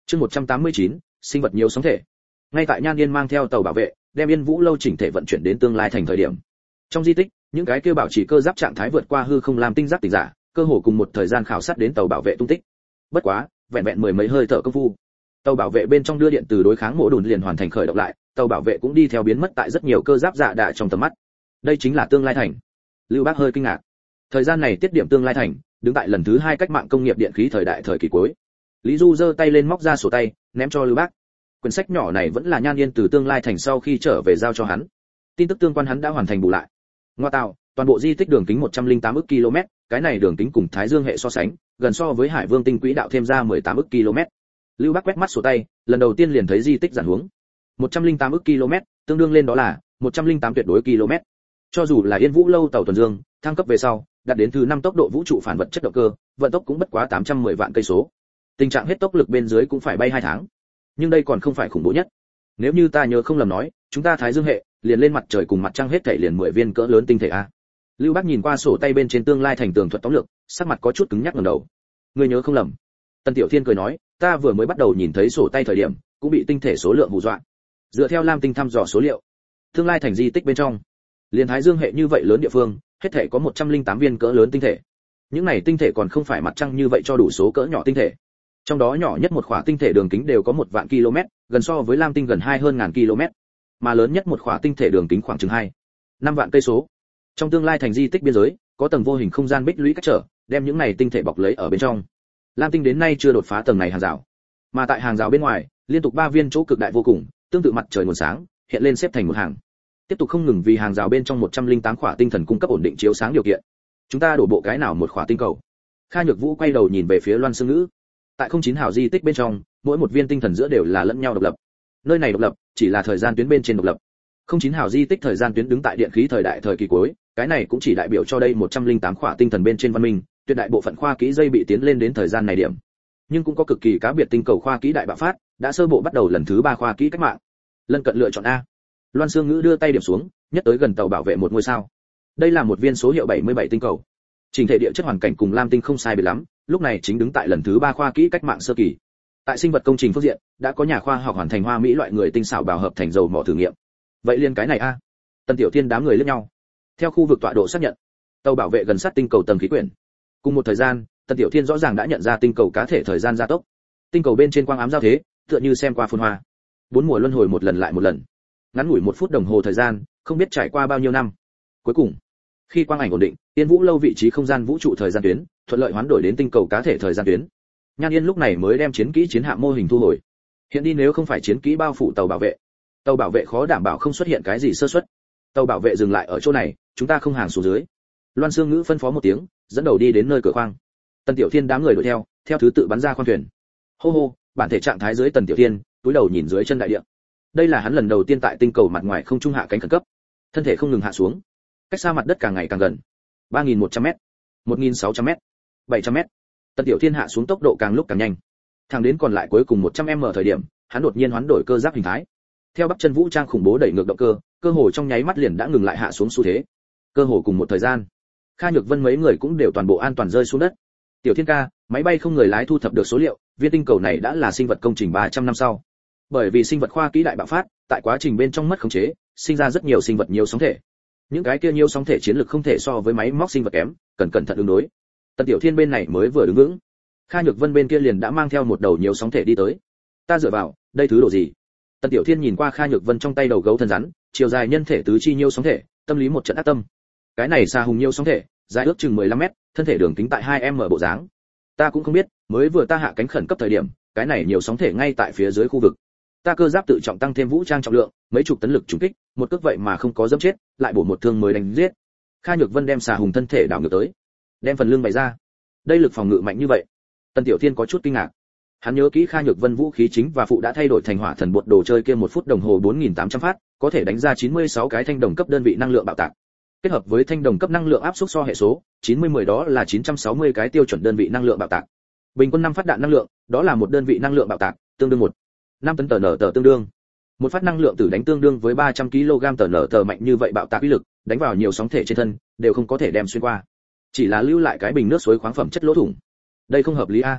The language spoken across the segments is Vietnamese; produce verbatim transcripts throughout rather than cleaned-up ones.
Chương một trăm tám mươi chín, sinh vật nhiều sóng thể. Ngay tại Nhan Yên mang theo tàu bảo vệ, đem Yên Vũ lâu chỉnh thể vận chuyển đến tương lai thành thời điểm. Trong di tích, những cái kia bảo trì cơ giáp trạng thái vượt qua hư không làm tinh giác tỉnh giả, cơ hồ cùng một thời gian khảo sát đến tàu bảo vệ tung tích. Bất quá, vẹn vẹn mười mấy hơi thở công phu, tàu bảo vệ bên trong đưa điện từ đối kháng mổ đùn liền hoàn thành khởi động lại, tàu bảo vệ cũng đi theo biến mất tại rất nhiều cơ giáp dạ đạ trong tầm mắt. Đây chính là tương lai thành. Lưu Bác hơi kinh ngạc. Thời gian này tiết điểm tương lai thành, đứng tại lần thứ hai cách mạng công nghiệp điện khí thời đại thời kỳ cuối. Lý Du giơ tay lên móc ra sổ tay, ném cho Lưu Bác. Quyển sách nhỏ này vẫn là Nhan Yên từ tương lai thành sau khi trở về giao cho hắn. Tin tức tương quan hắn đã hoàn thành bù lại. Ngoa tạo, toàn bộ di tích đường kính một trăm lẻ tám ức km, cái này đường kính cùng Thái Dương hệ so sánh, gần so với Hải Vương tinh quỹ đạo thêm ra mười tám ức km. Lưu Bác quét mắt sổ tay, lần đầu tiên liền thấy di tích giản huống. một trăm lẻ tám ức km, tương đương lên đó là một trăm lẻ tám tuyệt đối km. Cho dù là Yên Vũ lâu tàu tuần dương, thăng cấp về sau, đạt đến thứ năm tốc độ vũ trụ phản vật chất động cơ, vận tốc cũng bất quá tám trăm mười vạn cây số. Tình trạng hết tốc lực bên dưới cũng phải bay hai tháng. Nhưng đây còn không phải khủng bố nhất. Nếu như ta nhớ không lầm nói, chúng ta Thái Dương hệ, liền lên mặt trời cùng mặt trăng hết thảy liền mười viên cỡ lớn tinh thể a. Lưu Bác nhìn qua sổ tay bên trên tương lai thành tường thuật tóm lược, sắc mặt có chút cứng nhắc ngẩng đầu. Ngươi nhớ không lầm. Tần Tiểu Thiên cười nói, ta vừa mới bắt đầu nhìn thấy sổ tay thời điểm, cũng bị tinh thể số lượng hù dọa. Dựa theo Lam Tinh thăm dò số liệu, tương lai thành di tích bên trong, liền Thái Dương hệ như vậy lớn địa phương, hết thảy có một trăm lẻ tám viên cỡ lớn tinh thể. Những này tinh thể còn không phải mặt trăng như vậy cho đủ số cỡ nhỏ tinh thể. Trong đó nhỏ nhất một khỏa tinh thể đường kính đều có một vạn km, gần so với Lam Tinh gần hai hơn ngàn km, mà lớn nhất một khỏa tinh thể đường kính khoảng chừng hai, năm vạn cây số. Trong tương lai thành di tích biên giới, có tầng vô hình không gian bích lũy cách trở, đem những này tinh thể bọc lấy ở bên trong. Lam Tinh đến nay chưa đột phá tầng này hàng rào, mà tại hàng rào bên ngoài, liên tục ba viên chỗ cực đại vô cùng, tương tự mặt trời nguồn sáng, hiện lên xếp thành một hàng. Tiếp tục không ngừng vì hàng rào bên trong một trăm lẻ tám khỏa tinh thần cung cấp ổn định chiếu sáng điều kiện. Chúng ta đổ bộ cái nào một khỏa tinh cầu? Kha Nhược Vũ quay đầu nhìn về phía Loan Sương Ngữ. Tại không chín hào di tích bên trong, mỗi một viên tinh thần giữa đều là lẫn nhau độc lập. Nơi này độc lập, chỉ là thời gian tuyến bên trên độc lập. không chín hào di tích thời gian tuyến đứng tại điện khí thời đại thời kỳ cuối, cái này cũng chỉ đại biểu cho đây một trăm lẻ tám khỏa tinh thần bên trên văn minh, tuyệt đại bộ phận khoa kỹ dây bị tiến lên đến thời gian này điểm. Nhưng cũng có cực kỳ cá biệt tinh cầu khoa kỹ đại bạo phát, đã sơ bộ bắt đầu lần thứ ba khoa kỹ cách mạng. Lân cận lựa chọn A. Loan Sương Ngữ đưa tay điểm xuống, nhất tới gần tàu bảo vệ một ngôi sao. Đây là một viên số hiệu bảy mươi bảy tinh cầu. Trình thể địa chất hoàn cảnh cùng Lam Tinh không sai biệt lắm, lúc này chính đứng tại lần thứ ba khoa kỹ cách mạng sơ kỳ. Tại sinh vật công trình phương diện, đã có nhà khoa học hoàn thành hoa mỹ loại người tinh xảo bào hợp thành dầu mỏ thử nghiệm. Vậy liên cái này a? Tần Tiểu Thiên đám người liếc nhau. Theo khu vực tọa độ xác nhận, tàu bảo vệ gần sát tinh cầu tầng khí quyển. Cùng một thời gian, Tần Tiểu Thiên rõ ràng đã nhận ra tinh cầu cá thể thời gian gia tốc. Tinh cầu bên trên quang ám giao thế, tựa như xem qua phồn hoa. Bốn mùa luân hồi một lần lại một lần. Ngắn ngủi một phút đồng hồ thời gian, không biết trải qua bao nhiêu năm. Cuối cùng, khi quang ảnh ổn định, Yên Vũ lâu vị trí không gian vũ trụ thời gian tuyến, thuận lợi hoán đổi đến tinh cầu cá thể thời gian tuyến. Nhan Yên lúc này mới đem chiến kỹ chiến hạm mô hình thu hồi. Hiện đi nếu không phải chiến kỹ bao phủ tàu bảo vệ, tàu bảo vệ khó đảm bảo không xuất hiện cái gì sơ suất. Tàu bảo vệ dừng lại ở chỗ này, chúng ta không hàng xuống dưới. Loan Sương Ngữ phân phó một tiếng, dẫn đầu đi đến nơi cửa khoang. Tần Tiểu Thiên đám người đuổi theo, theo thứ tự bắn ra khoang thuyền. Hô hô, bản thể trạng thái dưới Tần Tiểu Thiên, túi đầu nhìn dưới chân đại địa. Đây là hắn lần đầu tiên tại tinh cầu mặt ngoài không trung hạ cánh khẩn cấp. Thân thể không ngừng hạ xuống, cách xa mặt đất càng ngày càng gần. ba nghìn một trăm mét, một nghìn sáu trăm mét, bảy trăm mét. Tần Tiểu Thiên hạ xuống tốc độ càng lúc càng nhanh. Thẳng đến còn lại cuối cùng một trăm mét thời điểm, hắn đột nhiên hoán đổi cơ giáp hình thái. Theo bắp chân vũ trang khủng bố đẩy ngược động cơ, cơ hồ trong nháy mắt liền đã ngừng lại hạ xuống xu thế. Cơ hồ cùng một thời gian, Kha Nhược Vân mấy người cũng đều toàn bộ an toàn rơi xuống đất. Tiểu Thiên ca, máy bay không người lái thu thập được số liệu, viên tinh cầu này đã là sinh vật công trình ba trăm năm sau. Bởi vì sinh vật khoa kỹ đại bạo phát, tại quá trình bên trong mất khống chế, sinh ra rất nhiều sinh vật nhiều sóng thể. Những cái kia nhiều sóng thể chiến lược không thể so với máy móc sinh vật kém, cần cẩn thận ứng đối. Tần Tiểu Thiên bên này mới vừa đứng vững, Kha Nhược Vân bên kia liền đã mang theo một đầu nhiều sóng thể đi tới. Ta dựa vào, đây thứ đồ gì? Tần Tiểu Thiên nhìn qua Kha Nhược Vân trong tay đầu gấu thân rắn, chiều dài nhân thể tứ chi nhiều sóng thể, tâm lý một trận ác tâm. Cái này xa hùng nhiều sóng thể, dài ước chừng mười lăm mét, thân thể đường kính tại hai mét bộ dáng. Ta cũng không biết, mới vừa ta hạ cánh khẩn cấp thời điểm, cái này nhiều sóng thể ngay tại phía dưới khu vực. Ta cơ giáp tự trọng tăng thêm vũ trang trọng lượng, mấy chục tấn lực trùng kích, một cước vậy mà không có dẫm chết, lại bổ một thương mới đánh giết. Kha Nhược Vân đem xà hùng thân thể đảo ngược tới, đem phần lưng bày ra. Đây lực phòng ngự mạnh như vậy. Tần Tiểu Thiên có chút kinh ngạc. Hắn nhớ kỹ Kha Nhược Vân vũ khí chính và phụ đã thay đổi thành hỏa thần bột đồ chơi kia một phút đồng hồ bốn nghìn tám trăm phát, có thể đánh ra chín mươi sáu cái thanh đồng cấp đơn vị năng lượng bạo tạc. Kết hợp với thanh đồng cấp năng lượng áp suất so hệ số, chín mươi mười đó là chín trăm sáu mươi cái tiêu chuẩn đơn vị năng lượng bạo tạc. Bình quân năm phát đạn năng lượng, đó là một đơn vị năng lượng bạo tạc, tương đương một năm tấn tờ nở tờ tương đương. Một phát năng lượng tử đánh tương đương với ba trăm ki lô gam tờ nở tờ mạnh như vậy bạo tạc uy lực, đánh vào nhiều sóng thể trên thân, đều không có thể đem xuyên qua. Chỉ là lưu lại cái bình nước suối khoáng phẩm chất lỗ thủng. Đây không hợp lý a.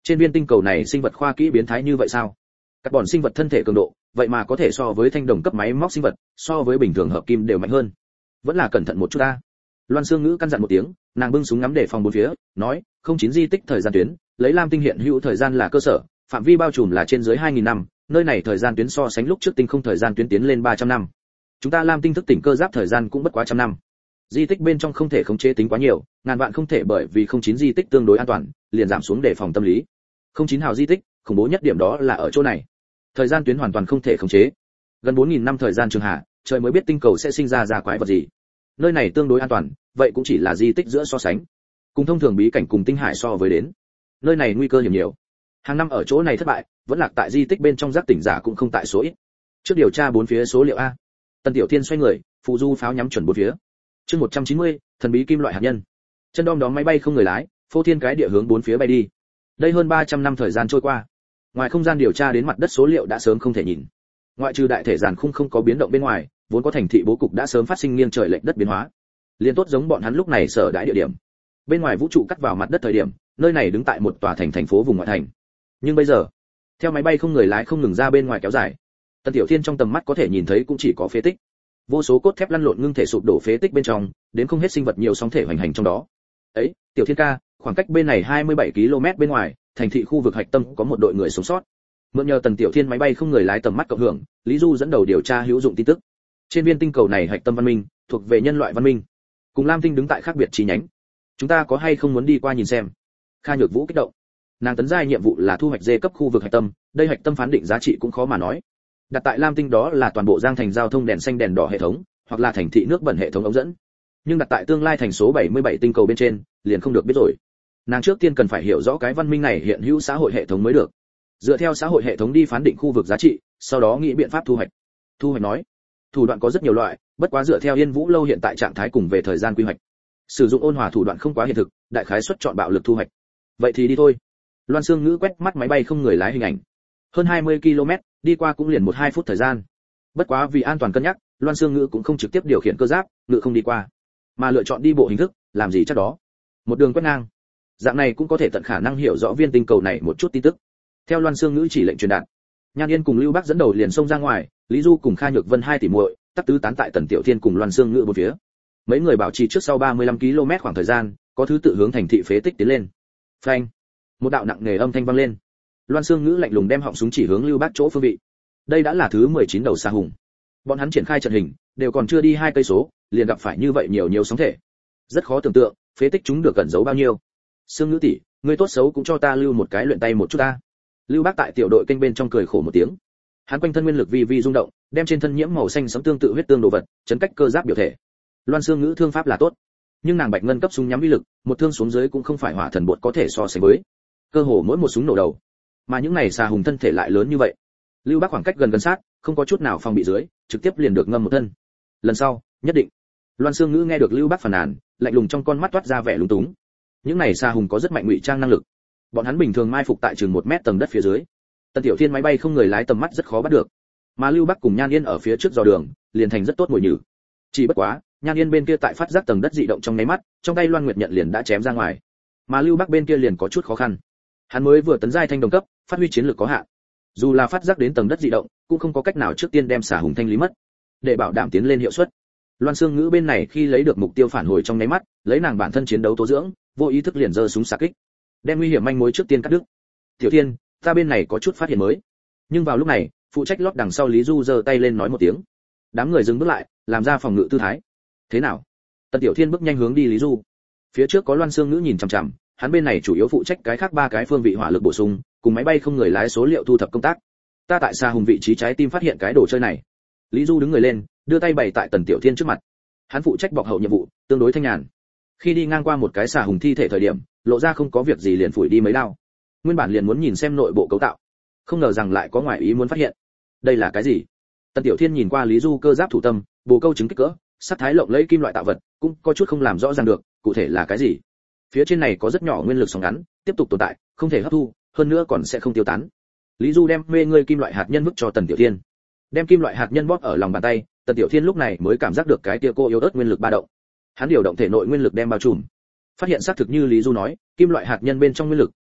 Trên viên tinh cầu này sinh vật khoa kỹ biến thái như vậy sao? Carbon sinh vật thân thể cường độ, vậy mà có thể so với thanh đồng cấp máy móc sinh vật, so với bình thường hợp kim đều mạnh hơn. Vẫn là cẩn thận một chút ta. Loan Sương Ngữ căn dặn một tiếng, nàng bưng súng ngắm để phòng bốn phía, nói, không chín di tích thời gian tuyến, lấy Lam Tinh hiện hữu thời gian là cơ sở, phạm vi bao trùm là trên dưới hai nghìn năm, nơi này thời gian tuyến so sánh lúc trước tinh không thời gian tuyến tiến lên ba trăm năm. Chúng ta Lam Tinh thức tỉnh cơ giáp thời gian cũng bất quá trăm năm. Di tích bên trong không thể khống chế tính quá nhiều, ngàn vạn không thể bởi vì không chín di tích tương đối an toàn, liền giảm xuống đề phòng tâm lý. Không chín hào di tích, khủng bố nhất điểm đó là ở chỗ này. Thời gian tuyến hoàn toàn không thể khống chế. Gần bốn nghìn năm thời gian trường hạ, trời mới biết tinh cầu sẽ sinh ra ra quái vật gì. Nơi này tương đối an toàn, vậy cũng chỉ là di tích giữa so sánh. Cùng thông thường bí cảnh cùng tinh hải so với đến, nơi này nguy cơ hiểm nhiều. Hàng năm ở chỗ này thất bại, vẫn lạc tại di tích bên trong giác tỉnh giả cũng không tại số ít. Trước điều tra bốn phía số liệu a. Tần Tiểu Thiên xoay người, phụ du pháo nhắm chuẩn bốn phía. Chương một trăm chín mươi, thần bí kim loại hạt nhân. Chân đom đóm máy bay không người lái, phô thiên cái địa hướng bốn phía bay đi. Đây hơn ba trăm năm thời gian trôi qua. Ngoài không gian điều tra đến mặt đất số liệu đã sớm không thể nhìn. Ngoại trừ đại thể giàn khung không có biến động bên ngoài, vốn có thành thị bố cục đã sớm phát sinh nghiêng trời lệch đất biến hóa. Liên tốt giống bọn hắn lúc này sở đại địa điểm. Bên ngoài vũ trụ cắt vào mặt đất thời điểm, nơi này đứng tại một tòa thành thành phố vùng ngoại thành. Nhưng bây giờ, theo máy bay không người lái không ngừng ra bên ngoài kéo dài, Tần Tiểu Thiên trong tầm mắt có thể nhìn thấy cũng chỉ có phế tích. Vô số cốt thép lăn lộn ngưng thể sụp đổ phế tích bên trong, đến không hết sinh vật nhiều sóng thể hoành hành trong đó. Ấy, Tiểu Thiên ca, khoảng cách bên này hai mươi bảy ki lô mét bên ngoài, thành thị khu vực hạch tâm có một đội người sống sót. Mượn nhờ Tần Tiểu Thiên máy bay không người lái tầm mắt cộng hưởng, Lý Du dẫn đầu điều tra hữu dụng tin tức. Trên viên tinh cầu này hạch tâm văn minh, thuộc về nhân loại văn minh. Cùng Lam Tinh đứng tại khác biệt chi nhánh. Chúng ta có hay không muốn đi qua nhìn xem? Kha Nhược Vũ kích động. Nàng tấn giai nhiệm vụ là thu hoạch dê cấp khu vực hạch tâm, đây hạch tâm phán định giá trị cũng khó mà nói. Đặt tại Lam Tinh đó là toàn bộ Giang Thành giao thông đèn xanh đèn đỏ hệ thống, hoặc là thành thị nước bẩn hệ thống ống dẫn. Nhưng đặt tại tương lai thành số bảy mươi bảy tinh cầu bên trên, liền không được biết rồi. Nàng trước tiên cần phải hiểu rõ cái văn minh này hiện hữu xã hội hệ thống mới được. Dựa theo xã hội hệ thống đi phán định khu vực giá trị, sau đó nghĩ biện pháp thu hoạch. Thu hoạch nói, thủ đoạn có rất nhiều loại, bất quá dựa theo Yên Vũ lâu hiện tại trạng thái cùng về thời gian quy hoạch, sử dụng ôn hòa thủ đoạn không quá hiện thực, đại khái suất chọn bạo lực thu hoạch. Vậy thì đi thôi. Loan Sương Ngữ quét mắt máy bay không người lái hình ảnh. Hơn hai mươi ki lô mét, đi qua cũng liền một hai phút thời gian. Bất quá vì an toàn cân nhắc, Loan Sương Ngữ cũng không trực tiếp điều khiển cơ giáp, ngự không đi qua, mà lựa chọn đi bộ hình thức, làm gì chắc đó. Một đường quét ngang. Dạng này cũng có thể tận khả năng hiểu rõ viên tinh cầu này một chút tin tức. Theo Loan Sương Ngữ chỉ lệnh truyền đạt, Nhan Yên cùng Lưu Bắc dẫn đầu liền xông ra ngoài, Lý Du cùng Kha Nhược Vân hai tỷ muội, tắc tứ tán tại Tần Tiểu Thiên cùng Loan Sương Ngữ bốn phía. Mấy người bảo trì trước sau ba mươi lăm ki lô mét khoảng thời gian, có thứ tự hướng thành thị phế tích tiến lên. Phanh! Một đạo nặng nề âm thanh vang lên. Loan Sương Ngữ lạnh lùng đem họng súng chỉ hướng Lưu Bắc chỗ phương vị. Đây đã là thứ mười chín đầu Sa Hùng. Bọn hắn triển khai trận hình, đều còn chưa đi hai cây số, liền gặp phải như vậy nhiều nhiều sóng thể. Rất khó tưởng tượng, phế tích chúng được cẩn giấu bao nhiêu. Sương Ngữ tỷ, ngươi tốt xấu cũng cho ta lưu một cái luyện tay một chút ta. Lưu Bác tại tiểu đội kênh bên trong cười khổ một tiếng. Hắn quanh thân nguyên lực vi vi rung động, đem trên thân nhiễm màu xanh sẫm tương tự huyết tương đồ vật, chấn cách cơ giáp biểu thể. Loan Sương Ngữ thương pháp là tốt, nhưng nàng bạch ngân cấp súng nhắm uy lực, một thương xuống dưới cũng không phải hỏa thần bột có thể so sánh với. Cơ hồ mỗi một súng nổ đầu, mà những này xà hùng thân thể lại lớn như vậy. Lưu Bác khoảng cách gần gần sát, không có chút nào phòng bị dưới, trực tiếp liền được ngâm một thân. Lần sau, nhất định. Loan Sương Ngữ nghe được Lưu Bác phàn nàn, lạnh lùng trong con mắt toát ra vẻ lúng túng. Những này xà hùng có rất mạnh ngụy trang năng lực. Bọn hắn bình thường mai phục tại chừng một mét tầng đất phía dưới. Tần Tiểu Thiên máy bay không người lái tầm mắt rất khó bắt được, mà Lưu Bắc cùng Nhan Yên ở phía trước dò đường, liền thành rất tốt mồi nhử. Chỉ bất quá, Nhan Yên bên kia tại phát giác tầng đất dị động trong nháy mắt, trong tay Loan Nguyệt nhận liền đã chém ra ngoài, mà Lưu Bắc bên kia liền có chút khó khăn. Hắn mới vừa tấn giai thanh đồng cấp, phát huy chiến lược có hạn, dù là phát giác đến tầng đất dị động, cũng không có cách nào trước tiên đem xả hùng thanh lý mất, để bảo đảm tiến lên hiệu suất. Loan Sương Ngữ bên này khi lấy được mục tiêu phản hồi trong nháy mắt, lấy nàng bản thân chiến đấu tố dưỡng, vô ý thức liền giơ súng xạ kích, đem nguy hiểm manh mối trước tiên cắt đứt. Tiểu Thiên, ta bên này có chút phát hiện mới. Nhưng vào lúc này, phụ trách lót đằng sau Lý Du giơ tay lên nói một tiếng. Đám người dừng bước lại, làm ra phòng ngự tư thái. Thế nào? Tần Tiểu Thiên bước nhanh hướng đi Lý Du. Phía trước có Loan Sương Ngữ nhìn chằm chằm, hắn bên này chủ yếu phụ trách cái khác ba cái phương vị hỏa lực bổ sung, cùng máy bay không người lái số liệu thu thập công tác. Ta tại xa hùng vị trí trái tim phát hiện cái đồ chơi này. Lý Du đứng người lên, đưa tay bày tại Tần Tiểu Thiên trước mặt. Hắn phụ trách bọc hậu nhiệm vụ, tương đối thanh nhàn. Khi đi ngang qua một cái xà hùng thi thể thời điểm, lộ ra không có việc gì liền phủi đi mấy đao. Nguyên bản liền muốn nhìn xem nội bộ cấu tạo, không ngờ rằng lại có ngoại ý muốn phát hiện. Đây là cái gì? Tần Tiểu Thiên nhìn qua Lý Du cơ giáp thủ tâm, bồ câu trứng kích cỡ, sắc thái lộng lẫy kim loại tạo vật, cũng có chút không làm rõ ràng được, cụ thể là cái gì. Phía trên này có rất nhỏ nguyên lực sóng ngắn, tiếp tục tồn tại, không thể hấp thu, hơn nữa còn sẽ không tiêu tán. Lý Du đem mê ngươi kim loại hạt nhân vứt cho Tần Tiểu Thiên, đem kim loại hạt nhân bóp ở lòng bàn tay. Tần Tiểu Thiên lúc này mới cảm giác được cái tia cô yếu ớt nguyên lực ba động. Hắn điều động thể nội nguyên lực đem bao trùm, phát hiện xác thực như Lý Du nói, kim loại hạt nhân bên trong nguyên lực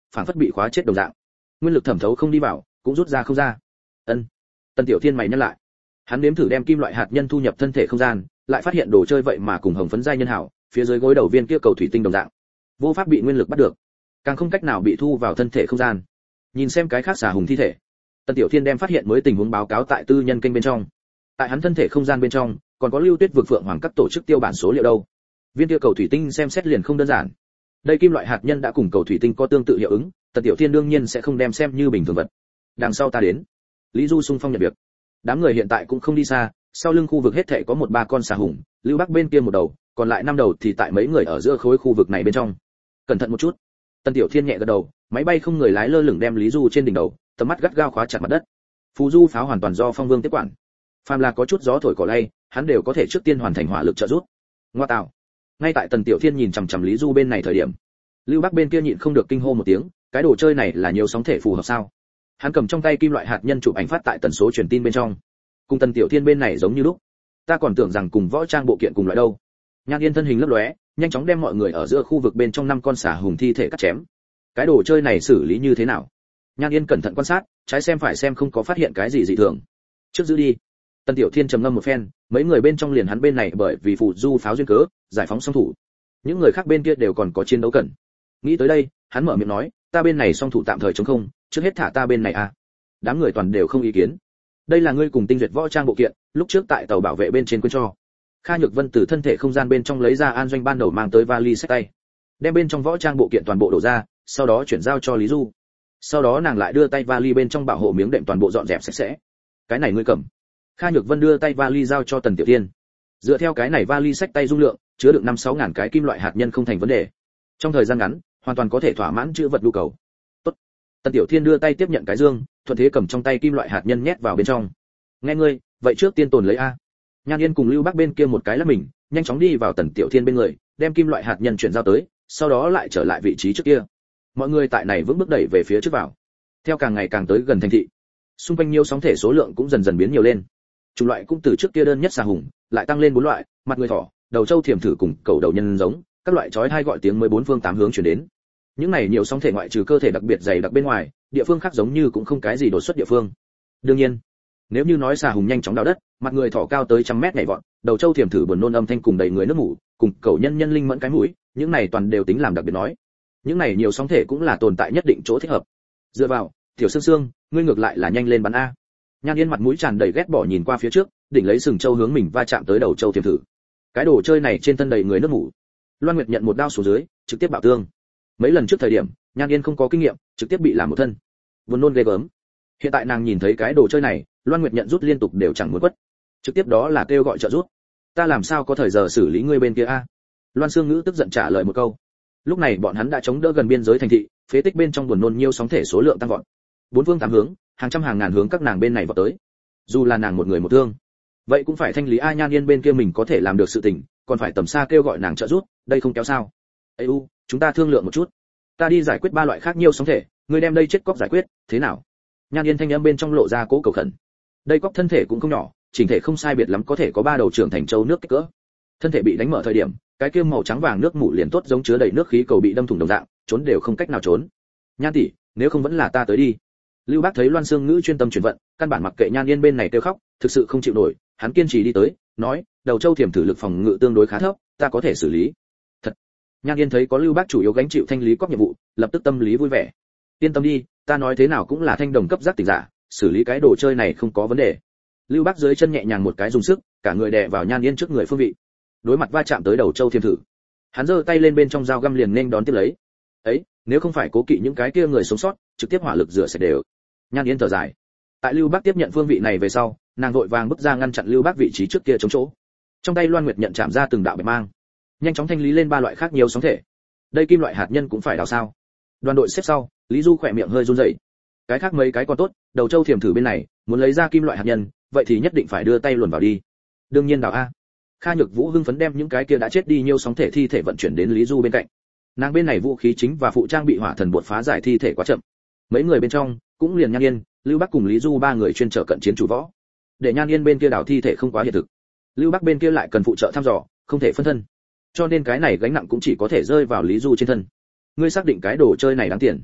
phản phất bị khóa chết đồng dạng. Nguyên lực thẩm thấu không đi vào, cũng rút ra không ra. Ân. Tần Tiểu Thiên mày nhăn lại. Hắn nếm thử đem kim loại hạt nhân thu nhập thân thể không gian, lại phát hiện đồ chơi vậy mà cùng hồng phấn giai nhân hảo, phía dưới gối đầu viên kia cầu thủy tinh đồng dạng, vô pháp bị nguyên lực bắt được, càng không cách nào bị thu vào thân thể không gian. Nhìn xem cái khác xà hùng thi thể, Tần Tiểu Thiên đem phát hiện mới tình huống báo cáo tại tư nhân kênh bên trong. Tại hắn thân thể không gian bên trong, còn có Lưu Tuyết vực Phượng Hoàng các tổ chức tiêu bản số liệu đâu. Viên kia cầu thủy tinh xem xét liền không đơn giản. Đây kim loại hạt nhân đã cùng cầu thủy tinh có tương tự hiệu ứng, Tần Tiểu Thiên đương nhiên sẽ không đem xem như bình thường vật. Đằng sau ta đến. Lý Du xung phong nhận việc. Đám người hiện tại cũng không đi xa, sau lưng khu vực hết thảy có một ba con xà hùng, Lưu Bắc bên kia một đầu, còn lại năm đầu thì tại mấy người ở giữa khối khu vực này bên trong. Cẩn thận một chút. Tần Tiểu Thiên nhẹ gật đầu, máy bay không người lái lơ lửng đem Lý Du trên đỉnh đầu, tầm mắt gắt gao khóa chặt mặt đất. Phù du pháo hoàn toàn do Phong Vương tiếp quản. Phàm là có chút gió thổi cỏ lay, hắn đều có thể trước tiên hoàn thành hỏa lực trợ giúp. Ngoa tạo. Ngay tại Tần Tiểu Thiên nhìn chằm chằm Lý Du bên này thời điểm, Lưu Bắc bên kia nhịn không được kinh hô một tiếng, cái đồ chơi này là nhiều sóng thể phù hợp sao? Hắn cầm trong tay kim loại hạt nhân chụp ảnh phát tại tần số truyền tin bên trong. Cùng Tần Tiểu Thiên bên này giống như lúc. Ta còn tưởng rằng cùng võ trang bộ kiện cùng loại đâu. Nhan Yên thân hình lấp lóe, nhanh chóng đem mọi người ở giữa khu vực bên trong năm con xà hùng thi thể cắt chém. Cái đồ chơi này xử lý như thế nào? Nhan Yên cẩn thận quan sát, trái xem phải xem không có phát hiện cái gì dị thường. Trước giữ đi. Tần Tiểu Thiên trầm ngâm một phen, mấy người bên trong liền hắn bên này bởi vì phù du pháo duyên cớ, giải phóng song thủ. Những người khác bên kia đều còn có chiến đấu cần. Nghĩ tới đây, hắn mở miệng nói, ta bên này song thủ tạm thời trống không, trước hết thả ta bên này à. Đám người toàn đều không ý kiến. Đây là ngươi cùng tinh duyệt võ trang bộ kiện, lúc trước tại tàu bảo vệ bên trên quên cho. Kha Nhược Vân từ thân thể không gian bên trong lấy ra an doanh ban đầu mang tới vali xách tay, đem bên trong võ trang bộ kiện toàn bộ đổ ra, sau đó chuyển giao cho Lý Du. Sau đó nàng lại đưa tay vali bên trong bảo hộ miếng đệm toàn bộ dọn dẹp sạch sẽ. Cái này ngươi cầm. Kha Nhược Vân đưa tay vali giao cho Tần Tiểu Thiên. Dựa theo cái này vali xách tay dung lượng, chứa đựng năm sáu ngàn cái kim loại hạt nhân không thành vấn đề. Trong thời gian ngắn, hoàn toàn có thể thỏa mãn chữ vật nhu cầu. Tốt. Tần Tiểu Thiên đưa tay tiếp nhận cái dương, thuận thế cầm trong tay kim loại hạt nhân nhét vào bên trong. Nghe ngươi, vậy trước tiên tồn lấy a. Nhan Yên cùng Lưu Bắc bên kia một cái là mình, nhanh chóng đi vào Tần Tiểu Thiên bên người, đem kim loại hạt nhân chuyển giao tới, sau đó lại trở lại vị trí trước kia. Mọi người tại này vững bước đẩy về phía trước vào. Theo càng ngày càng tới gần thành thị, xung quanh nhiều sóng thể số lượng cũng dần dần biến nhiều lên. Chủng loại cũng từ trước kia đơn nhất xà hùng, lại tăng lên bốn loại, mặt người thỏ, đầu trâu thiểm thử cùng cầu đầu nhân giống, các loại chói tai gọi tiếng mới bốn phương tám hướng truyền đến. Những này nhiều sóng thể ngoại trừ cơ thể đặc biệt dày đặc bên ngoài, địa phương khác giống như cũng không cái gì đột xuất địa phương. Đương nhiên, nếu như nói xà hùng nhanh chóng đào đất, mặt người thỏ cao tới trăm mét nhảy vọt, đầu trâu thiểm thử buồn nôn âm thanh cùng đầy người nước mủ, cùng cầu nhân nhân linh mẫn cái mũi, những này toàn đều tính làm đặc biệt nói. Những này nhiều sóng thể cũng là tồn tại nhất định chỗ thích hợp. Dựa vào, Tiểu Sương Sương, ngươi ngược lại là nhanh lên bắn a. Nhan Yên mặt mũi tràn đầy ghét bỏ nhìn qua phía trước, đỉnh lấy sừng châu hướng mình va chạm tới đầu trâu thiểm thử. Cái đồ chơi này trên thân đầy người nước mủ. Loan Nguyệt nhận một đao xuống dưới, trực tiếp bạo tương. Mấy lần trước thời điểm, Nhan Yên không có kinh nghiệm, trực tiếp bị làm một thân. Buồn nôn ghê gớm. Hiện tại nàng nhìn thấy cái đồ chơi này, Loan Nguyệt nhận rút liên tục đều chẳng muốn quất. Trực tiếp đó là kêu gọi trợ rút. Ta làm sao có thời giờ xử lý ngươi bên kia a? Loan Sương Ngữ tức giận trả lời một câu. Lúc này bọn hắn đã chống đỡ gần biên giới thành thị, phế tích bên trong buồn nôn nhiều sóng thể số lượng tăng vọt. Bốn phương tám hướng, hàng trăm hàng ngàn hướng các nàng bên này vọt tới. Dù là nàng một người một thương, vậy cũng phải thanh lý a. Nhan Yên bên kia mình có thể làm được sự tình, còn phải tầm xa kêu gọi nàng trợ giúp, đây không kéo sao? Ê u, chúng ta thương lượng một chút. Ta đi giải quyết ba loại khác nhiều sóng thể, ngươi đem đây chết cóc giải quyết, thế nào? Nhan Yên thanh âm bên trong lộ ra cố cầu khẩn. Đây cóc thân thể cũng không nhỏ, chỉnh thể không sai biệt lắm có thể có ba đầu trưởng thành châu nước kích cỡ. Thân thể bị đánh mở thời điểm, cái kia màu trắng vàng nước mủ liền tốt giống chứa đầy nước khí cầu bị đâm thủng đồng dạng, trốn đều không cách nào trốn. Nhan tỷ, nếu không vẫn là ta tới đi. Lưu Bác thấy Loan Sương Ngữ chuyên tâm chuyển vận, căn bản mặc kệ Nhan Yên bên này kêu khóc, thực sự không chịu nổi, hắn kiên trì đi tới, nói, đầu châu thiểm thử lực phòng ngự tương đối khá thấp, ta có thể xử lý. Thật. Nhan Yên thấy có Lưu Bác chủ yếu gánh chịu thanh lý cóc nhiệm vụ, lập tức tâm lý vui vẻ. Yên tâm đi, ta nói thế nào cũng là thanh đồng cấp giác tỉnh giả, xử lý cái đồ chơi này không có vấn đề. Lưu Bác dưới chân nhẹ nhàng một cái dùng sức, cả người đè vào Nhan Yên trước người phương vị. Đối mặt va chạm tới đầu châu thiểm thử, hắn giơ tay lên bên trong dao găm liền nên đón tiếp lấy. Ấy, nếu không phải cố kỵ những cái kia người sống sót, trực tiếp hỏa lực rửa sạch đều. Nhan Yên thở dài. Tại Lưu Bác tiếp nhận phương vị này về sau, nàng vội vàng bước ra ngăn chặn Lưu Bác vị trí trước kia chống chỗ. Trong tay Loan Nguyệt nhận chạm ra từng đạo bạch mang, nhanh chóng thanh lý lên ba loại khác nhiều sóng thể. Đây kim loại hạt nhân cũng phải đào sao? Đoàn đội xếp sau, Lý Du khỏe miệng hơi run rẩy. Cái khác mấy cái còn tốt, đầu châu thiểm thử bên này, muốn lấy ra kim loại hạt nhân, vậy thì nhất định phải đưa tay luồn vào đi. Đương nhiên đào a. Kha Nhược Vũ hưng phấn đem những cái kia đã chết đi nhiều sóng thể thi thể vận chuyển đến Lý Du bên cạnh. Nàng bên này vũ khí chính và phụ trang bị hỏa thần bột phá giải thi thể quá chậm. Mấy người bên trong cũng liền Nhan Yên, Lưu Bắc cùng Lý Du ba người chuyên trở cận chiến chủ võ. Để Nhan Yên bên kia đào thi thể không quá hiện thực. Lưu Bắc bên kia lại cần phụ trợ thăm dò, không thể phân thân. Cho nên cái này gánh nặng cũng chỉ có thể rơi vào Lý Du trên thân. Ngươi xác định cái đồ chơi này đáng tiền?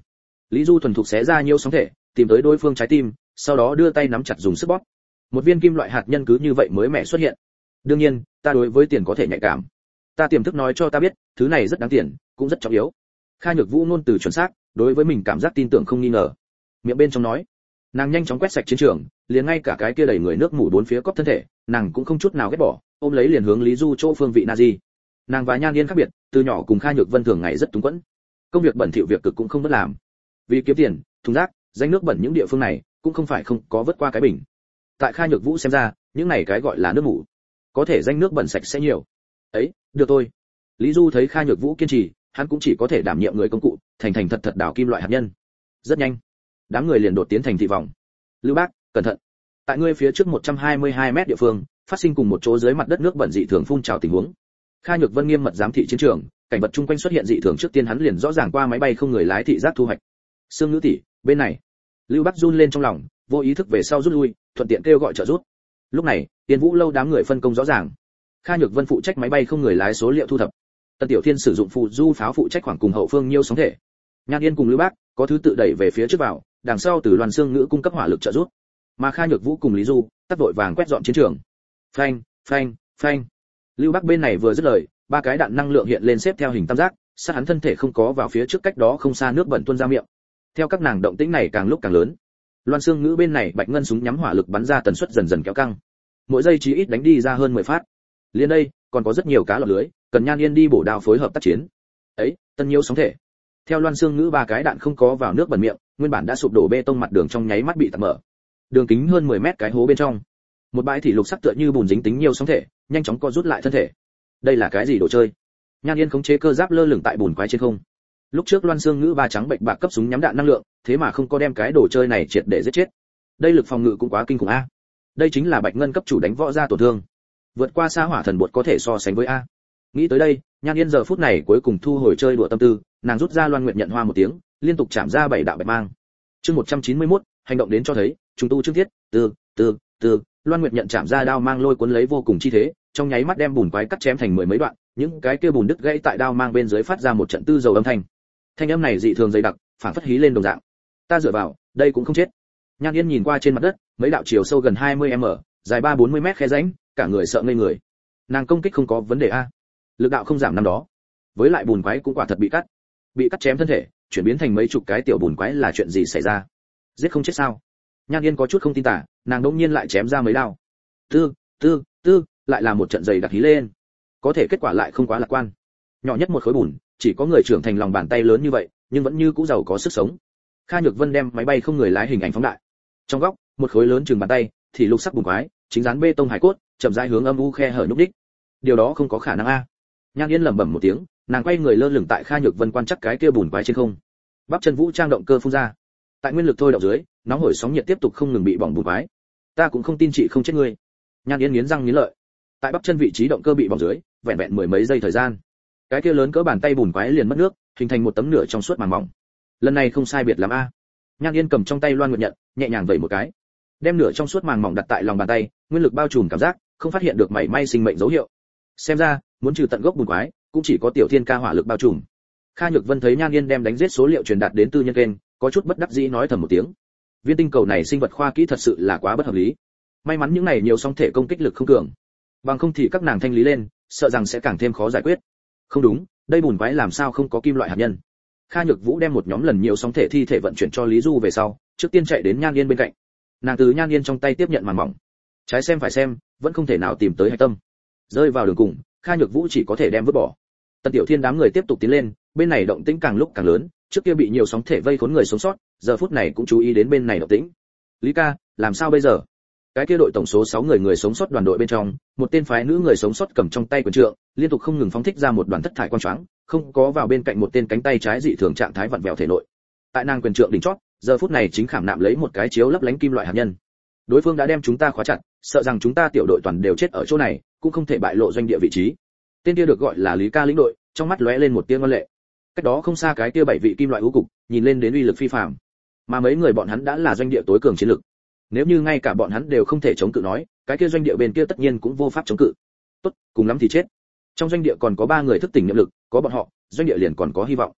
Lý Du thuần thục xé ra nhiều sóng thể, tìm tới đối phương trái tim, sau đó đưa tay nắm chặt dùng sức bóp. Một viên kim loại hạt nhân cứ như vậy mới mẻ xuất hiện. Đương nhiên, ta đối với tiền có thể nhạy cảm. Ta tiềm thức nói cho ta biết, thứ này rất đáng tiền, cũng rất trọng yếu. Kha Nhược Vũ ngôn từ chuẩn xác, đối với mình cảm giác tin tưởng không nghi ngờ. Miệng bên trong nói, nàng nhanh chóng quét sạch chiến trường, liền ngay cả cái kia đầy người nước mủ bốn phía cóp thân thể, nàng cũng không chút nào ghét bỏ, ôm lấy liền hướng Lý Du chỗ phương vị Nazi. Nàng và Nhan Yên khác biệt, từ nhỏ cùng Kha Nhược Vân thường ngày rất túng quẫn, công việc bẩn thỉu việc cực cũng không bất làm. Vì kiếm tiền, thùng rác, danh nước bẩn những địa phương này cũng không phải không có vớt qua cái bình. Tại Kha Nhược Vũ xem ra, những này cái gọi là nước mủ, có thể danh nước bẩn sạch sẽ nhiều. Ấy, được thôi. Lý Du thấy Kha Nhược Vũ kiên trì, hắn cũng chỉ có thể đảm nhiệm người công cụ, thành thành thật thật đảo kim loại hạt nhân. Rất nhanh, đám người liền đột tiến thành thị vòng. Lưu Bác, cẩn thận. Tại ngươi phía trước một trăm hai mươi hai mét địa phương, phát sinh cùng một chỗ dưới mặt đất nước bẩn dị thường phun trào tình huống. Kha Nhược Vân nghiêm mật giám thị chiến trường, cảnh vật chung quanh xuất hiện dị thường trước tiên hắn liền rõ ràng qua máy bay không người lái thị giác thu hoạch. Sương Ngữ tỷ, bên này. Lưu Bác run lên trong lòng, vô ý thức về sau rút lui, thuận tiện kêu gọi trợ giúp. Lúc này, Tiên Vũ lâu đám người phân công rõ ràng. Kha Nhược Vân phụ trách máy bay không người lái số liệu thu thập. Tân Tiểu Thiên sử dụng phù du pháo phụ trách khoảng cùng hậu phương nhiêu sóng thể. Nhan Yên cùng Lưu Bác có thứ tự đẩy về phía trước vào, đằng sau từ Loan Sương Ngữ cung cấp hỏa lực trợ giúp. Mà Kha Nhược Vũ cùng Lý Du tắt vội vàng quét dọn chiến trường. Phanh, phanh, phanh. Lưu Bác bên này vừa dứt lời, ba cái đạn năng lượng hiện lên xếp theo hình tam giác, sát hắn thân thể không có vào phía trước cách đó không xa nước bẩn tuôn ra miệng. Theo các nàng động tĩnh này càng lúc càng lớn, Loan Sương Ngữ bên này bạch ngân súng nhắm hỏa lực bắn ra tần suất dần dần kéo căng. Mỗi giây chí ít đánh đi ra hơn mười phát. Liên đây, còn có rất nhiều cá lọt lưới, cần Nhan Yên đi bổ đao phối hợp tác chiến. Ấy, tân nhiêu sóng thể. Theo Loan Sương Ngữ ba cái đạn không có vào nước bẩn miệng, nguyên bản đã sụp đổ bê tông mặt đường trong nháy mắt bị tạc mở. Đường kính hơn mười mét cái hố bên trong, một bãi thủy lục sắc tựa như bùn dính tính nhiều sóng thể, nhanh chóng co rút lại thân thể. Đây là cái gì đồ chơi? Nhan Yên khống chế cơ giáp lơ lửng tại bùn quái trên không. Lúc trước Loan Sương Ngữ ba trắng bệnh bạc cấp súng nhắm đạn năng lượng, thế mà không có đem cái đồ chơi này triệt để giết chết. Đây lực phòng ngự cũng quá kinh khủng a. Đây chính là bạch ngân cấp chủ đánh võ ra tổn thương, vượt qua xa hỏa thần bột có thể so sánh với a. Nghĩ tới đây, Nhan Yên giờ phút này cuối cùng thu hồi chơi đùa tâm tư, nàng rút ra Loan Nguyệt nhận hoa một tiếng, liên tục chạm ra bảy đạo bạch mang. Chương một trăm chín mươi mốt, hành động đến cho thấy, trùng tu chương thiết, từ, từ, từ, Loan Nguyệt nhận chạm ra đao mang lôi cuốn lấy vô cùng chi thế, trong nháy mắt đem bùn quái cắt chém thành mười mấy đoạn, những cái kia bùn đứt gãy tại đao mang bên dưới phát ra một trận tư dầu âm thanh. Thanh âm này dị thường dày đặc, phản phất hí lên đồng dạng. Ta dựa vào, đây cũng không chết. Nhan Yên nhìn qua trên mặt đất, mấy đạo chiều sâu gần hai mươi mét, dài ba bốn mươi mét khe rãnh, cả người sợ ngây người. Nàng công kích không có vấn đề a, lực đạo không giảm năm đó. Với lại bùn quái cũng quả thật bị cắt, bị cắt chém thân thể, chuyển biến thành mấy chục cái tiểu bùn quái là chuyện gì xảy ra? Giết không chết sao? Nhan Yên có chút không tin tả, nàng đột nhiên lại chém ra mấy đao. Tư, tư, tư, lại là một trận dày đặc hí lên. Có thể kết quả lại không quá lạc quan. Nhỏ nhất một khối bùn, chỉ có người trưởng thành lòng bàn tay lớn như vậy, nhưng vẫn như cũ giàu có sức sống. Kha Nhược Vân đem máy bay không người lái hình ảnh phóng đại. Trong góc, một khối lớn chừng bàn tay, thì lục sắc bùn quái, chính dán bê tông hải cốt, chậm rãi hướng âm u khe hở núp đích. Điều đó không có khả năng a. Nhan Yên lẩm bẩm một tiếng, nàng quay người lơ lửng tại Kha Nhược Vân quan chắc cái kia bùn quái trên không. Bắp chân vũ trang động cơ phun ra. Tại nguyên lực thôi động dưới, nóng hổi sóng nhiệt tiếp tục không ngừng bị bỏng bùn quái. Ta cũng không tin chị không chết ngươi. Nhan Yên nghiến răng nghiến lợi. Tại bắp chân vị trí động cơ bị bỏng dưới, vẹn vẹn mười mấy giây thời gian, cái kia lớn cỡ bàn tay bùn quái liền mất nước, hình thành một tấm nửa trong suốt màng mỏng. Lần này không sai biệt lắm a. Nhan Yên cầm trong tay Loan Nguyệt nhận, nhẹ nhàng vẩy một cái, đem nửa trong suốt màng mỏng đặt tại lòng bàn tay, nguyên lực bao trùm cảm giác, không phát hiện được mảy may sinh mệnh dấu hiệu. Xem ra, muốn trừ tận gốc bùn quái, cũng chỉ có tiểu thiên ca hỏa lực bao trùm. Kha Nhược Vân thấy Nhan Yên đem đánh giết số liệu truyền đạt đến tư nhân kênh, có chút bất đắc dĩ nói thầm một tiếng. Viên tinh cầu này sinh vật khoa kỹ thật sự là quá bất hợp lý. May mắn những này nhiều song thể công kích lực không cường, bằng không thì các nàng thanh lý lên, sợ rằng sẽ càng thêm khó giải quyết. Không đúng, đây bùn quái làm sao không có kim loại hạt nhân? Kha Nhược Vũ đem một nhóm lần nhiều sóng thể thi thể vận chuyển cho Lý Du về sau, trước tiên chạy đến Nhan Yên bên cạnh. Nàng từ Nhan Yên trong tay tiếp nhận màn mỏng, trái xem phải xem, vẫn không thể nào tìm tới hạch tâm. Rơi vào đường cùng, Kha Nhược Vũ chỉ có thể đem vứt bỏ. Tần Tiểu Thiên đám người tiếp tục tiến lên, bên này động tĩnh càng lúc càng lớn, trước kia bị nhiều sóng thể vây khốn người sống sót, giờ phút này cũng chú ý đến bên này động tĩnh. Lý ca, làm sao bây giờ? Cái kia đội tổng số sáu người người sống sót đoàn đội bên trong, một tên phái nữ người sống sót cầm trong tay quyền trượng, liên tục không ngừng phóng thích ra một đoàn thất thải quang choáng, không có vào bên cạnh một tên cánh tay trái dị thường trạng thái vặn vẹo thể nội. Tại nàng quyền trượng đỉnh chót, giờ phút này chính khảm nạm lấy một cái chiếu lấp lánh kim loại hạt nhân. Đối phương đã đem chúng ta khóa chặt, sợ rằng chúng ta tiểu đội toàn đều chết ở chỗ này, cũng không thể bại lộ doanh địa vị trí. Tên kia được gọi là Lý ca lĩnh đội, trong mắt lóe lên một tia ngoan lệ. Cách đó không xa cái kia bảy vị kim loại u cục, nhìn lên đến uy lực phi phàm. Mà mấy người bọn hắn đã là doanh địa tối cường chiến lực. Nếu như ngay cả bọn hắn đều không thể chống cự nói, cái kia doanh địa bên kia tất nhiên cũng vô pháp chống cự. Tốt, cùng lắm thì chết. Trong doanh địa còn có ba người thức tỉnh niệm lực, có bọn họ, doanh địa liền còn có hy vọng.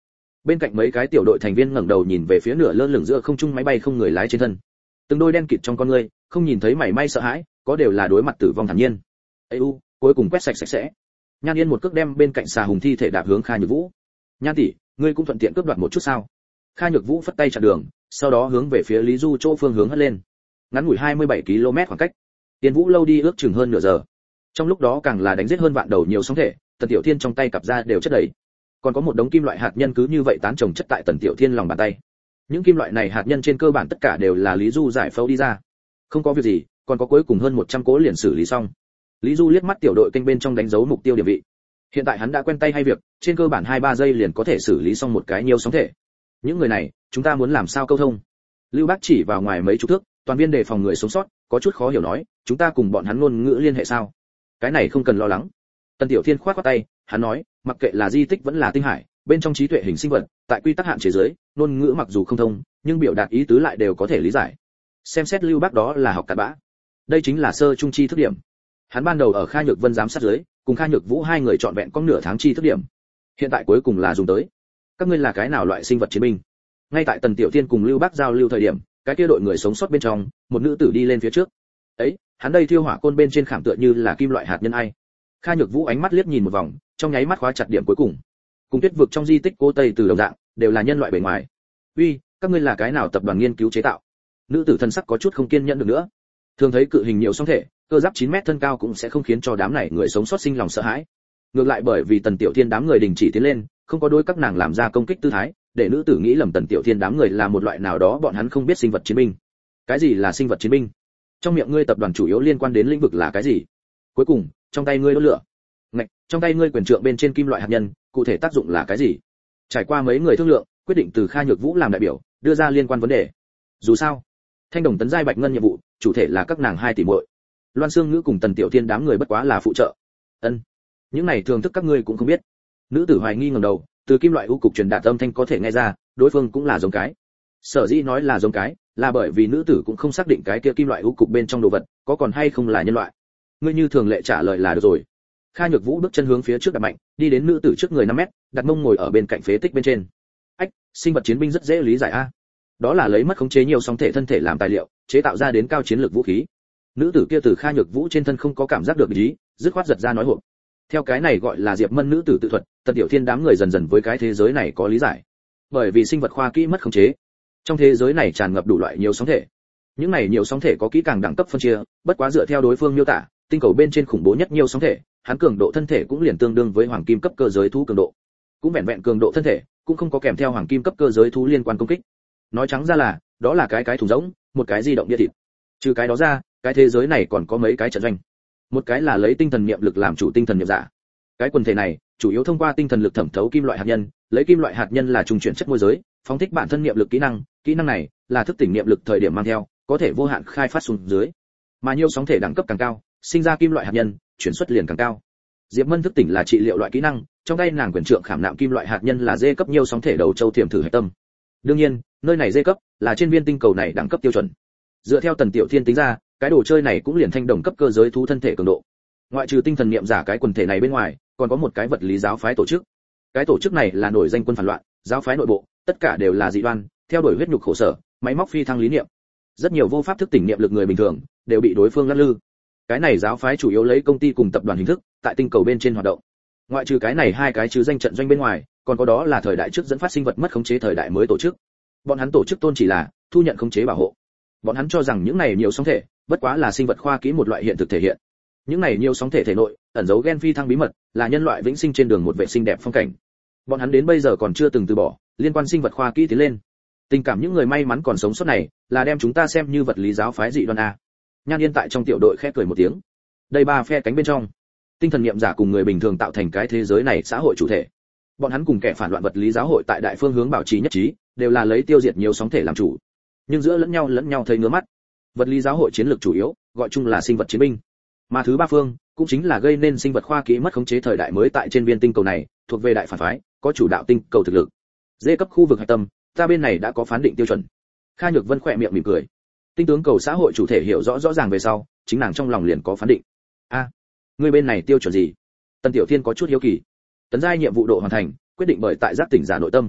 Bên cạnh mấy cái tiểu đội thành viên ngẩng đầu nhìn về phía nửa lơ lửng giữa không trung máy bay không người lái trên thân. Từng đôi đen kịt trong con ngươi, không nhìn thấy mảy may sợ hãi, có đều là đối mặt tử vong thản nhiên. Ây u, cuối cùng quét sạch sạch sẽ. Nhan Yên một cước đem bên cạnh xà hùng thi thể đạp hướng Kha Nhược Vũ. Nhan tỷ, ngươi cũng thuận tiện cướp đoạt một chút sao? Kha Nhược Vũ phất tay chặn đường, sau đó hướng về phía Lý Du chỗ phương hướng hất lên. Ngắn ngủi hai mươi bảy ki lô mét khoảng cách. Tiên Vũ lâu đi ước chừng hơn nửa giờ. Trong lúc đó càng là đánh giết hơn vạn đầu nhiều sóng thể, Tần Tiểu Thiên trong tay cặp ra đều chất đầy. Còn có một đống kim loại hạt nhân cứ như vậy tán chồng chất tại Tần Tiểu Thiên lòng bàn tay. Những kim loại này hạt nhân trên cơ bản tất cả đều là Lý Du giải phẫu đi ra. Không có việc gì, còn có cuối cùng hơn một trăm cố liền xử lý xong. Lý Du liếc mắt tiểu đội kênh bên trong đánh dấu mục tiêu địa vị. Hiện tại hắn đã quen tay hay việc, trên cơ bản hai ba giây liền có thể xử lý xong một cái nhiều sóng thể. Những người này, chúng ta muốn làm sao câu thông? Lưu Bác chỉ vào ngoài mấy chục thước, toàn viên đề phòng người sống sót, có chút khó hiểu nói, chúng ta cùng bọn hắn ngôn ngữ liên hệ sao? Cái này không cần lo lắng. Tần Tiểu Thiên khoát khoát tay, hắn nói, mặc kệ là di tích vẫn là tinh hải, bên trong trí tuệ hình sinh vật, tại quy tắc hạn chế giới, ngôn ngữ mặc dù không thông, nhưng biểu đạt ý tứ lại đều có thể lý giải. Xem xét Lưu Bác đó là học cặn bã. Đây chính là sơ trung chi thức điểm. Hắn ban đầu ở Kha Nhược Vân giám sát dưới, cùng Kha Nhược Vũ hai người chọn vẹn có nửa tháng chi thức điểm. Hiện tại cuối cùng là dùng tới. Các ngươi là cái nào loại sinh vật chiến binh? Ngay tại Tần Tiểu Thiên cùng Lưu Bác giao lưu thời điểm, cái kia đội người sống sót bên trong, một nữ tử đi lên phía trước. Ấy, hắn đây thiêu hỏa côn bên trên khảm tựa như là kim loại hạt nhân ai. Kha Nhược Vũ ánh mắt liếc nhìn một vòng, trong nháy mắt khóa chặt điểm cuối cùng. Cùng Tuyết vực trong di tích cô Tây từ đồng dạng, đều là nhân loại bề ngoài. Uy, các ngươi là cái nào tập đoàn nghiên cứu chế tạo? Nữ tử thân sắc có chút không kiên nhẫn được nữa. Thường thấy cự hình nhiều sóng thể, cơ giáp chín mét thân cao cũng sẽ không khiến cho đám này người sống sót sinh lòng sợ hãi. Ngược lại bởi vì Tần Tiểu Thiên đám người đình chỉ tiến lên, không có đối các nàng làm ra công kích tư thái, để nữ tử nghĩ lầm Tần Tiểu Thiên đám người là một loại nào đó bọn hắn không biết sinh vật chiến binh. Cái gì là sinh vật chiến binh? Trong miệng ngươi tập đoàn chủ yếu liên quan đến lĩnh vực là cái gì? Cuối cùng, trong tay ngươi đốt lửa. Ngạch, trong tay ngươi quyền trượng bên trên kim loại hạt nhân, cụ thể tác dụng là cái gì? Trải qua mấy người thương lượng, quyết định từ Kha Nhược Vũ làm đại biểu, đưa ra liên quan vấn đề. Dù sao, Thanh Đồng Tấn Giai Bạch Ngân nhiệm vụ, chủ thể là các nàng hai tỷ muội. Loan Sương Ngữ cùng Tần Tiểu Thiên đám người bất quá là phụ trợ. Ân, những này thường thức các ngươi cũng không biết. Nữ tử hoài nghi ngẩng đầu, từ kim loại u cục truyền đạt âm thanh có thể nghe ra, đối phương cũng là giống cái. Sở dĩ nói là giống cái, là bởi vì nữ tử cũng không xác định cái kia kim loại u cục bên trong đồ vật có còn hay không là nhân loại. Ngươi như thường lệ trả lời là được rồi. Kha Nhược Vũ bước chân hướng phía trước đạp mạnh, đi đến nữ tử trước người năm mét, đặt mông ngồi ở bên cạnh phế tích bên trên. Ách, sinh vật chiến binh rất dễ lý giải a. Đó là lấy mất khống chế nhiều sóng thể thân thể làm tài liệu, chế tạo ra đến cao chiến lược vũ khí. Nữ tử kia từ Kha Nhược Vũ trên thân không có cảm giác được ý, dứt khoát giật ra nói hộp. Theo cái này gọi là Diệp Mân nữ tử tự thuật, Tần Tiểu Thiên đám người dần dần với cái thế giới này có lý giải. Bởi vì sinh vật khoa kỹ mất khống chế, trong thế giới này tràn ngập đủ loại nhiều sóng thể. Những này nhiều sóng thể có kỹ càng đẳng cấp phân chia, bất quá dựa theo đối phương miêu tả, tinh cầu bên trên khủng bố nhất nhiều sóng thể, hắn cường độ thân thể cũng liền tương đương với hoàng kim cấp cơ giới thú cường độ. Cũng vẹn vẹn cường độ thân thể, cũng không có kèm theo hoàng kim cấp cơ giới thú liên quan công kích. Nói trắng ra là, đó là cái cái thùng rỗng, một cái di động địa thịt. Trừ cái đó ra, cái thế giới này còn có mấy cái trận doanh. Một cái là lấy tinh thần niệm lực làm chủ tinh thần niệm giả. Cái quần thể này, chủ yếu thông qua tinh thần lực thẩm thấu kim loại hạt nhân, lấy kim loại hạt nhân là trung chuyển chất môi giới, phóng thích bản thân niệm lực kỹ năng, kỹ năng này là thức tỉnh niệm lực thời điểm mang theo, có thể vô hạn khai phát xuống dưới. Mà nhiều sóng thể đẳng cấp càng cao, sinh ra kim loại hạt nhân, chuyển xuất liền càng cao. Diệp Mân thức tỉnh là trị liệu loại kỹ năng, trong tay nàng quyền trượng khảm nạm kim loại hạt nhân là dê cấp nhiều sóng thể đầu châu thiểm thử hệ tâm. Đương nhiên, nơi này dê cấp là trên viên tinh cầu này đẳng cấp tiêu chuẩn. Dựa theo Tần Tiểu Thiên tính ra, cái đồ chơi này cũng liền thanh đồng cấp cơ giới thú thân thể cường độ. Ngoại trừ tinh thần niệm giả cái quần thể này bên ngoài, còn có một cái vật lý giáo phái tổ chức. Cái tổ chức này là nổi danh quân phản loạn, giáo phái nội bộ, tất cả đều là dị đoan, theo đuổi huyết nhục khổ sở, máy móc phi thăng lý niệm. Rất nhiều vô pháp thức tỉnh niệm lực người bình thường đều bị đối phương lắc lư. Cái này giáo phái chủ yếu lấy công ty cùng tập đoàn hình thức, tại tinh cầu bên trên hoạt động. Ngoại trừ cái này hai cái chứ danh trận doanh bên ngoài, còn có đó là thời đại trước dẫn phát sinh vật mất khống chế thời đại mới tổ chức. Bọn hắn tổ chức tôn chỉ là thu nhận khống chế bảo hộ. Bọn hắn cho rằng những này nhiều sóng thể, bất quá là sinh vật khoa kỹ một loại hiện thực thể hiện. Những này nhiều sóng thể thể nội, ẩn giấu gen phi thăng bí mật, là nhân loại vĩnh sinh trên đường một vệ sinh đẹp phong cảnh. Bọn hắn đến bây giờ còn chưa từng từ bỏ, liên quan sinh vật khoa kỹ tiến lên. Tình cảm những người may mắn còn sống sót này, là đem chúng ta xem như vật lý giáo phái dị đoan a. Nhan Yên tại trong tiểu đội khẽ cười một tiếng. Đây ba phe cánh bên trong, tinh thần niệm giả cùng người bình thường tạo thành cái thế giới này xã hội chủ thể. Bọn hắn cùng kẻ phản loạn vật lý giáo hội tại đại phương hướng bảo trì nhất trí, đều là lấy tiêu diệt nhiều sóng thể làm chủ. Nhưng giữa lẫn nhau lẫn nhau thấy ngứa mắt. Vật lý giáo hội chiến lược chủ yếu, gọi chung là sinh vật chiến binh. Mà thứ ba phương, cũng chính là gây nên sinh vật khoa kỹ mất khống chế thời đại mới tại trên viên tinh cầu này, thuộc về đại phản phái, có chủ đạo tinh cầu thực lực. Dê cấp khu vực hạch tâm, ta bên này đã có phán định tiêu chuẩn. Kha Nhược Vân khỏe miệng mỉm cười. Tinh tướng cầu xã hội chủ thể hiểu rõ rõ ràng về sau, chính nàng trong lòng liền có phán định. A, à, người bên này tiêu chuẩn gì? Tần Tiểu Thiên có chút hiếu kỳ. Tấn giai nhiệm vụ độ hoàn thành, quyết định bởi tại giác tỉnh giả nội tâm.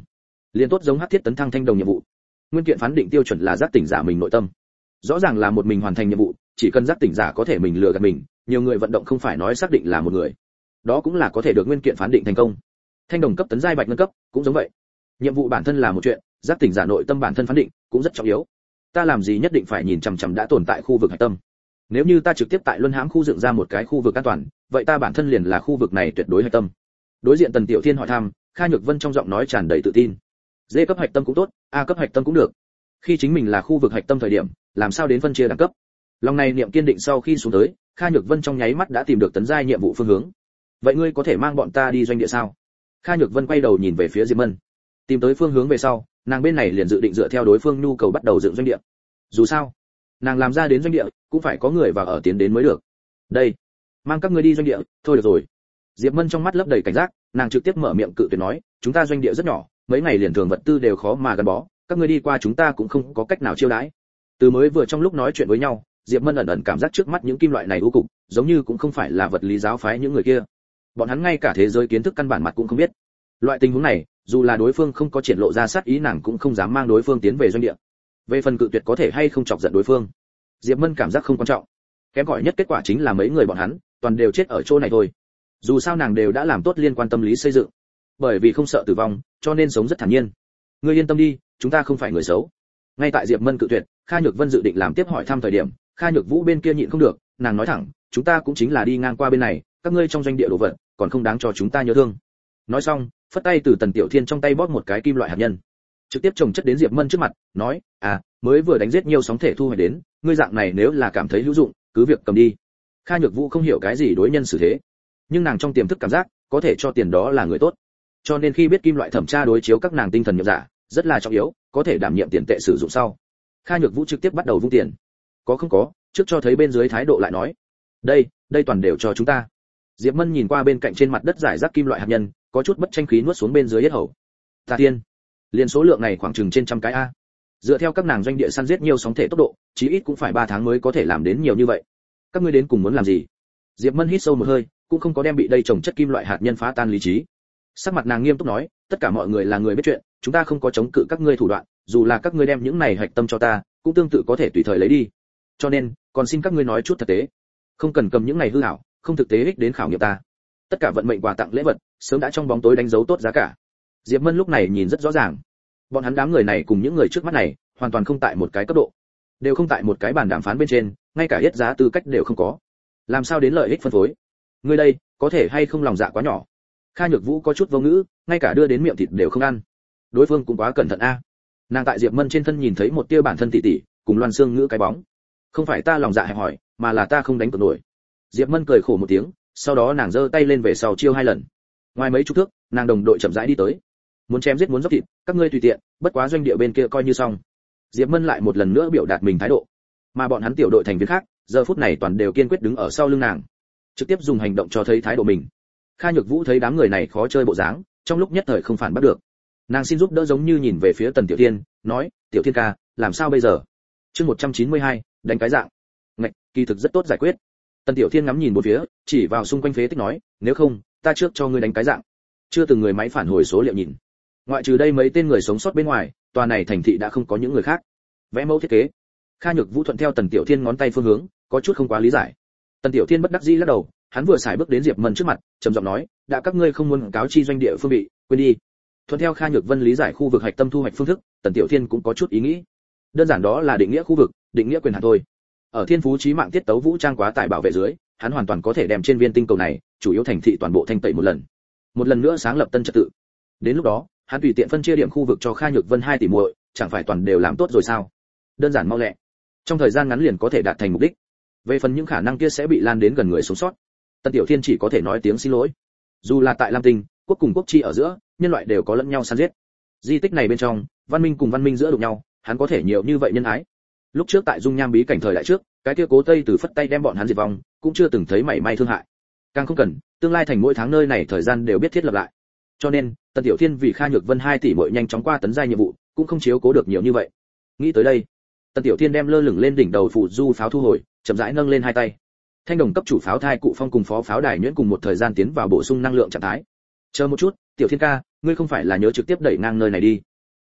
Liên tốt giống hắc thiết tấn thăng thanh đồng nhiệm vụ. Nguyên kiện phán định tiêu chuẩn là giác tỉnh giả mình nội tâm. Rõ ràng là một mình hoàn thành nhiệm vụ, chỉ cần giác tỉnh giả có thể mình lừa gạt mình, nhiều người vận động không phải nói xác định là một người. Đó cũng là có thể được nguyên kiện phán định thành công. Thanh đồng cấp tấn giai bạch ngân cấp, cũng giống vậy. Nhiệm vụ bản thân là một chuyện, giác tỉnh giả nội tâm bản thân phán định cũng rất trọng yếu. Ta làm gì nhất định phải nhìn chằm chằm đã tồn tại khu vực hạch tâm. Nếu như ta trực tiếp tại luân hãm khu dựng ra một cái khu vực an toàn, vậy ta bản thân liền là khu vực này tuyệt đối hạch tâm. Đối diện Tần Tiểu Thiên hỏi thăm, Kha Nhược Vân trong giọng nói tràn đầy tự tin. D cấp hạch tâm cũng tốt, A cấp hạch tâm cũng được. Khi chính mình là khu vực hạch tâm thời điểm, làm sao đến phân chia đẳng cấp. Lòng này niệm kiên định sau khi xuống tới, Kha Nhược Vân trong nháy mắt đã tìm được tấn giai nhiệm vụ phương hướng. Vậy ngươi có thể mang bọn ta đi doanh địa sao? Kha Nhược Vân quay đầu nhìn về phía Diệp Mân. Tìm tới phương hướng về sau, nàng bên này liền dự định dựa theo đối phương nhu cầu bắt đầu dựng doanh địa. Dù sao, nàng làm ra đến doanh địa, cũng phải có người vào ở tiến đến mới được. Đây, mang các ngươi đi doanh địa, thôi được rồi. Diệp Mân trong mắt lấp đầy cảnh giác, nàng trực tiếp mở miệng cự tuyệt nói, chúng ta doanh địa rất nhỏ, mấy ngày liền thường vật tư đều khó mà gắn bó, các ngươi đi qua chúng ta cũng không có cách nào chiêu đãi. Từ mới vừa trong lúc nói chuyện với nhau, Diệp Mân ẩn ẩn cảm giác trước mắt những kim loại này u cục, giống như cũng không phải là vật lý giáo phái những người kia. Bọn hắn ngay cả thế giới kiến thức căn bản mặt cũng không biết. Loại tình huống này, dù là đối phương không có triển lộ ra sát ý, nàng cũng không dám mang đối phương tiến về doanh địa. Về phần cự tuyệt có thể hay không chọc giận đối phương, Diệp Mân cảm giác không quan trọng. Kém cỏi nhất kết quả chính là mấy người bọn hắn toàn đều chết ở chỗ này thôi. Dù sao nàng đều đã làm tốt liên quan tâm lý xây dựng, bởi vì không sợ tử vong, cho nên sống rất thản nhiên. Ngươi yên tâm đi, chúng ta không phải người xấu. Ngay tại Diệp Mân cự tuyệt, Kha Nhược Vân dự định làm tiếp hỏi thăm thời điểm, Kha Nhược Vũ bên kia nhịn không được, nàng nói thẳng, chúng ta cũng chính là đi ngang qua bên này, các ngươi trong doanh địa đồ vật, còn không đáng cho chúng ta nhớ thương. Nói xong, phất tay từ Tần Tiểu Thiên trong tay bóp một cái kim loại hạt nhân, trực tiếp trồng chất đến Diệp Mân trước mặt, nói, à, mới vừa đánh giết nhiều sóng thể thu hồi đến, ngươi dạng này nếu là cảm thấy hữu dụng, cứ việc cầm đi. Kha Nhược Vũ không hiểu cái gì đối nhân xử thế, nhưng nàng trong tiềm thức cảm giác, có thể cho tiền đó là người tốt. Cho nên khi biết kim loại thẩm tra đối chiếu các nàng tinh thần nhiệm giả, rất là trọng yếu, có thể đảm nhiệm tiền tệ sử dụng sau. Kha Nhược Vũ trực tiếp bắt đầu vung tiền. Có không có, trước cho thấy bên dưới thái độ lại nói. Đây, đây toàn đều cho chúng ta. Diệp Mân nhìn qua bên cạnh trên mặt đất giải rác kim loại hạt nhân, có chút bất tranh khí nuốt xuống bên dưới yết hầu. Ta tiên, liền số lượng này khoảng chừng trên trăm cái a. Dựa theo các nàng doanh địa săn giết nhiều sóng thể tốc độ, chí ít cũng phải ba tháng mới có thể làm đến nhiều như vậy. Các ngươi đến cùng muốn làm gì? Diệp Mân hít sâu một hơi, cũng không có đem bị đây trồng chất kim loại hạt nhân phá tan lý trí. Sắc mặt nàng nghiêm túc nói, tất cả mọi người là người biết chuyện, chúng ta không có chống cự các ngươi thủ đoạn, dù là các ngươi đem những này hạch tâm cho ta, cũng tương tự có thể tùy thời lấy đi. Cho nên, còn xin các ngươi nói chút thực tế, không cần cầm những này hư ảo, không thực tế ích đến khảo nghiệm ta. Tất cả vận mệnh quà tặng lễ vật, sớm đã trong bóng tối đánh dấu tốt giá cả. Diệp Mân lúc này nhìn rất rõ ràng, bọn hắn đám người này cùng những người trước mắt này, hoàn toàn không tại một cái cấp độ, đều không tại một cái bàn đàm phán bên trên, ngay cả yết giá tư cách đều không có. Làm sao đến lợi ích phân phối? Ngươi đây, có thể hay không lòng dạ quá nhỏ. Kha Nhược Vũ có chút vô ngữ, ngay cả đưa đến miệng thịt đều không ăn. Đối phương cũng quá cẩn thận a. Nàng tại Diệp Mân trên thân nhìn thấy một tia bản thân tỷ tỷ, cùng Loan Xương ngữ cái bóng. Không phải ta lòng dạ hẹp hỏi, mà là ta không đánh cược nổi. Diệp Mân cười khổ một tiếng, sau đó nàng giơ tay lên về sau chiêu hai lần. Ngoài mấy chục thước, nàng đồng đội chậm rãi đi tới. Muốn chém giết muốn dốc thịt, các ngươi tùy tiện, bất quá doanh địa bên kia coi như xong. Diệp Mân lại một lần nữa biểu đạt mình thái độ. Mà bọn hắn tiểu đội thành viên khác, giờ phút này toàn đều kiên quyết đứng ở sau lưng nàng, trực tiếp dùng hành động cho thấy thái độ mình. Kha Nhược Vũ thấy đám người này khó chơi bộ dáng, trong lúc nhất thời không phản bắt được. Nàng xin giúp đỡ giống như nhìn về phía Tần Tiểu Thiên, nói, "Tiểu Thiên ca, làm sao bây giờ?" Chương một trăm chín mươi hai, đánh cái dạng. Ngạch, kỳ thực rất tốt giải quyết. Tần Tiểu Thiên ngắm nhìn bốn phía, chỉ vào xung quanh phế tích nói, "Nếu không, ta trước cho ngươi đánh cái dạng." Chưa từng người máy phản hồi số liệu nhìn. Ngoại trừ đây mấy tên người sống sót bên ngoài, tòa này thành thị đã không có những người khác. Vẽ mẫu thiết kế. Kha Nhược Vũ thuận theo Tần Tiểu Thiên ngón tay phương hướng, có chút không quá lý giải. Tần Tiểu Thiên bất đắc dĩ lắc đầu, hắn vừa xài bước đến Diệp Mân trước mặt, trầm giọng nói, "Đã các ngươi không muốn cáo chi doanh địa phương bị, quên đi." Thuận theo Kha Nhược Vân lý giải khu vực hạch tâm thu hoạch phương thức, Tần Tiểu Thiên cũng có chút ý nghĩ. Đơn giản đó là định nghĩa khu vực, định nghĩa quyền hạn thôi. Ở Thiên Phú Chí Mạng tiết tấu vũ trang quá tải bảo vệ dưới, hắn hoàn toàn có thể đem trên viên tinh cầu này, chủ yếu thành thị toàn bộ thanh tẩy một lần. Một lần nữa sáng lập tân trật tự. Đến lúc đó, hắn tùy tiện phân chia điểm khu vực cho Kha Nhược Vân hai tỷ muội, chẳng phải toàn đều làm tốt rồi sao? Đơn giản mau lẹ. Trong thời gian ngắn liền có thể đạt thành mục đích. Về phần những khả năng kia sẽ bị lan đến gần người sống sót, Tần Tiểu Thiên chỉ có thể nói tiếng xin lỗi. Dù là tại Lam Tinh, quốc cùng quốc chi ở giữa, nhân loại đều có lẫn nhau săn giết. Di tích này bên trong, văn minh cùng văn minh giữa đụng nhau, hắn có thể nhiều như vậy nhân ái. Lúc trước tại Dung Nham bí cảnh thời đại trước, cái kia Cố Tây từ phất tay đem bọn hắn diệt vong, cũng chưa từng thấy mảy may thương hại. Càng không cần, tương lai thành mỗi tháng nơi này thời gian đều biết thiết lập lại. Cho nên, Tần Tiểu Thiên vì Kha Nhược Vân hai tỷ muội nhanh chóng qua tấn giai nhiệm vụ, cũng không chiếu cố được nhiều như vậy. Nghĩ tới đây, Tần Tiểu Thiên đem lơ lửng lên đỉnh đầu phụ du pháo thu hồi, chậm rãi nâng lên hai tay. Thanh đồng cấp chủ pháo thai cụ phong cùng phó pháo đài nhuyễn cùng một thời gian tiến vào bổ sung năng lượng trạng thái. Chờ một chút, Tiểu Thiên ca, ngươi không phải là nhớ trực tiếp đẩy ngang nơi này đi?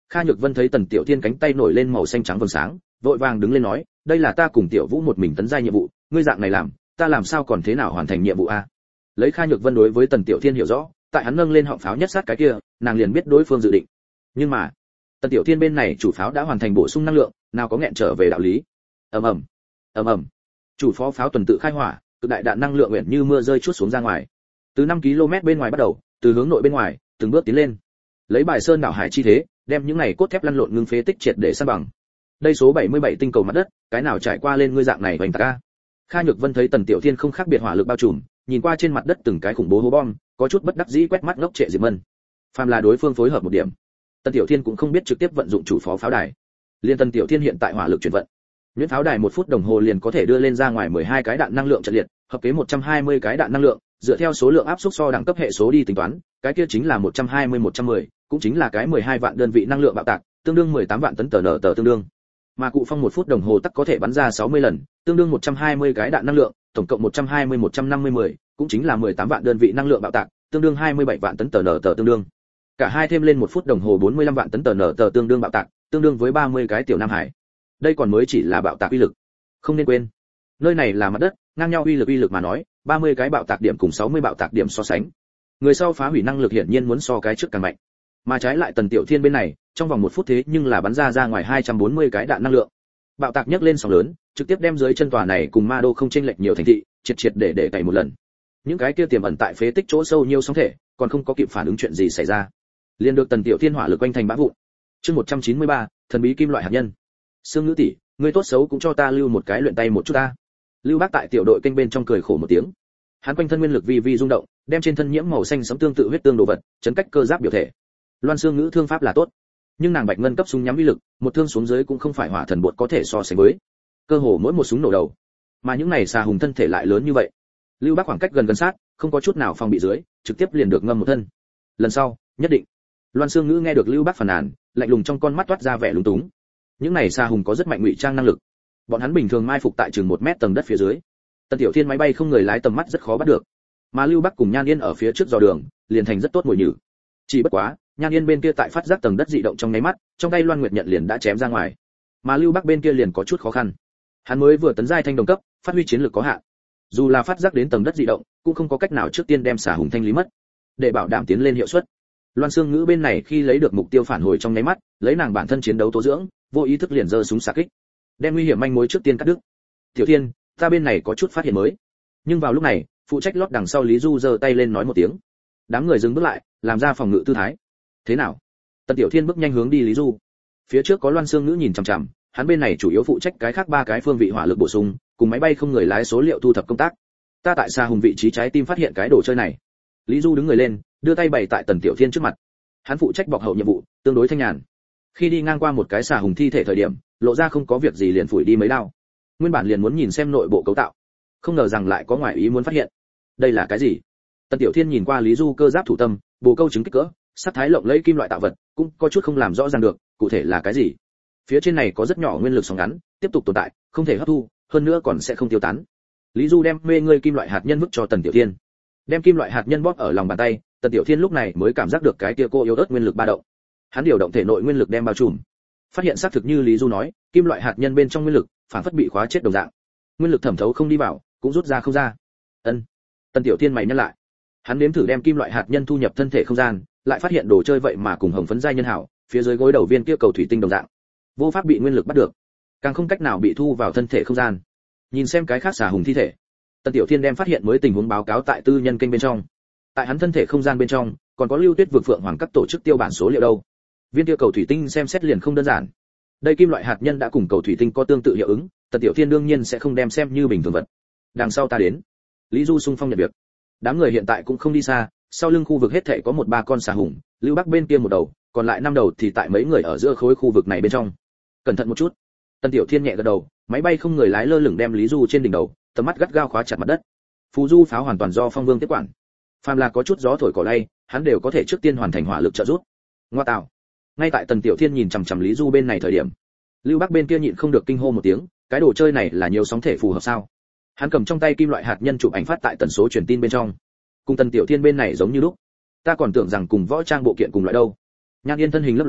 Kha Nhược Vân thấy Tần Tiểu Thiên cánh tay nổi lên màu xanh trắng vầng sáng, vội vàng đứng lên nói, đây là ta cùng Tiểu Vũ một mình tấn giai nhiệm vụ, ngươi dạng này làm, ta làm sao còn thế nào hoàn thành nhiệm vụ a? Lấy Kha Nhược Vân đối với Tần Tiểu Thiên hiểu rõ, tại hắn nâng lên họng pháo nhất sát cái kia, nàng liền biết đối phương dự định. Nhưng mà, Tần Tiểu Thiên bên này chủ pháo đã hoàn thành bổ sung năng lượng, nào có nghẹn trở về đạo lý. Ầm ầm, ầm ầm. Chủ phó pháo tuần tự khai hỏa, cực đại đạn năng lượng nguyện như mưa rơi chuốt xuống ra ngoài. Từ năm ki lô mét bên ngoài bắt đầu, từ hướng nội bên ngoài, từng bước tiến lên. Lấy bài sơn đảo hải chi thế, đem những này cốt thép lăn lộn ngưng phế tích triệt để san bằng. Đây số bảy mươi bảy tinh cầu mặt đất, cái nào trải qua lên ngươi dạng này hoành ta. Kha Nhược Vân thấy Tần Tiểu Thiên không khác biệt hỏa lực bao trùm, nhìn qua trên mặt đất từng cái khủng bố hố bom, có chút bất đắc dĩ quét mắt ngốc trệ Diệp Mân. Phàm là đối phương phối hợp một điểm, Tần Tiểu Thiên cũng không biết trực tiếp vận dụng chủ phó pháo đài. Liên Tần Tiểu Thiên hiện tại hỏa lực chuyển vận, nhuyễn pháo đài một phút đồng hồ liền có thể đưa lên ra ngoài mười hai cái đạn năng lượng trận liệt, hợp kế một trăm hai mươi cái đạn năng lượng, dựa theo số lượng áp suất so đẳng cấp hệ số đi tính toán, cái kia chính là một trăm hai mươi một trăm mười, cũng chính là cái mười hai vạn đơn vị năng lượng bạo tạc, tương đương mười tám vạn tấn tờ nở tờ tương đương. Mà cụ phong một phút đồng hồ tắc có thể bắn ra sáu mươi lần, tương đương một trăm hai mươi cái đạn năng lượng, tổng cộng một trăm hai mươi một trăm năm mươi mười, cũng chính là mười tám vạn đơn vị năng lượng bạo tạc, tương đương hai mươi bảy vạn tấn tờ nở tờ tương đương. Cả hai thêm lên một phút đồng hồ bốn mươi lăm vạn tấn tờ nở tờ tương đương bạo tạc, tương đương với ba mươi cái tiểu Nam Hải. Đây còn mới chỉ là bạo tạc uy lực. Không nên quên, nơi này là mặt đất, ngang nhau uy lực uy lực mà nói, ba mươi cái bạo tạc điểm cùng sáu mươi bạo tạc điểm so sánh. Người sau phá hủy năng lực hiển nhiên muốn so cái trước càng mạnh. Mà trái lại Tần Tiểu Thiên bên này, trong vòng một phút thế nhưng là bắn ra ra ngoài hai trăm bốn mươi cái đạn năng lượng. Bạo tạc nhấc lên sóng lớn, trực tiếp đem dưới chân tòa này cùng Ma Đô không chênh lệch nhiều thành thị, triệt triệt để để cày một lần. Những cái kia tiềm ẩn tại phế tích chỗ sâu nhiều sóng thể, còn không có kịp phản ứng chuyện gì xảy ra, liền được Tần Tiểu Thiên hỏa lực quanh thành bã vụn. Chương một trăm chín mươi ba, thần bí kim loại hạt nhân. Sương Ngữ tỷ, ngươi tốt xấu cũng cho ta lưu một cái luyện tay một chút ta. Lưu Bác tại tiểu đội kênh bên trong cười khổ một tiếng. Hắn quanh thân nguyên lực vi vi rung động, đem trên thân nhiễm màu xanh sẫm tương tự huyết tương đồ vật, chấn cách cơ giáp biểu thể. Loan Sương Ngữ thương pháp là tốt, nhưng nàng bạch ngân cấp súng nhắm uy lực, một thương xuống dưới cũng không phải hỏa thần bột có thể so sánh với. Cơ hồ mỗi một súng nổ đầu, mà những này xà hùng thân thể lại lớn như vậy. Lưu Bác khoảng cách gần gần sát, không có chút nào phòng bị dưới, trực tiếp liền được ngâm một thân. Lần sau, nhất định. Loan Sương Ngữ nghe được Lưu Bác phàn nàn, lạnh lùng trong con mắt toát ra vẻ lúng túng. Những này xà hùng có rất mạnh ngụy trang năng lực. Bọn hắn bình thường mai phục tại chừng một mét tầng đất phía dưới. Tần Tiểu Thiên máy bay không người lái tầm mắt rất khó bắt được. Mà Lưu Bắc cùng Nhan Yên ở phía trước dò đường, liền thành rất tốt mồi nhử. Chỉ bất quá, Nhan Yên bên kia tại phát giác tầng đất dị động trong nháy mắt, trong tay Loan Nguyệt nhận liền đã chém ra ngoài. Mà Lưu Bắc bên kia liền có chút khó khăn. Hắn mới vừa tấn giai thanh đồng cấp, phát huy chiến lược có hạn. Dù là phát giác đến tầng đất dị động, cũng không có cách nào trước tiên đem xà hùng thanh lý mất. Để bảo đảm tiến lên hiệu suất, Loan Sương Ngữ bên này khi lấy được mục tiêu phản hồi trong nháy mắt, lấy nàng bản thân chiến đấu tố dưỡng, vô ý thức liền giơ súng xạ kích, đem nguy hiểm manh mối trước tiên cắt đứt. Tiểu Thiên, ta bên này có chút phát hiện mới. Nhưng vào lúc này, phụ trách lót đằng sau Lý Du giơ tay lên nói một tiếng. Đám người dừng bước lại, làm ra phòng ngự tư thái. Thế nào? Tần Tiểu Thiên bước nhanh hướng đi Lý Du. Phía trước có Loan Sương Ngữ nhìn chằm chằm, hắn bên này chủ yếu phụ trách cái khác ba cái phương vị hỏa lực bổ sung, cùng máy bay không người lái số liệu thu thập công tác. Ta tại xa hùng vị trí trái tim phát hiện cái đồ chơi này. Lý Du đứng người lên, đưa tay bày tại Tần Tiểu Thiên trước mặt. Hắn phụ trách bọc hậu nhiệm vụ, tương đối thanh nhàn. Khi đi ngang qua một cái xà hùng thi thể thời điểm, lộ ra không có việc gì liền phủi đi mấy đao. Nguyên bản liền muốn nhìn xem nội bộ cấu tạo, không ngờ rằng lại có ngoại ý muốn phát hiện. Đây là cái gì? Tần Tiểu Thiên nhìn qua Lý Du cơ giáp thủ tâm, bồ câu trứng kích cỡ, sắc thái lộng lẫy kim loại tạo vật, cũng có chút không làm rõ ràng được, cụ thể là cái gì. Phía trên này có rất nhỏ nguyên lực sóng ngắn, tiếp tục tồn tại, không thể hấp thu, hơn nữa còn sẽ không tiêu tán. Lý Du đem mê ngươi kim loại hạt nhân vứt cho Tần Tiểu Thiên. Đem kim loại hạt nhân bóp ở lòng bàn tay, Tần Tiểu Thiên lúc này mới cảm giác được cái kia cô yếu ớt nguyên lực ba động. Hắn điều động thể nội nguyên lực đem bao trùm. Phát hiện xác thực như Lý Du nói, kim loại hạt nhân bên trong nguyên lực, phản phất bị khóa chết đồng dạng. Nguyên lực thẩm thấu không đi vào, cũng rút ra không ra. Ân. Tần Tiểu Thiên mày nhăn lại. Hắn nếm thử đem kim loại hạt nhân thu nhập thân thể không gian, lại phát hiện đồ chơi vậy mà cùng hồng phấn giai nhân hảo, phía dưới gối đầu viên kia cầu thủy tinh đồng dạng. Vô pháp bị nguyên lực bắt được, càng không cách nào bị thu vào thân thể không gian. Nhìn xem cái khác xà hùng thi thể, Tần Tiểu Thiên đem phát hiện mới tình huống báo cáo tại tư nhân kênh bên trong. Tại hắn thân thể không gian bên trong, còn có Lưu Tuyết Vực Phượng Hoàng các tổ chức tiêu bản số liệu đâu. Viên kia cầu thủy tinh xem xét liền không đơn giản. Đây kim loại hạt nhân đã cùng cầu thủy tinh có tương tự hiệu ứng, Tần Tiểu Thiên đương nhiên sẽ không đem xem như bình thường vật. Đằng sau ta đến. Lý Du xung phong nhận việc. Đám người hiện tại cũng không đi xa, sau lưng khu vực hết thảy có một ba con xà hùng, Lưu Bắc bên kia một đầu, còn lại năm đầu thì tại mấy người ở giữa khối khu vực này bên trong. Cẩn thận một chút. Tần Tiểu Thiên nhẹ gật đầu, máy bay không người lái lơ lửng đem Lý Du trên đỉnh đầu, tầm mắt gắt gao khóa chặt mặt đất. Phù du pháo hoàn toàn do Phong Vương tiếp quản. Phàm là có chút gió thổi cỏ lay, hắn đều có thể trước tiên hoàn thành hỏa lực trợ giúp. Ngoa tạo. Ngay tại Tần Tiểu Thiên nhìn chằm chằm Lý Du bên này thời điểm, Lưu Bắc bên kia nhịn không được kinh hô một tiếng, cái đồ chơi này là nhiều sóng thể phù hợp sao? Hắn cầm trong tay kim loại hạt nhân chụp ảnh phát tại tần số truyền tin bên trong. Cùng Tần Tiểu Thiên bên này giống như lúc. Ta còn tưởng rằng cùng võ trang bộ kiện cùng loại đâu. Nhan Yên thân hình lấp lóe,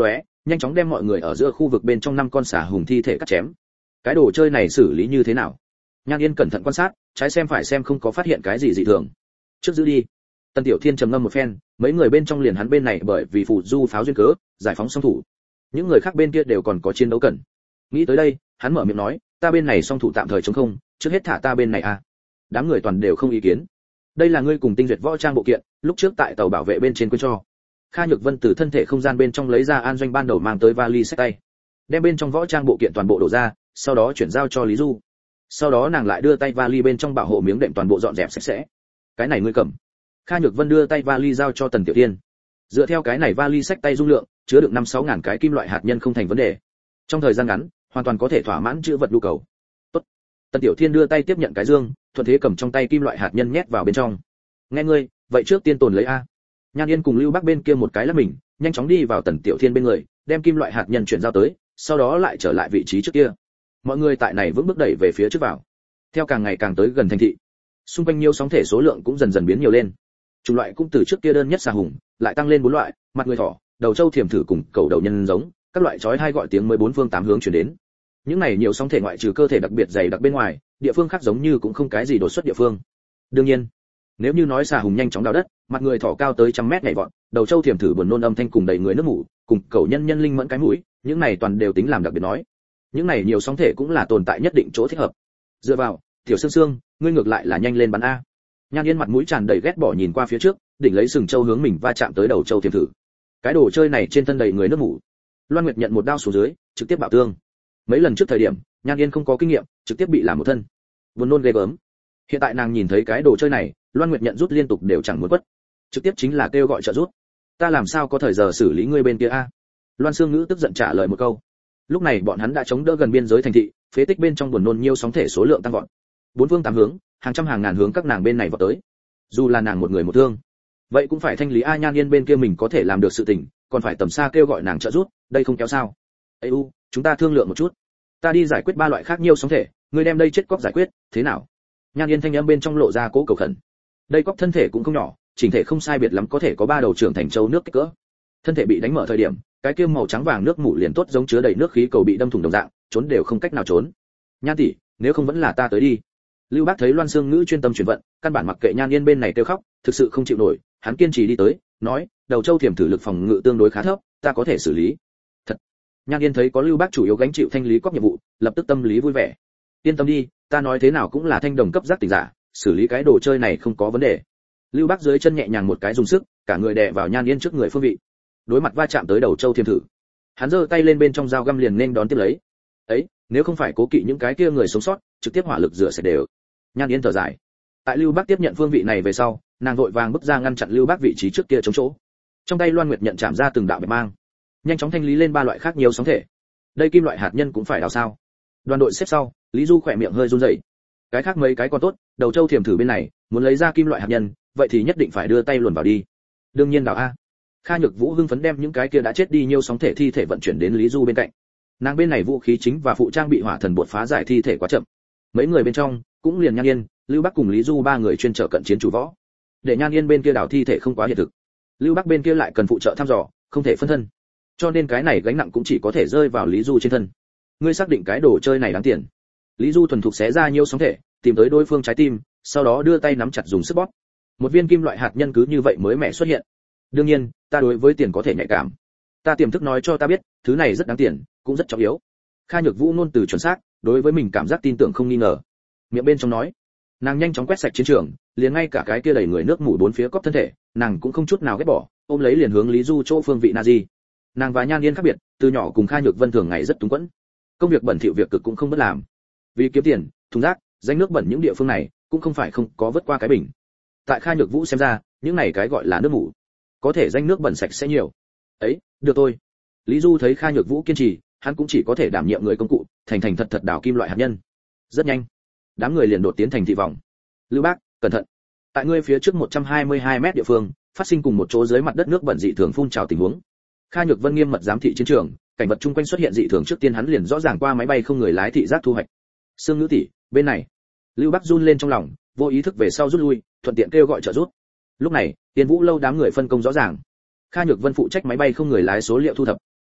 nhanh chóng đem mọi người ở giữa khu vực bên trong năm con xà hùng thi thể cắt chém. Cái đồ chơi này xử lý như thế nào? Nhan Yên cẩn thận quan sát, trái xem phải xem không có phát hiện cái gì dị thường. Trước giữ đi. Tần Tiểu Thiên trầm ngâm một phen, mấy người bên trong liền hắn bên này bởi vì phù du pháo duyên cớ, giải phóng song thủ. Những người khác bên kia đều còn có chiến đấu cần. Nghĩ tới đây, hắn mở miệng nói, ta bên này song thủ tạm thời trống không, trước hết thả ta bên này a. Đám người toàn đều không ý kiến. Đây là ngươi cùng tinh duyệt võ trang bộ kiện, lúc trước tại tàu bảo vệ bên trên quên cho. Kha Nhược Vân từ thân thể không gian bên trong lấy ra an doanh ban đầu mang tới vali xách tay, đem bên trong võ trang bộ kiện toàn bộ đổ ra, sau đó chuyển giao cho Lý Du. Sau đó nàng lại đưa tay vali bên trong bảo hộ miếng đệm toàn bộ dọn dẹp sạch sẽ. Cái này ngươi cầm. Kha Nhược Vân đưa tay vali giao cho Tần Tiểu Thiên. Dựa theo cái này vali xách tay dung lượng, chứa đựng năm sáu ngàn cái kim loại hạt nhân không thành vấn đề. Trong thời gian ngắn, hoàn toàn có thể thỏa mãn chữ vật nhu cầu. Tốt. Tần Tiểu Thiên đưa tay tiếp nhận cái dương, thuận thế cầm trong tay kim loại hạt nhân nhét vào bên trong. Nghe ngươi, vậy trước tiên tồn lấy a. Nhan Yên cùng Lưu Bắc bên kia một cái là mình, nhanh chóng đi vào Tần Tiểu Thiên bên người, đem kim loại hạt nhân chuyển giao tới, sau đó lại trở lại vị trí trước kia. Mọi người tại này vững bước đẩy về phía trước vào. Theo càng ngày càng tới gần thành thị, xung quanh nhiều sóng thể số lượng cũng dần dần biến nhiều lên. Chủng loại cũng từ trước kia đơn nhất xà hùng, lại tăng lên bốn loại, mặt người thỏ, đầu trâu thiểm thử cùng cầu đầu nhân giống, các loại chói hai gọi tiếng mới bốn phương tám hướng truyền đến. Những này nhiều sóng thể ngoại trừ cơ thể đặc biệt dày đặc bên ngoài, địa phương khác giống như cũng không cái gì đột xuất địa phương. Đương nhiên, nếu như nói xà hùng nhanh chóng đào đất, mặt người thỏ cao tới trăm mét nhảy vọt, đầu trâu thiểm thử buồn nôn âm thanh cùng đầy người nước mủ, cùng cầu nhân nhân linh mẫn cái mũi, những này toàn đều tính làm đặc biệt nói. Những này nhiều sóng thể cũng là tồn tại nhất định chỗ thích hợp. Dựa vào, Tiểu Sương Sương, ngươi ngược lại là nhanh lên bắn a. Nhan Yên mặt mũi tràn đầy ghét bỏ nhìn qua phía trước, đỉnh lấy sừng châu hướng mình va chạm tới đầu trâu thiểm thử. Cái đồ chơi này trên thân đầy người nước mủ. Loan Nguyệt nhận một đao xuống dưới, trực tiếp bạo tương. Mấy lần trước thời điểm, Nhan Yên không có kinh nghiệm, trực tiếp bị làm một thân. Buồn nôn ghê gớm. Hiện tại nàng nhìn thấy cái đồ chơi này, Loan Nguyệt nhận rút liên tục đều chẳng muốn quất. Trực tiếp chính là kêu gọi trợ rút. Ta làm sao có thời giờ xử lý ngươi bên kia a? Loan Sương Ngữ tức giận trả lời một câu. Lúc này bọn hắn đã chống đỡ gần biên giới thành thị, phế tích bên trong buồn nôn nhiều sóng thể số lượng tăng vọt. Bốn phương tám hướng, hàng trăm hàng ngàn hướng các nàng bên này vọt tới. Dù là nàng một người một thương, vậy cũng phải thanh lý a. Nhan Yên bên kia mình có thể làm được sự tình, còn phải tầm xa kêu gọi nàng trợ giúp, đây không kéo sao? Ê u, chúng ta thương lượng một chút. Ta đi giải quyết ba loại khác nhiều sóng thể, ngươi đem đây chết cóc giải quyết, thế nào? Nhan Yên thanh âm bên trong lộ ra cố cầu khẩn. Đây cóc thân thể cũng không nhỏ, chỉnh thể không sai biệt lắm có thể có ba đầu trưởng thành châu nước kích cỡ. Thân thể bị đánh mở thời điểm, cái kia màu trắng vàng nước mủ liền tốt giống chứa đầy nước khí cầu bị đâm thủng đồng dạng, trốn đều không cách nào trốn. Nhan tỷ, nếu không vẫn là ta tới đi. Lưu Bác thấy Loan Sương Ngữ chuyên tâm chuyển vận, căn bản mặc kệ Nhan Yên bên này kêu khóc, thực sự không chịu nổi, hắn kiên trì đi tới, nói, đầu châu thiểm thử lực phòng ngự tương đối khá thấp, ta có thể xử lý. Thật. Nhan Yên thấy có Lưu Bác chủ yếu gánh chịu thanh lý cóc nhiệm vụ, lập tức tâm lý vui vẻ. Yên tâm đi, ta nói thế nào cũng là thanh đồng cấp giác tỉnh giả, xử lý cái đồ chơi này không có vấn đề. Lưu Bác dưới chân nhẹ nhàng một cái dùng sức, cả người đè vào Nhan Yên trước người phương vị. Đối mặt va chạm tới đầu châu thiểm thử, hắn giơ tay lên bên trong dao găm liền nên đón tiếp lấy. Ấy, nếu không phải cố kỵ những cái kia người sống sót, trực tiếp hỏa lực rửa sạch đều. Nhan Yên thở dài. Tại Lưu Bác tiếp nhận phương vị này về sau, nàng vội vàng bước ra ngăn chặn Lưu Bác vị trí trước kia chống chỗ. Trong tay Loan Nguyệt nhận chạm ra từng đạo bạch mang, nhanh chóng thanh lý lên ba loại khác nhiều sóng thể. Đây kim loại hạt nhân cũng phải đào sao? Đoàn đội xếp sau, Lý Du khỏe miệng hơi run rẩy. Cái khác mấy cái còn tốt, đầu châu thiểm thử bên này, muốn lấy ra kim loại hạt nhân, vậy thì nhất định phải đưa tay luồn vào đi. Đương nhiên đào a. Kha Nhược Vũ hưng phấn đem những cái kia đã chết đi nhiều sóng thể thi thể vận chuyển đến Lý Du bên cạnh. Nàng bên này vũ khí chính và phụ trang bị hỏa thần bột phá giải thi thể quá chậm. Mấy người bên trong cũng liền Nhan Yên, Lưu Bắc cùng Lý Du ba người chuyên trợ cận chiến chủ võ. Để Nhan Yên bên kia đào thi thể không quá hiện thực. Lưu Bắc bên kia lại cần phụ trợ thăm dò, không thể phân thân. Cho nên cái này gánh nặng cũng chỉ có thể rơi vào Lý Du trên thân. Ngươi xác định cái đồ chơi này đáng tiền. Lý Du thuần thục xé ra nhiều sóng thể, tìm tới đối phương trái tim, sau đó đưa tay nắm chặt dùng sức bóp. Một viên kim loại hạt nhân cứ như vậy mới mẻ xuất hiện. Đương nhiên, ta đối với tiền có thể nhạy cảm. Ta tiềm thức nói cho ta biết, thứ này rất đáng tiền, cũng rất trọng yếu. Kha Nhược Vũ ngôn từ chuẩn xác, đối với mình cảm giác tin tưởng không nghi ngờ. Miệng bên trong nói, nàng nhanh chóng quét sạch chiến trường, liền ngay cả cái kia đầy người nước mũi bốn phía cóc thân thể, nàng cũng không chút nào ghét bỏ, ôm lấy liền hướng Lý Du chỗ phương vị Nazi. Nàng và Nhan Yên khác biệt, từ nhỏ cùng Kha Nhược Vân thường ngày rất túng quẫn. Công việc bẩn thỉu việc cực cũng không bất làm. Vì kiếm tiền, thùng rác, danh nước bẩn những địa phương này, cũng không phải không có vớt qua cái bình. Tại Kha Nhược Vũ xem ra, những này cái gọi là nước mủ, có thể danh nước bẩn sạch sẽ nhiều. Ấy, được thôi. Lý Du thấy Kha Nhược Vũ kiên trì, hắn cũng chỉ có thể đảm nhiệm người công cụ, thành thành thật thật đào kim loại hạt nhân. Rất nhanh, đám người liền đột tiến thành thị vòng. Lưu Bác, cẩn thận. Tại ngươi phía trước một trăm hai mươi hai mét địa phương, phát sinh cùng một chỗ dưới mặt đất nước bẩn dị thường phun trào tình huống. Kha Nhược Vân nghiêm mật giám thị chiến trường, cảnh vật chung quanh xuất hiện dị thường trước tiên hắn liền rõ ràng qua máy bay không người lái thị giác thu hoạch. Sương Ngữ tỷ, bên này. Lưu Bác run lên trong lòng, vô ý thức về sau rút lui, thuận tiện kêu gọi trợ giúp. Lúc này, Tiên Vũ lâu đám người phân công rõ ràng. Kha Nhược Vân phụ trách máy bay không người lái số liệu thu thập.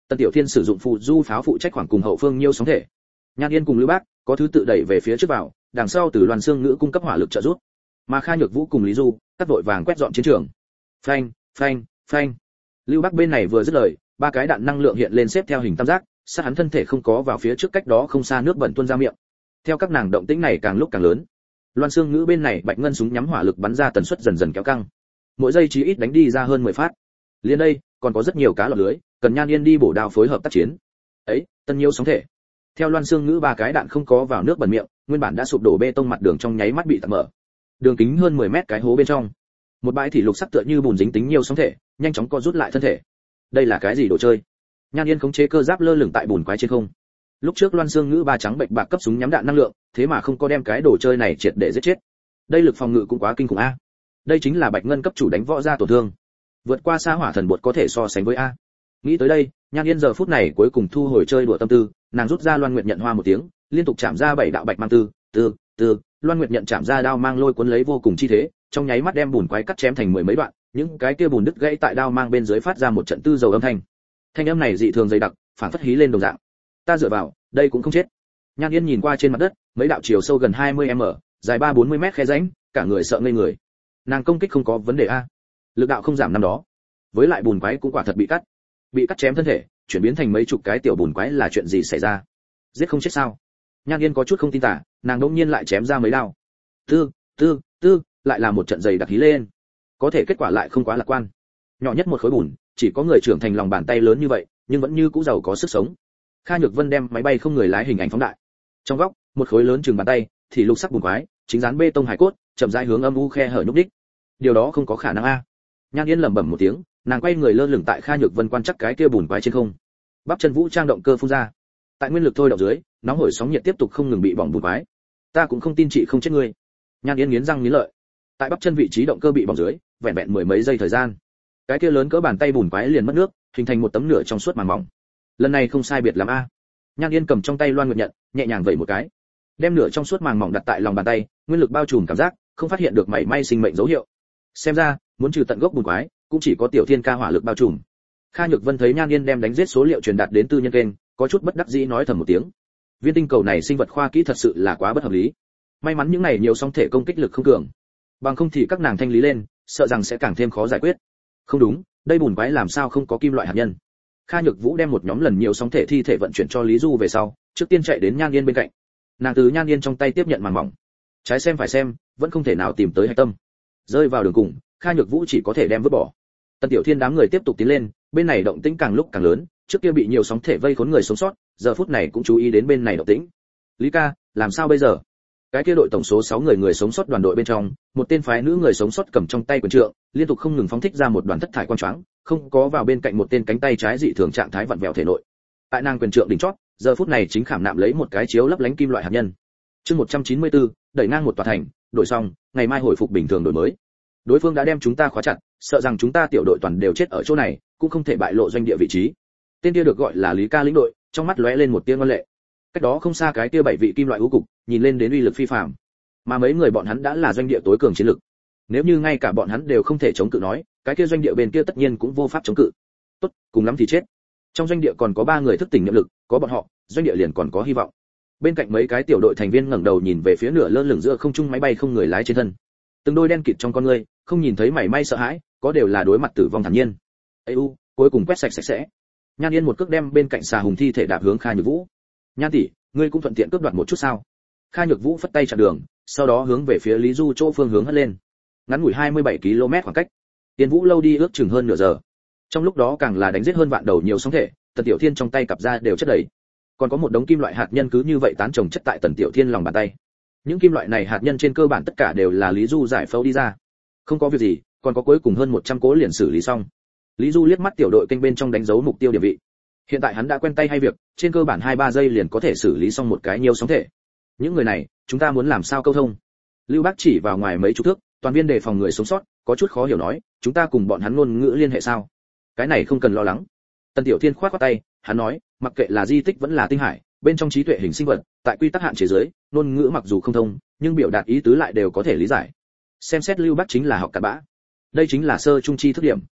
Tần Tiểu Thiên sử dụng phù du pháo phụ trách khoảng cùng hậu phương nhiêu sóng thể. Nhan Yên cùng Lưu Bác có thứ tự đẩy về phía trước vào, đằng sau từ Loan Xương Ngữ cung cấp hỏa lực trợ giúp. Mà Kha Nhược Vũ cùng Lý Du, cắt vội vàng quét dọn chiến trường. Phanh, phanh, phanh. Lưu Bác bên này vừa dứt lời, ba cái đạn năng lượng hiện lên xếp theo hình tam giác, sát hắn thân thể không có vào phía trước cách đó không xa nước bẩn tuôn ra miệng. Theo các nàng động tĩnh này càng lúc càng lớn, Loan Xương Ngữ bên này bạch ngân súng nhắm hỏa lực bắn ra tần suất dần dần kéo căng. Mỗi giây chí ít đánh đi ra hơn mười phát. Liên đây, còn có rất nhiều cá lọt lưới, cần Nhan Yên đi bổ đao phối hợp tác chiến. Ấy, tân nhiêu sóng thể. Theo Loan Xương Ngữ ba cái đạn không có vào nước bẩn miệng, nguyên bản đã sụp đổ bê tông mặt đường trong nháy mắt bị tạm mở. Đường kính hơn mười mét cái hố bên trong, một bãi thủy lục sắc tựa như bùn dính tính nhiều sóng thể, nhanh chóng co rút lại thân thể. Đây là cái gì đồ chơi? Nhan Yên khống chế cơ giáp lơ lửng tại bùn quái trên không. Lúc trước Loan Xương Ngữ ba trắng bệnh bạc cấp súng nhắm đạn năng lượng, thế mà không có đem cái đồ chơi này triệt để giết chết. Đây lực phòng ngự cũng quá kinh khủng a. Đây chính là bạch ngân cấp chủ đánh võ ra tổn thương, vượt qua xa hỏa thần bột có thể so sánh với a. Nghĩ tới đây, Nhan Yên giờ phút này cuối cùng thu hồi chơi đùa tâm tư, nàng rút ra Loan Nguyệt nhận hoa một tiếng, liên tục chạm ra bảy đạo bạch mang tư, tư, tư, Loan Nguyệt nhận chạm ra đao mang lôi cuốn lấy vô cùng chi thế, trong nháy mắt đem bùn quái cắt chém thành mười mấy đoạn, những cái kia bùn đứt gãy tại đao mang bên dưới phát ra một trận tư dầu âm thanh. Thanh âm này dị thường dày đặc, phản phất hí lên đồng dạng. Ta dựa vào, đây cũng không chết. Nhan Yên nhìn qua trên mặt đất, mấy đạo chiều sâu gần hai mươi mét, dài ba bốn mươi mét khe rãnh, cả người sợ ngây người. Nàng công kích không có vấn đề a, lực đạo không giảm năm đó. Với lại bùn quái cũng quả thật bị cắt, bị cắt chém thân thể, chuyển biến thành mấy chục cái tiểu bùn quái là chuyện gì xảy ra? Giết không chết sao? Nhan Yên có chút không tin tả, nàng đột nhiên lại chém ra mấy đao. Tư, tư, tư, lại là một trận dày đặc hí lên. Có thể kết quả lại không quá lạc quan. Nhỏ nhất một khối bùn, chỉ có người trưởng thành lòng bàn tay lớn như vậy, nhưng vẫn như cũ giàu có sức sống. Kha Nhược Vân đem máy bay không người lái hình ảnh phóng đại. Trong góc, một khối lớn chừng bàn tay, thì lục sắc bùn quái, chính dán bê tông hải cốt, chậm rãi hướng âm u khe hở nhúc đích. Điều đó không có khả năng a. Nhan Yên lẩm bẩm một tiếng, nàng quay người lơ lửng tại Kha Nhược Vân quan chắc cái kia bùn quái trên không. Bắp chân vũ trang động cơ phun ra. Tại nguyên lực thôi động dưới, nóng hổi sóng nhiệt tiếp tục không ngừng bị bỏng bùn quái. Ta cũng không tin chị không chết ngươi. Nhan Yên nghiến răng nghiến lợi. Tại bắp chân vị trí động cơ bị bỏng dưới, vẹn vẹn mười mấy giây thời gian, cái kia lớn cỡ bàn tay bùn quái liền mất nước, hình thành một tấm nửa trong suốt màng mỏng. Lần này không sai biệt lắm a. Nhan Yên cầm trong tay Loan Nguyệt nhận, nhẹ nhàng vẩy một cái, đem nửa trong suốt màng mỏng đặt tại lòng bàn tay, nguyên lực bao trùm cảm giác, không phát hiện được mảy may sinh mệnh dấu hiệu. Xem ra, muốn trừ tận gốc bùn quái, cũng chỉ có tiểu thiên ca hỏa lực bao trùm. Kha Nhược Vân thấy Nhan Yên đem đánh giết số liệu truyền đạt đến tư nhân kênh, có chút bất đắc dĩ nói thầm một tiếng. Viên tinh cầu này sinh vật khoa kỹ thật sự là quá bất hợp lý. May mắn những này nhiều song thể công kích lực không cường, bằng không thì các nàng thanh lý lên, sợ rằng sẽ càng thêm khó giải quyết. Không đúng, đây bùn quái làm sao không có kim loại hạt nhân? Kha Nhược Vũ đem một nhóm lần nhiều sóng thể thi thể vận chuyển cho Lý Du về sau, trước tiên chạy đến Nhan Yên bên cạnh. Nàng từ Nhan Yên trong tay tiếp nhận màng mỏng, trái xem phải xem, vẫn không thể nào tìm tới hạch tâm. Rơi vào đường cùng, Kha Nhược Vũ chỉ có thể đem vứt bỏ. Tần Tiểu Thiên đám người tiếp tục tiến lên, bên này động tĩnh càng lúc càng lớn, trước kia bị nhiều sóng thể vây khốn người sống sót, giờ phút này cũng chú ý đến bên này động tĩnh. Lý ca, làm sao bây giờ? Cái kia đội tổng số sáu người người sống sót đoàn đội bên trong, một tên phái nữ người sống sót cầm trong tay quyền trượng, liên tục không ngừng phóng thích ra một đoàn thất thải quang choáng, không có vào bên cạnh một tên cánh tay trái dị thường trạng thái vặn vẹo thể nội. Tại nàng quyền trượng đỉnh chót, giờ phút này chính khảm nạm lấy một cái chiếu lấp lánh kim loại hạt nhân. Chương một trăm chín mươi tư, đẩy ngang một tòa thành, đổi xong, ngày mai hồi phục bình thường đổi mới. Đối phương đã đem chúng ta khóa chặt, sợ rằng chúng ta tiểu đội toàn đều chết ở chỗ này, cũng không thể bại lộ doanh địa vị trí. Tên kia được gọi là Lý ca lĩnh đội, trong mắt lóe lên một tia ngoan lệ. Cách đó không xa cái kia bảy vị kim loại u cục, nhìn lên đến uy lực phi phàm. Mà mấy người bọn hắn đã là doanh địa tối cường chiến lực. Nếu như ngay cả bọn hắn đều không thể chống cự nói, cái kia doanh địa bên kia tất nhiên cũng vô pháp chống cự. Tốt, cùng lắm thì chết. Trong doanh địa còn có ba người thức tỉnh niệm lực, có bọn họ, doanh địa liền còn có hy vọng. Bên cạnh mấy cái tiểu đội thành viên ngẩng đầu nhìn về phía nửa lơ lửng giữa không trung máy bay không người lái trên thân. Từng đôi đen kịt trong con ngươi, không nhìn thấy mảy may sợ hãi, có đều là đối mặt tử vong thản nhiên. Ây u, cuối cùng quét sạch sạch sẽ. Nhan Yên một cước đem bên cạnh xà hùng thi thể đạp hướng Kha Nhược Vũ. Nhan tỷ, ngươi cũng thuận tiện cướp đoạt một chút sao? Kha Nhược Vũ phất tay chặn đường, sau đó hướng về phía Lý Du chỗ phương hướng hất lên. Ngắn ngủi hai mươi bảy ki lô mét khoảng cách. Tiên Vũ lâu đi ước chừng hơn nửa giờ. Trong lúc đó càng là đánh giết hơn vạn đầu nhiều sóng thể, Tần Tiểu Thiên trong tay cặp ra đều chất đầy. Còn có một đống kim loại hạt nhân cứ như vậy tán chồng chất tại Tần Tiểu Thiên lòng bàn tay. Những kim loại này hạt nhân trên cơ bản tất cả đều là Lý Du giải phẫu đi ra. Không có việc gì, còn có cuối cùng hơn một trăm cố liền xử lý xong. Lý Du liếc mắt tiểu đội kênh bên trong đánh dấu mục tiêu địa vị. Hiện tại hắn đã quen tay hay việc, trên cơ bản hai ba giây liền có thể xử lý xong một cái nhiều sóng thể. Những người này, chúng ta muốn làm sao câu thông? Lưu Bác chỉ vào ngoài mấy chục thước, toàn viên đề phòng người sống sót, có chút khó hiểu nói, chúng ta cùng bọn hắn ngôn ngữ liên hệ sao? Cái này không cần lo lắng. Tần Tiểu Thiên khoát khoát tay, hắn nói, mặc kệ là di tích vẫn là tinh hải, bên trong trí tuệ hình sinh vật, tại quy tắc hạn chế dưới, ngôn ngữ mặc dù không thông, nhưng biểu đạt ý tứ lại đều có thể lý giải. Xem xét Lưu Bác chính là học cặn bã. Đây chính là sơ trung chi thức điểm.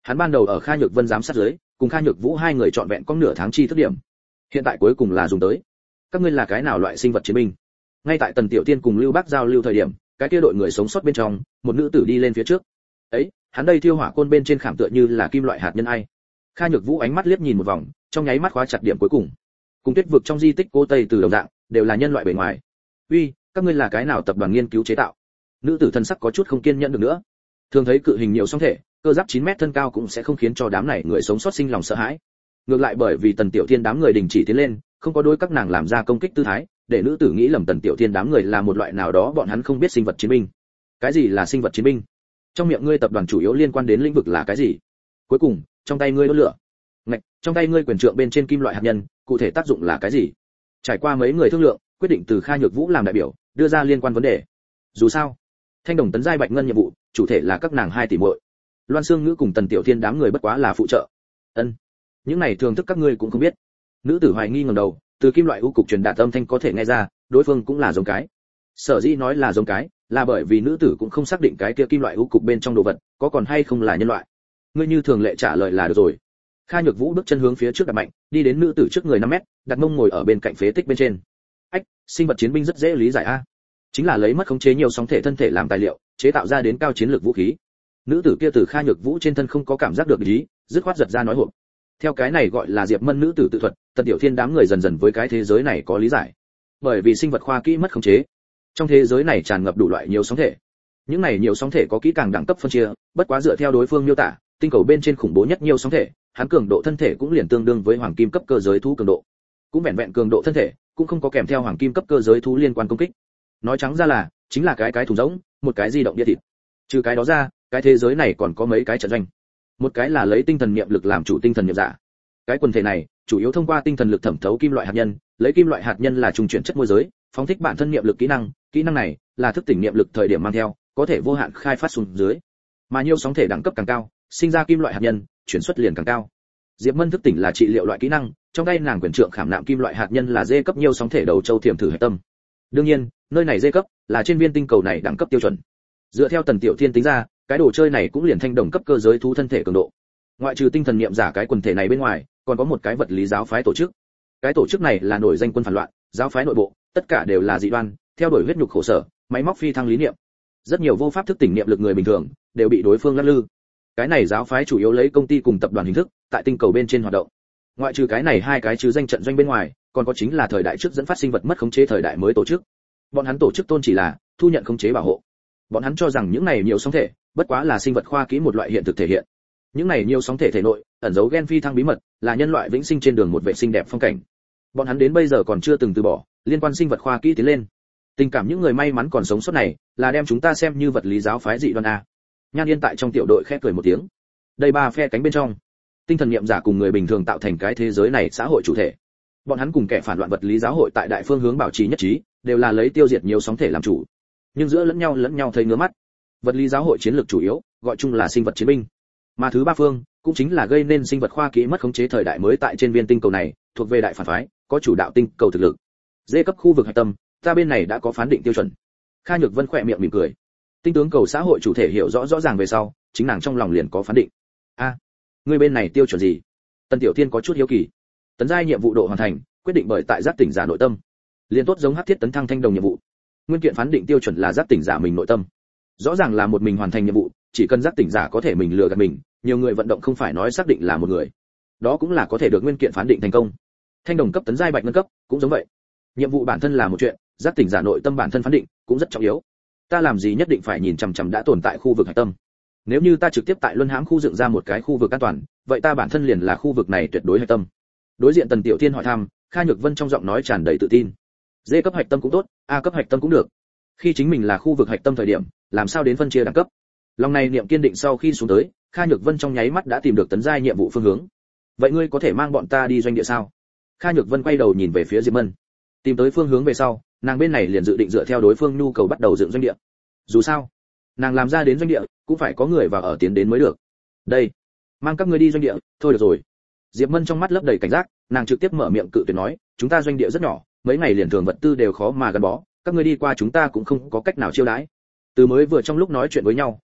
Hắn ban đầu ở Kha Nhược Vân giám sát dưới, cùng Kha Nhược Vũ hai người chọn vẹn có nửa tháng chi thức điểm. Hiện tại cuối cùng là dùng tới. Các ngươi là cái nào loại sinh vật chiến binh? Ngay tại Tần Tiểu Tiên cùng Lưu Bác giao lưu thời điểm, cái kia đội người sống sót bên trong, một nữ tử đi lên phía trước. Ấy, hắn đây thiêu hỏa côn bên trên khảm tựa như là kim loại hạt nhân ai. Kha Nhược Vũ ánh mắt liếc nhìn một vòng, trong nháy mắt khóa chặt điểm cuối cùng. Cùng Tuyết vực trong di tích Cố Tây từ đồng dạng, đều là nhân loại bề ngoài. Uy, các ngươi là cái nào tập đoàn nghiên cứu chế tạo? Nữ tử thân sắc có chút không kiên nhẫn được nữa. Thường thấy cự hình nhiều sóng thể, cơ giáp chín mét thân cao cũng sẽ không khiến cho đám này người sống sót sinh lòng sợ hãi. Ngược lại bởi vì Tần Tiểu Thiên đám người đình chỉ tiến lên, không có đối các nàng làm ra công kích tư thái, để nữ tử nghĩ lầm Tần Tiểu Thiên đám người là một loại nào đó bọn hắn không biết sinh vật chiến binh. Cái gì là sinh vật chiến binh? Trong miệng ngươi tập đoàn chủ yếu liên quan đến lĩnh vực là cái gì? Cuối cùng, trong tay ngươi đốt lửa. Ngạch, trong tay ngươi quyền trượng bên trên kim loại hạt nhân, cụ thể tác dụng là cái gì? Trải qua mấy người thương lượng, quyết định từ Kha Nhược Vũ làm đại biểu, đưa ra liên quan vấn đề. Dù sao, Thanh Đồng Tấn Giai Bạch Ngân nhiệm vụ, chủ thể là các nàng hai tỷ muội. Loan Sương Ngữ cùng Tần Tiểu Thiên đám người bất quá là phụ trợ. Ân, những này thường thức các ngươi cũng không biết. Nữ tử hoài nghi ngẩng đầu, từ kim loại u cục truyền đạt âm thanh có thể nghe ra, đối phương cũng là giống cái. Sở dĩ nói là giống cái, là bởi vì nữ tử cũng không xác định cái kia kim loại u cục bên trong đồ vật có còn hay không là nhân loại. Ngươi như thường lệ trả lời là được rồi. Kha Nhược Vũ bước chân hướng phía trước đặt mạnh, đi đến nữ tử trước người năm mét, đặt mông ngồi ở bên cạnh phế tích bên trên. Ách, sinh vật chiến binh rất dễ lý giải a. Chính là lấy mất khống chế nhiều sóng thể thân thể làm tài liệu, chế tạo ra đến cao chiến lược vũ khí. Nữ tử kia từ Kha Nhược Vũ trên thân không có cảm giác được ý, dứt khoát giật ra nói hộp. Theo cái này gọi là Diệp Mân nữ tử tự thuật, Tần Tiểu Thiên đám người dần dần với cái thế giới này có lý giải. Bởi vì sinh vật khoa kỹ mất khống chế, trong thế giới này tràn ngập đủ loại nhiều sóng thể. Những này nhiều sóng thể có kỹ càng đẳng cấp phân chia, bất quá dựa theo đối phương miêu tả, tinh cầu bên trên khủng bố nhất nhiều sóng thể, hắn cường độ thân thể cũng liền tương đương với hoàng kim cấp cơ giới thú cường độ. Cũng vẹn vẹn cường độ thân thể, cũng không có kèm theo hoàng kim cấp cơ giới thú liên quan công kích. Nói trắng ra là, chính là cái cái thùng rỗng, một cái di động địa thịt. Trừ cái đó ra, cái thế giới này còn có mấy cái trận doanh. Một cái là lấy tinh thần niệm lực làm chủ tinh thần niệm giả. Cái quần thể này, chủ yếu thông qua tinh thần lực thẩm thấu kim loại hạt nhân, lấy kim loại hạt nhân là trung chuyển chất môi giới, phóng thích bản thân niệm lực kỹ năng, kỹ năng này là thức tỉnh niệm lực thời điểm mang theo, có thể vô hạn khai phát xuống dưới. Mà nhiều sóng thể đẳng cấp càng cao, sinh ra kim loại hạt nhân, chuyển xuất liền càng cao. Diệp Mân thức tỉnh là trị liệu loại kỹ năng, trong tay nàng quyền trượng khảm nạm kim loại hạt nhân là D cấp nhiều sóng thể đầu châu thiểm thử hệ tâm. Đương nhiên, nơi này D cấp là trên viên tinh cầu này đẳng cấp tiêu chuẩn. Dựa theo Tần Tiểu Thiên tính ra, cái đồ chơi này cũng liền thanh đồng cấp cơ giới thú thân thể cường độ. Ngoại trừ tinh thần niệm giả cái quần thể này bên ngoài, còn có một cái vật lý giáo phái tổ chức. Cái tổ chức này là nổi danh quân phản loạn, giáo phái nội bộ, tất cả đều là dị đoan, theo đuổi huyết nhục khổ sở, máy móc phi thăng lý niệm. Rất nhiều vô pháp thức tỉnh niệm lực người bình thường đều bị đối phương lắc lư. Cái này giáo phái chủ yếu lấy công ty cùng tập đoàn hình thức, tại tinh cầu bên trên hoạt động. Ngoại trừ cái này hai cái chứ danh trận doanh bên ngoài, còn có chính là thời đại trước dẫn phát sinh vật mất khống chế thời đại mới tổ chức. Bọn hắn tổ chức tôn chỉ là thu nhận khống chế bảo hộ. Bọn hắn cho rằng những này nhiều sóng thể, bất quá là sinh vật khoa kỹ một loại hiện thực thể hiện. Những này nhiều sóng thể thể nội ẩn giấu gen phi thăng bí mật, là nhân loại vĩnh sinh trên đường một vệ sinh đẹp phong cảnh. Bọn hắn đến bây giờ còn chưa từng từ bỏ liên quan sinh vật khoa kỹ tiến lên. Tình cảm những người may mắn còn sống sót này, là đem chúng ta xem như vật lý giáo phái dị đoan a. Nhan Yên tại trong tiểu đội khẽ cười một tiếng. Đây ba phe cánh bên trong, tinh thần niệm giả cùng người bình thường tạo thành cái thế giới này xã hội chủ thể. Bọn hắn cùng kẻ phản loạn vật lý giáo hội tại đại phương hướng bảo trì nhất trí, đều là lấy tiêu diệt nhiều sóng thể làm chủ. Nhưng giữa lẫn nhau lẫn nhau thấy ngứa mắt. Vật lý giáo hội chiến lược chủ yếu, gọi chung là sinh vật chiến binh. Mà thứ ba phương, cũng chính là gây nên sinh vật khoa kỹ mất khống chế thời đại mới tại trên viên tinh cầu này, thuộc về đại phản phái, có chủ đạo tinh cầu thực lực. Dê cấp khu vực hạch tâm, ta bên này đã có phán định tiêu chuẩn. Kha Nhược Vân khỏe miệng mỉm cười. Tinh tướng cầu xã hội chủ thể hiểu rõ rõ ràng về sau, chính nàng trong lòng liền có phán định. A, à, người bên này tiêu chuẩn gì? Tần Tiểu Thiên có chút hiếu kỳ. Tấn giai nhiệm vụ độ hoàn thành, quyết định bởi tại giác tỉnh giả nội tâm. Liên tốt giống hắc thiết tấn thăng thanh đồng nhiệm vụ. Nguyên kiện phán định tiêu chuẩn là giác tỉnh giả mình nội tâm. Rõ ràng là một mình hoàn thành nhiệm vụ, chỉ cần giác tỉnh giả có thể mình lừa gạt mình, nhiều người vận động không phải nói xác định là một người. Đó cũng là có thể được nguyên kiện phán định thành công. Thanh đồng cấp tấn giai bạch ngân cấp, cũng giống vậy. Nhiệm vụ bản thân là một chuyện, giác tỉnh giả nội tâm bản thân phán định cũng rất trọng yếu. Ta làm gì nhất định phải nhìn chằm chằm đã tồn tại khu vực hạch tâm. Nếu như ta trực tiếp tại luân hãm khu dựng ra một cái khu vực an toàn, vậy ta bản thân liền là khu vực này tuyệt đối hạch tâm. Đối diện Tần Tiểu Thiên hỏi thăm, Kha Nhược Vân trong giọng nói tràn đầy tự tin. D cấp hạch tâm cũng tốt, A cấp hạch tâm cũng được. Khi chính mình là khu vực hạch tâm thời điểm, làm sao đến phân chia đẳng cấp. Lòng này niệm kiên định sau khi xuống tới, Kha Nhược Vân trong nháy mắt đã tìm được tấn giai nhiệm vụ phương hướng. Vậy ngươi có thể mang bọn ta đi doanh địa sao? Kha Nhược Vân quay đầu nhìn về phía Diệp Mân. Tìm tới phương hướng về sau, nàng bên này liền dự định dựa theo đối phương nhu cầu bắt đầu dựng doanh địa. Dù sao, nàng làm ra đến doanh địa, cũng phải có người vào ở tiến đến mới được. Đây, mang các ngươi đi doanh địa, thôi được rồi. Diệp Mân trong mắt lấp đầy cảnh giác, nàng trực tiếp mở miệng cự tuyệt nói, chúng ta doanh địa rất nhỏ, mấy ngày liền thường vật tư đều khó mà gắn bó, các ngươi đi qua chúng ta cũng không có cách nào chiêu đãi. Từ mới vừa trong lúc nói chuyện với nhau,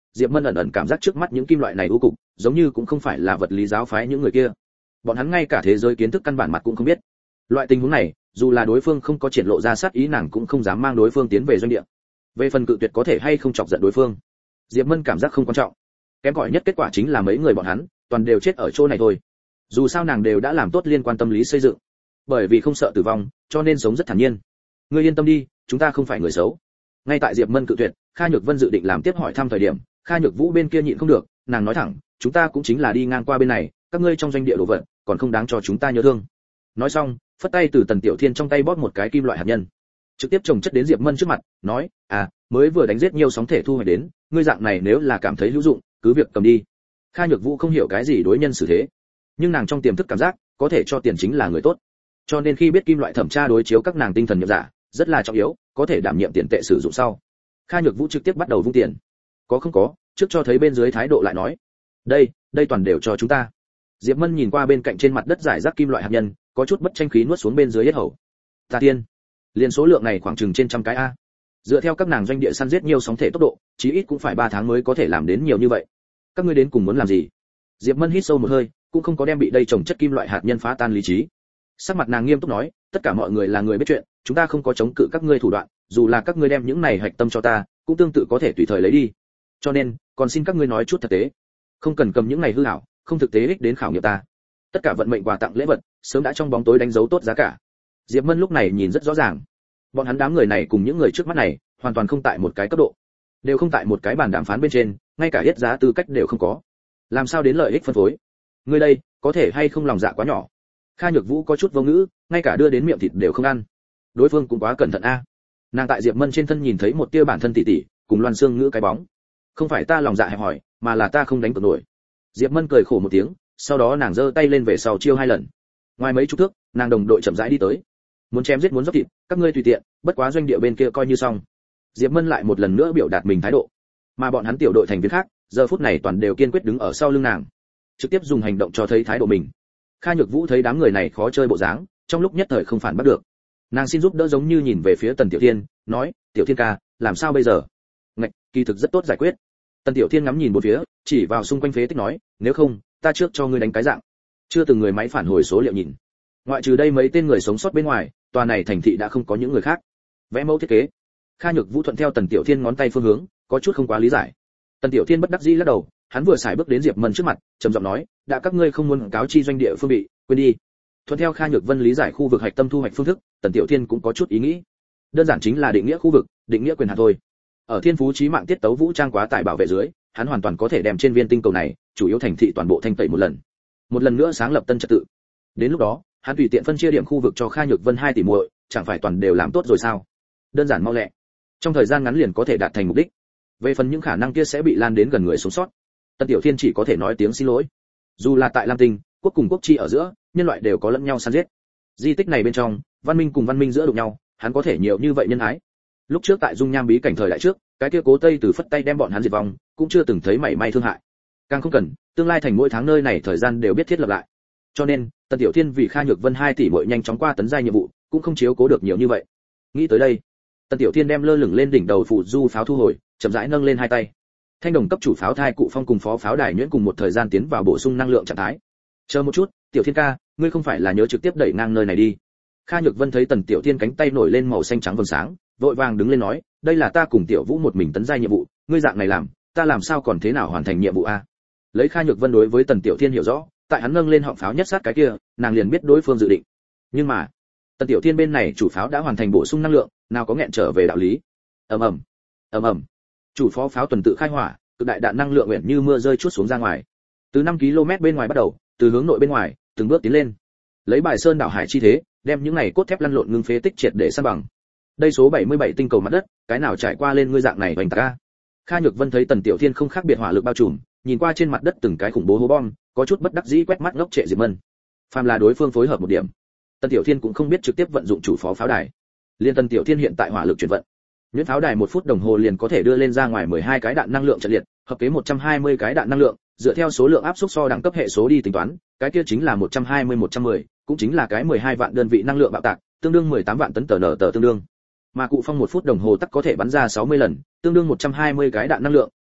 Diệp Mân ẩn ẩn cảm giác trước mắt những kim loại này u cục, giống như cũng không phải là vật lý giáo phái những người kia. Bọn hắn ngay cả thế giới kiến thức căn bản mặt cũng không biết. Loại tình huống này, dù là đối phương không có triển lộ ra sát ý, nàng cũng không dám mang đối phương tiến về doanh địa. Về phần cự tuyệt có thể hay không chọc giận đối phương, Diệp Mân cảm giác không quan trọng. Kém cỏi nhất kết quả chính là mấy người bọn hắn toàn đều chết ở chỗ này thôi. Dù sao nàng đều đã làm tốt liên quan tâm lý xây dựng, bởi vì không sợ tử vong, cho nên sống rất thản nhiên. Ngươi yên tâm đi, chúng ta không phải người xấu. Ngay tại Diệp Mân cự tuyệt, Kha Nhược Vân dự định làm tiếp hỏi thăm thời điểm, Kha Nhược Vũ bên kia nhịn không được, nàng nói thẳng, chúng ta cũng chính là đi ngang qua bên này, các ngươi trong doanh địa đồ vật, còn không đáng cho chúng ta nhớ thương. Nói xong, phất tay từ Tần Tiểu Thiên trong tay bóp một cái kim loại hạt nhân, trực tiếp chồng chất đến Diệp Mân trước mặt, nói, à, mới vừa đánh giết nhiều sóng thể thu hồi đến, ngươi dạng này nếu là cảm thấy hữu dụng, cứ việc cầm đi. Kha Nhược Vũ không hiểu cái gì đối nhân xử thế, nhưng nàng trong tiềm thức cảm giác, có thể cho tiền chính là người tốt. Cho nên khi biết kim loại thẩm tra đối chiếu các nàng tinh thần nhiệm giả, rất là trọng yếu, có thể đảm nhiệm tiền tệ sử dụng sau. Kha Nhược Vũ trực tiếp bắt đầu vung tiền. Có không có, trước cho thấy bên dưới thái độ lại nói. Đây, đây toàn đều cho chúng ta. Diệp Mân nhìn qua bên cạnh trên mặt đất giải rác kim loại hạt nhân, có chút bất tranh khí nuốt xuống bên dưới hết hầu. Ta tiên, liền số lượng này khoảng chừng trên trăm cái a. Dựa theo các nàng doanh địa săn giết nhiều sóng thể tốc độ, chí ít cũng phải ba tháng mới có thể làm đến nhiều như vậy. Các ngươi đến cùng muốn làm gì? Diệp Mân hít sâu một hơi, cũng không có đem bị đây trồng chất kim loại hạt nhân phá tan lý trí. Sắc mặt nàng nghiêm túc nói, tất cả mọi người là người biết chuyện, chúng ta không có chống cự các ngươi thủ đoạn, dù là các ngươi đem những này hạch tâm cho ta, cũng tương tự có thể tùy thời lấy đi. Cho nên, còn xin các ngươi nói chút thực tế, không cần cầm những này hư ảo, không thực tế ích đến khảo nghiệm ta. Tất cả vận mệnh quà tặng lễ vật, sớm đã trong bóng tối đánh dấu tốt giá cả. Diệp Mân lúc này nhìn rất rõ ràng, bọn hắn đám người này cùng những người trước mắt này, hoàn toàn không tại một cái cấp độ, đều không tại một cái bàn đàm phán bên trên, ngay cả hết giá tư cách đều không có. Làm sao đến lợi ích phân phối? Ngươi đây, có thể hay không lòng dạ quá nhỏ? Kha Nhược Vũ có chút vô ngữ, ngay cả đưa đến miệng thịt đều không ăn. Đối phương cũng quá cẩn thận a. Nàng tại Diệp Mân trên thân nhìn thấy một tia bản thân tỷ tỷ, cùng Loan Xương Ngữ cái bóng. Không phải ta lòng dạ hẹp hỏi, mà là ta không đánh cược nổi. Diệp Mân cười khổ một tiếng, sau đó nàng giơ tay lên về sau chiêu hai lần. Ngoài mấy chục thước, nàng đồng đội chậm rãi đi tới. Muốn chém giết muốn dốc thịt, các ngươi tùy tiện, bất quá doanh địa bên kia coi như xong. Diệp Mân lại một lần nữa biểu đạt mình thái độ, mà bọn hắn tiểu đội thành viên khác, giờ phút này toàn đều kiên quyết đứng ở sau lưng nàng, trực tiếp dùng hành động cho thấy thái độ mình. Kha Nhược Vũ thấy đám người này khó chơi bộ dáng, trong lúc nhất thời không phản bắt được. Nàng xin giúp đỡ giống như nhìn về phía Tần Tiểu Thiên, nói, Tiểu Thiên ca, làm sao bây giờ? Ngạch, kỳ thực rất tốt giải quyết. Tần Tiểu Thiên ngắm nhìn bốn phía, chỉ vào xung quanh phế tích nói, nếu không, ta trước cho ngươi đánh cái dạng. Chưa từng người máy phản hồi số liệu nhìn. Ngoại trừ đây mấy tên người sống sót bên ngoài, tòa này thành thị đã không có những người khác. Vẽ mẫu thiết kế. Kha Nhược Vũ thuận theo Tần Tiểu Thiên ngón tay phương hướng, có chút không quá lý giải. Tần Tiểu Thiên bất đắc dĩ lắc đầu, hắn vừa xài bước đến Diệp Mân trước mặt, trầm giọng nói, đã các ngươi không muốn cáo chi doanh địa phương bị, quên đi. Thuận theo Kha Nhược Vân lý giải khu vực hạch tâm thu hoạch phương thức, Tần Tiểu Thiên cũng có chút ý nghĩ. Đơn giản chính là định nghĩa khu vực, định nghĩa quyền hạn thôi. Ở Thiên Phú Chí Mạng tiết tấu vũ trang quá tải bảo vệ dưới, hắn hoàn toàn có thể đem trên viên tinh cầu này, chủ yếu thành thị toàn bộ thanh tẩy một lần. Một lần nữa sáng lập tân trật tự. Đến lúc đó, hắn tùy tiện phân chia điểm khu vực cho Kha Nhược Vân hai tỷ muội, chẳng phải toàn đều làm tốt rồi sao? Đơn giản mau lẹ. Trong thời gian ngắn liền có thể đạt thành mục đích. Về phần những khả năng kia sẽ bị lan đến gần người sống sót, Tần Tiểu Thiên chỉ có thể nói tiếng xin lỗi. Dù là tại Lam Tinh, quốc cùng quốc chi ở giữa, nhân loại đều có lẫn nhau săn giết. Di tích này bên trong, văn minh cùng văn minh giữa đụng nhau, hắn có thể nhiều như vậy nhân ái. Lúc trước tại Dung Nham bí cảnh thời đại trước, cái kia Cố Tây từ phất tay đem bọn hắn diệt vong, cũng chưa từng thấy mảy may thương hại. Càng không cần, tương lai thành mỗi tháng nơi này thời gian đều biết thiết lập lại. Cho nên, Tần Tiểu Thiên vì Kha Nhược Vân hai tỷ muội nhanh chóng qua tấn giai nhiệm vụ, cũng không chiếu cố được nhiều như vậy. Nghĩ tới đây, Tần Tiểu Thiên đem lơ lửng lên đỉnh đầu phụ du pháo thu hồi, chậm rãi nâng lên hai tay. Thanh đồng cấp chủ pháo thai cụ phong cùng phó pháo đài nhuyễn cùng một thời gian tiến vào bổ sung năng lượng trạng thái. Chờ một chút, Tiểu Thiên ca, ngươi không phải là nhớ trực tiếp đẩy ngang nơi này đi? Kha Nhược Vân thấy Tần Tiểu Thiên cánh tay nổi lên màu xanh trắng vầng sáng, vội vàng đứng lên nói, đây là ta cùng Tiểu Vũ một mình tấn giai nhiệm vụ, ngươi dạng này làm, ta làm sao còn thế nào hoàn thành nhiệm vụ a? Lấy Kha Nhược Vân đối với Tần Tiểu Thiên hiểu rõ, tại hắn nâng lên họng pháo nhất sát cái kia, nàng liền biết đối phương dự định. Nhưng mà, Tần Tiểu Thiên bên này chủ pháo đã hoàn thành bổ sung năng lượng, nào có nghẹn trở về đạo lý. Ầm ầm, ầm ầm. Chủ phó pháo tuần tự khai hỏa, cực đại đạn năng lượng uyển như mưa rơi chuốt xuống ra ngoài. Từ năm ki lô mét bên ngoài bắt đầu, từ hướng nội bên ngoài, từng bước tiến lên. Lấy bài sơn đảo hải chi thế, đem những này cốt thép lăn lộn ngưng phế tích triệt để san bằng. Đây số bảy mươi bảy tinh cầu mặt đất, cái nào trải qua lên ngươi dạng này hoành ta. Kha Nhược Vân thấy Tần Tiểu Thiên không khác biệt hỏa lực bao trùm, nhìn qua trên mặt đất từng cái khủng bố hố bom, có chút bất đắc dĩ quét mắt ngốc trệ Diệp Mân. Phàm là đối phương phối hợp một điểm, Tần Tiểu Thiên cũng không biết trực tiếp vận dụng chủ phó pháo đài. Liên Tần Tiểu Thiên hiện tại hỏa lực chuyển vận, nhuyễn pháo đài một phút đồng hồ liền có thể đưa lên ra ngoài mười hai cái đạn năng lượng trận liệt, hợp kế một trăm hai mươi cái đạn năng lượng, dựa theo số lượng áp suất so đẳng cấp hệ số đi tính toán, cái kia chính là một trăm hai mươi một trăm mười, cũng chính là cái mười hai vạn đơn vị năng lượng bạo tạc, tương đương mười tám vạn tấn tờ nở tờ tương đương. Mà cụ phong một phút đồng hồ tắc có thể bắn ra sáu mươi lần, tương đương một trăm hai mươi cái đạn năng lượng,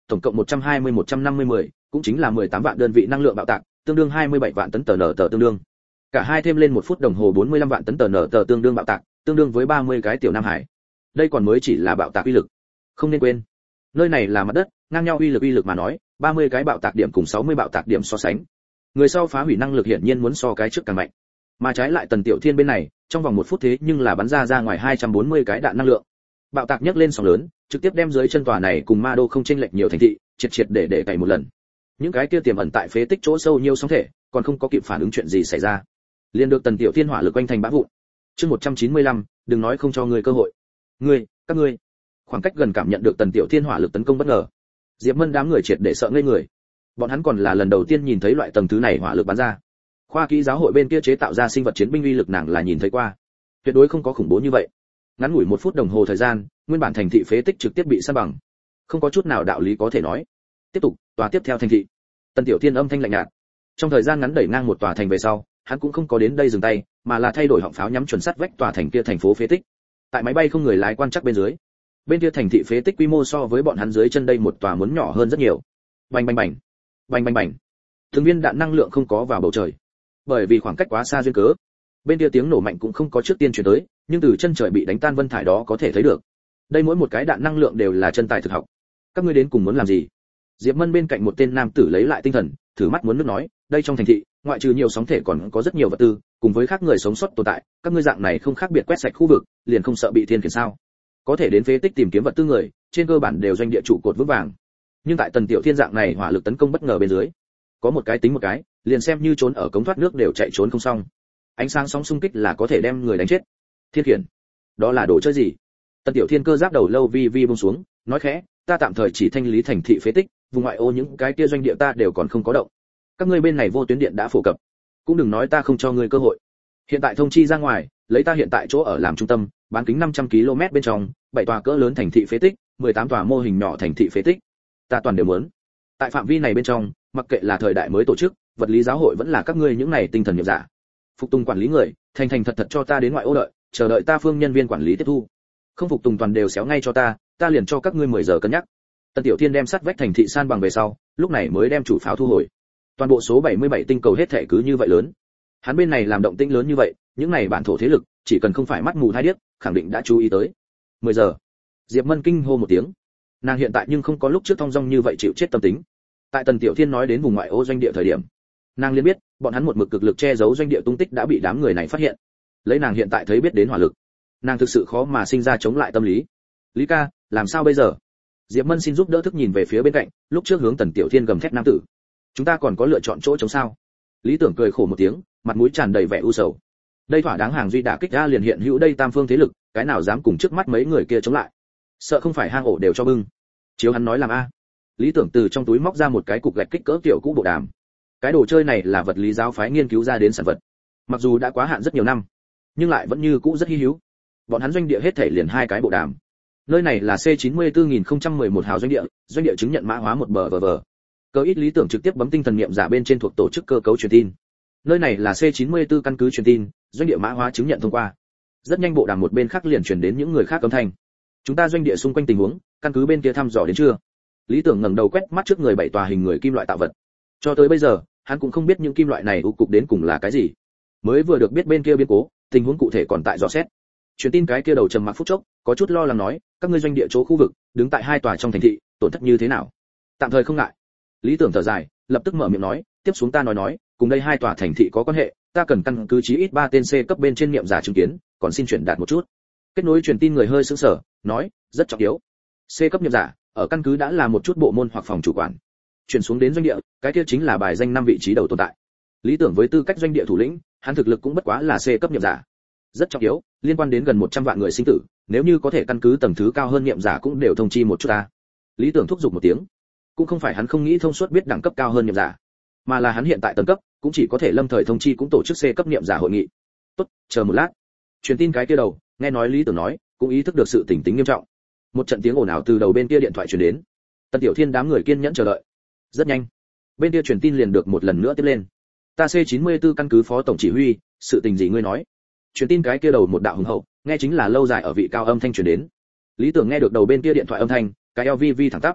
tổng cộng một trăm hai mươi một trăm năm mươi mười, cũng chính là mười tám vạn đơn vị năng lượng bạo tạc, tương đương hai mươi bảy vạn tấn tờ nở tờ tương đương. Cả hai thêm lên một phút đồng hồ bốn mươi lăm vạn tấn tờ nở tờ tương đương bạo tạc, tương đương với ba mươi cái tiểu Nam Hải. Đây còn mới chỉ là bạo tạc uy lực. Không nên quên, nơi này là mặt đất, ngang nhau uy lực uy lực mà nói, ba mươi cái bạo tạc điểm cùng sáu mươi bạo tạc điểm so sánh. Người sau phá hủy năng lực hiển nhiên muốn so cái trước càng mạnh. Mà trái lại Tần Tiểu Thiên bên này, trong vòng một phút thế nhưng là bắn ra ra ngoài hai trăm bốn mươi cái đạn năng lượng. Bạo tạc nhấc lên sóng lớn, trực tiếp đem dưới chân tòa này cùng Ma Đô không chênh lệch nhiều thành thị, triệt triệt để để cày một lần. Những cái kia tiềm ẩn tại phế tích chỗ sâu nhiều sóng thể, còn không có kịp phản ứng chuyện gì xảy ra, liền được Tần Tiểu Thiên hỏa lực quanh thành bã vụn. Chương một trăm chín mươi lăm, đừng nói không cho ngươi cơ hội. Ngươi, các ngươi. Khoảng cách gần cảm nhận được Tần Tiểu Thiên hỏa lực tấn công bất ngờ. Diệp Mân đám người triệt để sợ ngây người. Bọn hắn còn là lần đầu tiên nhìn thấy loại tầng thứ này hỏa lực bắn ra. Khoa kỹ giáo hội bên kia chế tạo ra sinh vật chiến binh uy lực nàng là nhìn thấy qua, tuyệt đối không có khủng bố như vậy. Ngắn ngủi một phút đồng hồ thời gian, nguyên bản thành thị phế tích trực tiếp bị san bằng, không có chút nào đạo lý có thể nói. Tiếp tục, tòa tiếp theo thành thị. Tần Tiểu Thiên âm thanh lạnh nhạt. Trong thời gian ngắn đẩy ngang một tòa thành về sau, hắn cũng không có đến đây dừng tay, mà là thay đổi họng pháo nhắm chuẩn sát vách tòa thành kia thành phố phế tích. Tại máy bay không người lái quan chắc bên dưới, bên kia thành thị phế tích quy mô so với bọn hắn dưới chân đây một tòa muốn nhỏ hơn rất nhiều. Bành bành bành, bành bành bành. Từng viên đạn năng lượng không có vào bầu trời, bởi vì khoảng cách quá xa duyên cớ. Bên kia tiếng nổ mạnh cũng không có trước tiên truyền tới, nhưng từ chân trời bị đánh tan vân thải đó có thể thấy được. Đây mỗi một cái đạn năng lượng đều là chân tài thực học. Các ngươi đến cùng muốn làm gì? Diệp Mân bên cạnh một tên nam tử lấy lại tinh thần, thử mắt muốn nước nói, đây trong thành thị, ngoại trừ nhiều sóng thể còn có rất nhiều vật tư, cùng với khác người sống sót tồn tại, các ngươi dạng này không khác biệt quét sạch khu vực, liền không sợ bị thiên khiển sao? Có thể đến phế tích tìm kiếm vật tư người, trên cơ bản đều doanh địa trụ cột vững vàng. Nhưng tại Tần Tiểu Thiên dạng này hỏa lực tấn công bất ngờ bên dưới, có một cái tính một cái, liền xem như trốn ở cống thoát nước đều chạy trốn không xong. Ánh sáng sóng xung kích là có thể đem người đánh chết. Thiên khiển, đó là đồ chơi gì? Tần Tiểu Thiên cơ giáp đầu lâu vi vi buông xuống, nói khẽ, ta tạm thời chỉ thanh lý thành thị phế tích, vùng ngoại ô những cái kia doanh địa ta đều còn không có động. Các ngươi bên này vô tuyến điện đã phổ cập, cũng đừng nói ta không cho ngươi cơ hội. Hiện tại thông chi ra ngoài, lấy ta hiện tại chỗ ở làm trung tâm, bán kính năm trăm ki lô mét bên trong, bảy tòa cỡ lớn thành thị phế tích, mười tám tòa mô hình nhỏ thành thị phế tích. Ta toàn đều muốn. Tại phạm vi này bên trong, mặc kệ là thời đại mới tổ chức, vật lý giáo hội vẫn là các ngươi những này tinh thần nhiệm giả. Phục tùng quản lý người, thành thành thật thật cho ta đến ngoại ô đợi, chờ đợi ta phương nhân viên quản lý tiếp thu. Không phục tùng toàn đều xéo ngay cho ta, ta liền cho các ngươi mười giờ cân nhắc. Tần Tiểu Thiên đem sắt vách thành thị san bằng về sau, lúc này mới đem chủ pháo thu hồi. Toàn bộ số bảy mươi bảy tinh cầu hết thảy cứ như vậy lớn. Hắn bên này làm động tĩnh lớn như vậy, những này bản thổ thế lực, chỉ cần không phải mắt mù hai điếc, khẳng định đã chú ý tới. mười giờ. Diệp Mân kinh hô một tiếng. Nàng hiện tại nhưng không có lúc trước thong dong như vậy chịu chết tâm tính. Tại Tần Tiểu Thiên nói đến vùng ngoại ô doanh địa thời điểm, nàng liền biết, bọn hắn một mực cực lực che giấu doanh địa tung tích đã bị đám người này phát hiện. Lấy nàng hiện tại thấy biết đến hỏa lực, nàng thực sự khó mà sinh ra chống lại tâm lý. Lý ca, làm sao bây giờ? Diệp Mân xin giúp đỡ thức nhìn về phía bên cạnh, lúc trước hướng Tần Tiểu Thiên gầm thét nam tử. Chúng ta còn có lựa chọn chỗ chống sao? Lý Tưởng cười khổ một tiếng, mặt mũi tràn đầy vẻ u sầu. Đây thỏa đáng hàng duy đả kích ra liền hiện hữu đây tam phương thế lực, cái nào dám cùng trước mắt mấy người kia chống lại? Sợ không phải hang ổ đều cho bưng. Chiếu hắn nói làm a. Lý Tưởng từ trong túi móc ra một cái cục gạch kích cỡ tiểu cũ bộ đàm. Cái đồ chơi này là vật lý giáo phái nghiên cứu ra đến sản vật. Mặc dù đã quá hạn rất nhiều năm, nhưng lại vẫn như cũ rất hi hữu. Bọn hắn doanh địa hết thể liền hai cái bộ đàm. Nơi này là C chín mươi tư nghìn không trăm mười một hào doanh địa, doanh địa chứng nhận mã hóa một bờ vờ vờ. Cơ ít Lý Tưởng trực tiếp bấm tinh thần niệm giả bên trên thuộc tổ chức cơ cấu truyền tin. Nơi này là C chín mươi tư căn cứ truyền tin, doanh địa mã hóa chứng nhận thông qua. Rất nhanh bộ đàm một bên khác liền truyền đến những người khác âm thanh. Chúng ta doanh địa xung quanh tình huống, căn cứ bên kia thăm dò đến chưa? Lý Tưởng ngẩng đầu quét mắt trước người bảy tòa hình người kim loại tạo vật. Cho tới bây giờ, hắn cũng không biết những kim loại này u cục đến cùng là cái gì. Mới vừa được biết bên kia biến cố, tình huống cụ thể còn tại dò xét. Truyền tin cái kia đầu trầm mặc phút chốc, có chút lo lắng nói, các ngươi doanh địa chỗ khu vực, đứng tại hai tòa trong thành thị, tổn thất như thế nào? Tạm thời không ngại. Lý Tưởng thở dài, lập tức mở miệng nói, tiếp xuống ta nói nói, cùng đây hai tòa thành thị có quan hệ, ta cần căn cứ chí ít ba tên C cấp bên trên niệm giả chứng kiến, còn xin chuyển đạt một chút. Kết nối truyền tin người hơi sững sờ, nói, rất trọng yếu. C cấp niệm giả, ở căn cứ đã là một chút bộ môn hoặc phòng chủ quản. Chuyển xuống đến doanh địa, cái kia chính là bài danh năm vị trí đầu tồn tại. Lý Tưởng với tư cách doanh địa thủ lĩnh, hắn thực lực cũng bất quá là C cấp niệm giả. Rất trọng yếu, liên quan đến gần một trăm vạn người sinh tử, nếu như có thể căn cứ tầng thứ cao hơn niệm giả cũng đều thông chi một chút ta. Lý Tưởng thúc giục một tiếng. Cũng không phải hắn không nghĩ thông suốt biết đẳng cấp cao hơn niệm giả, mà là hắn hiện tại tầng cấp, cũng chỉ có thể lâm thời thông chi cũng tổ chức C cấp niệm giả hội nghị. Tốt, chờ một lát. Truyền tin cái kia đầu, nghe nói Lý Tưởng nói, cũng ý thức được sự tình tính nghiêm trọng. Một trận tiếng ồn ào từ đầu bên kia điện thoại truyền đến. Tần Tiểu Thiên đám người kiên nhẫn chờ đợi. Rất nhanh, bên kia truyền tin liền được một lần nữa tiếp lên. Ta C chín mươi tư căn cứ phó tổng chỉ huy, sự tình gì ngươi nói? Truyền tin cái kia đầu một đạo hùng hậu, nghe chính là lâu dài ở vị cao âm thanh truyền đến. Lý Tưởng nghe được đầu bên kia điện thoại âm thanh, cái eo vi vi thẳng tắp.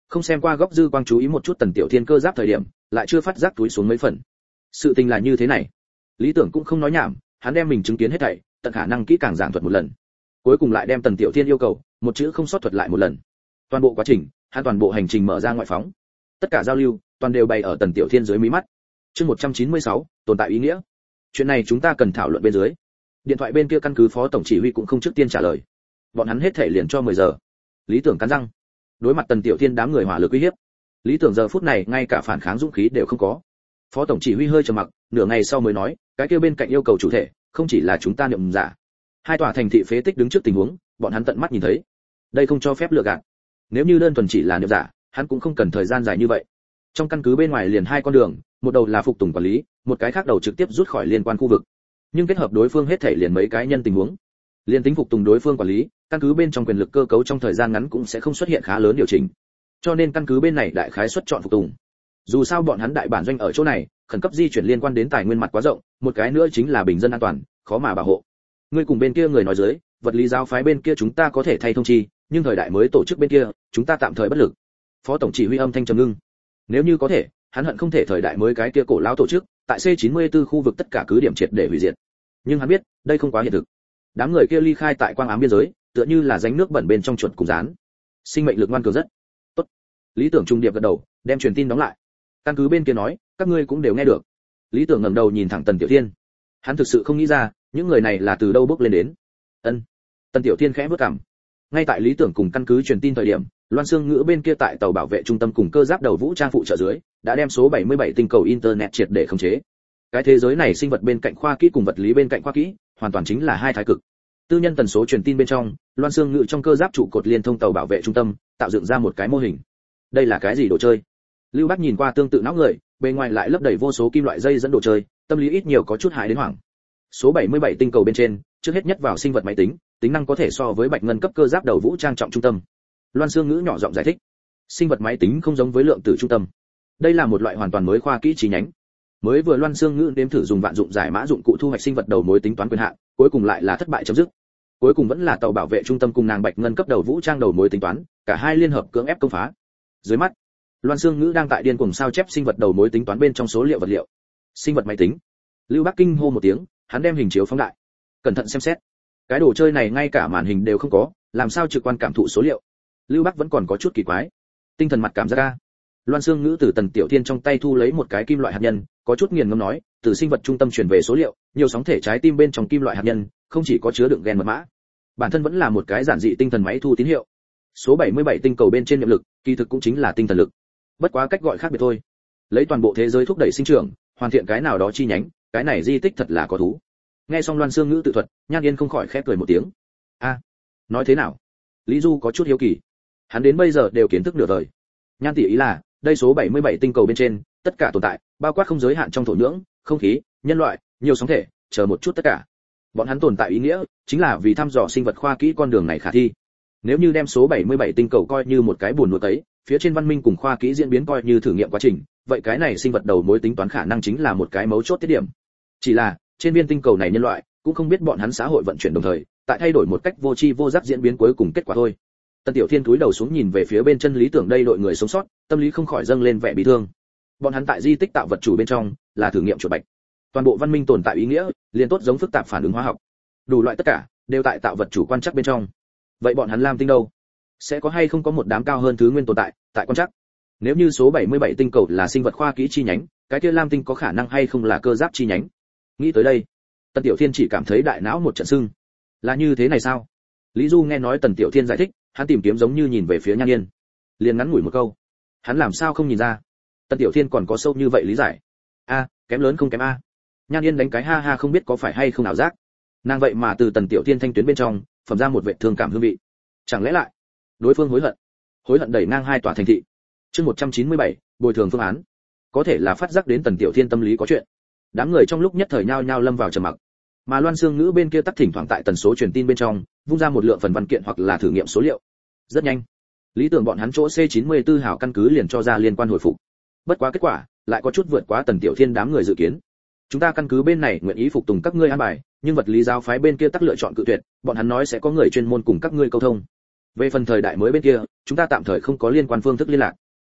Không xem qua góc dư quang chú ý một chút Tần Tiểu Thiên cơ giáp thời điểm, lại chưa phát giác túi xuống mấy phần. Sự tình là như thế này. Lý Tưởng cũng không nói nhảm, hắn đem mình chứng kiến hết thảy, tận khả năng kỹ càng giảng thuật một lần. Cuối cùng lại đem Tần Tiểu Thiên yêu cầu, một chữ không sót thuật lại một lần. Toàn bộ quá trình, hắn toàn bộ hành trình mở ra ngoại phóng. Tất cả giao lưu, toàn đều bày ở Tần Tiểu Thiên dưới mí mắt. Chương một trăm chín mươi sáu, tồn tại ý nghĩa. Chuyện này chúng ta cần thảo luận bên dưới. Điện thoại bên kia căn cứ phó tổng chỉ huy cũng không trước tiên trả lời. Bọn hắn hết thể liền cho mười giờ. Lý Tưởng cắn răng. Đối mặt Tần Tiểu Thiên đám người hỏa lực uy hiếp, Lý Tưởng giờ phút này ngay cả phản kháng dũng khí đều không có. Phó tổng chỉ huy hơi trầm mặc, nửa ngày sau mới nói, cái kia bên cạnh yêu cầu chủ thể, không chỉ là chúng ta niệm giả. Hai tòa thành thị phế tích đứng trước tình huống, bọn hắn tận mắt nhìn thấy. Đây không cho phép lừa gạt. Nếu như đơn thuần chỉ là niệm giả, hắn cũng không cần thời gian dài như vậy. Trong căn cứ bên ngoài liền hai con đường, một đầu là phục tùng quản lý, một cái khác đầu trực tiếp rút khỏi liên quan khu vực. Nhưng kết hợp đối phương hết thể liền mấy cái nhân tình huống, liên tính phục tùng đối phương quản lý, căn cứ bên trong quyền lực cơ cấu trong thời gian ngắn cũng sẽ không xuất hiện khá lớn điều chỉnh. Cho nên căn cứ bên này đại khái xuất chọn phục tùng. Dù sao bọn hắn đại bản doanh ở chỗ này, khẩn cấp di chuyển liên quan đến tài nguyên mặt quá rộng, một cái nữa chính là bình dân an toàn, khó mà bảo hộ. Ngươi cùng bên kia người nói dưới, vật lý giáo phái bên kia chúng ta có thể thay thông chi, nhưng thời đại mới tổ chức bên kia, chúng ta tạm thời bất lực. Phó tổng chỉ huy âm thanh trầm ngưng. Nếu như có thể, hắn hận không thể thời đại mới cái kia cổ lão tổ chức, tại C chín mươi tư khu vực tất cả cứ điểm triệt để hủy diệt. Nhưng hắn biết, đây không quá hiện thực. Đám người kia ly khai tại quang ám biên giới, tựa như là ránh nước bẩn bên trong chuột cùng rán. Sinh mệnh lực ngoan cường rất tốt. Lý Tưởng trung điệp gật đầu, đem truyền tin đóng lại. Căn cứ bên kia nói, các ngươi cũng đều nghe được. Lý Tưởng ngẩng đầu nhìn thẳng Tần Tiểu Thiên. Hắn thực sự không nghĩ ra, những người này là từ đâu bước lên đến. Ân. Tần Tiểu Thiên khẽ bước cằm. Ngay tại Lý Tưởng cùng căn cứ truyền tin thời điểm, Loan Xương Ngữ bên kia tại tàu bảo vệ trung tâm cùng cơ giáp đầu vũ trang phụ trợ dưới, đã đem số bảy mươi bảy tinh cầu internet triệt để khống chế. Cái thế giới này sinh vật bên cạnh khoa kỹ cùng vật lý bên cạnh khoa kỹ, hoàn toàn chính là hai thái cực. Tư nhân tần số truyền tin bên trong, Loan Xương Ngữ trong cơ giáp trụ cột liên thông tàu bảo vệ trung tâm, tạo dựng ra một cái mô hình. Đây là cái gì đồ chơi? Lưu Bắc nhìn qua tương tự não người, bên ngoài lại lấp đầy vô số kim loại dây dẫn đồ chơi, tâm lý ít nhiều có chút hại đến hoảng. Số bảy mươi bảy tinh cầu bên trên, trước hết nhất vào sinh vật máy tính, tính năng có thể so với bạch ngân cấp cơ giáp đầu vũ trang trọng trung tâm. Loan Xương Ngữ nhỏ giọng giải thích, sinh vật máy tính không giống với lượng tử trung tâm. Đây là một loại hoàn toàn mới khoa kỹ chi nhánh. Mới vừa Loan Xương Ngữ đếm thử dùng vạn dụng giải mã dụng cụ thu hoạch sinh vật đầu mối tính toán quyền hạn, cuối cùng lại là thất bại chấm dứt. Cuối cùng vẫn là tàu bảo vệ trung tâm cùng nàng bạch ngân cấp đầu vũ trang đầu mối tính toán, cả hai liên hợp cưỡng ép công phá. Dưới mắt, Loan Xương Ngữ đang tại điên cuồng sao chép sinh vật đầu mối tính toán bên trong số liệu vật liệu. Sinh vật máy tính. Lưu Bắc kinh hô một tiếng, hắn đem hình chiếu phóng đại. Cẩn thận xem xét. Cái đồ chơi này ngay cả màn hình đều không có, làm sao trực quan cảm thụ số liệu? Lưu Bắc vẫn còn có chút kỳ quái. Tinh thần mặt cảm giác a. Loan Xương Ngữ từ Tần Tiểu Thiên trong tay thu lấy một cái kim loại hạt nhân, có chút nghiền ngẫm nói, từ sinh vật trung tâm truyền về số liệu, nhiều sóng thể trái tim bên trong kim loại hạt nhân, không chỉ có chứa đựng gen mật mã, bản thân vẫn là một cái giản dị tinh thần máy thu tín hiệu. Số bảy mươi bảy tinh cầu bên trên niệm lực, kỳ thực cũng chính là tinh thần lực. Bất quá cách gọi khác biệt thôi. Lấy toàn bộ thế giới thúc đẩy sinh trưởng, hoàn thiện cái nào đó chi nhánh, cái này di tích thật là có thú. Nghe xong Loan Xương Ngữ tự thuật, Nhan Yên không khỏi khẽ cười một tiếng. A, nói thế nào? Lý Du có chút hiếu kỳ. Hắn đến bây giờ đều kiến thức nửa đời. Nhan tỷ ý là, đây số bảy mươi bảy tinh cầu bên trên, tất cả tồn tại, bao quát không giới hạn trong thổ nhưỡng, không khí, nhân loại, nhiều sóng thể, chờ một chút tất cả. Bọn hắn tồn tại ý nghĩa, chính là vì thăm dò sinh vật khoa kỹ con đường này khả thi. Nếu như đem số bảy mươi bảy tinh cầu coi như một cái buồn nuốt ấy, phía trên văn minh cùng khoa kỹ diễn biến coi như thử nghiệm quá trình, vậy cái này sinh vật đầu mối tính toán khả năng chính là một cái mấu chốt tiết điểm. Chỉ là, trên viên tinh cầu này nhân loại cũng không biết bọn hắn xã hội vận chuyển đồng thời, tại thay đổi một cách vô tri vô giác diễn biến cuối cùng kết quả thôi. Tần Tiểu Thiên cúi đầu xuống nhìn về phía bên chân Lý Tưởng đây đội người sống sót, tâm lý không khỏi dâng lên vẻ bi thương. Bọn hắn tại di tích tạo vật chủ bên trong, là thử nghiệm chuột bạch. Toàn bộ văn minh tồn tại ý nghĩa, liền tốt giống phức tạp phản ứng hóa học. Đủ loại tất cả đều tại tạo vật chủ quan trắc bên trong. Vậy bọn hắn Lam tinh đâu? Sẽ có hay không có một đám cao hơn thứ nguyên tồn tại tại quan trắc? Nếu như số bảy mươi bảy tinh cầu là sinh vật khoa kỹ chi nhánh, cái kia Lam tinh có khả năng hay không là cơ giáp chi nhánh? Nghĩ tới đây, Tần Tiểu Thiên chỉ cảm thấy đại não một trận sưng. Là như thế này sao? Lý Du nghe nói Tần Tiểu Thiên giải thích, hắn tìm kiếm giống như nhìn về phía Nhan Yên, liền ngắn ngủi một câu. Hắn làm sao không nhìn ra? Tần Tiểu Thiên còn có sâu như vậy lý giải. A, kém lớn không kém a. Nhan Yên đánh cái ha ha không biết có phải hay không ảo giác. Nàng vậy mà từ Tần Tiểu Thiên thanh tuyến bên trong, phẩm ra một vệ thương cảm hương vị. Chẳng lẽ lại, đối phương hối hận? Hối hận đẩy ngang hai tòa thành thị. Chương một trăm chín mươi bảy, bồi thường phương án. Có thể là phát giác đến Tần Tiểu Thiên tâm lý có chuyện. Đám người trong lúc nhất thời nhao nhao lâm vào trầm mặc. Mà Loan Xương Ngữ bên kia tắc thỉnh thoảng tại tần số truyền tin bên trong, vung ra một lượng phần văn kiện hoặc là thử nghiệm số liệu. Rất nhanh, lý tưởng bọn hắn chỗ C chín mươi tư hảo căn cứ liền cho ra liên quan hồi phục. Bất quá kết quả, lại có chút vượt quá Tần Tiểu Thiên đám người dự kiến. Chúng ta căn cứ bên này nguyện ý phục tùng các ngươi an bài, nhưng vật lý giáo phái bên kia tắc lựa chọn cự tuyệt, bọn hắn nói sẽ có người chuyên môn cùng các ngươi câu thông. Về phần thời đại mới bên kia, chúng ta tạm thời không có liên quan phương thức liên lạc.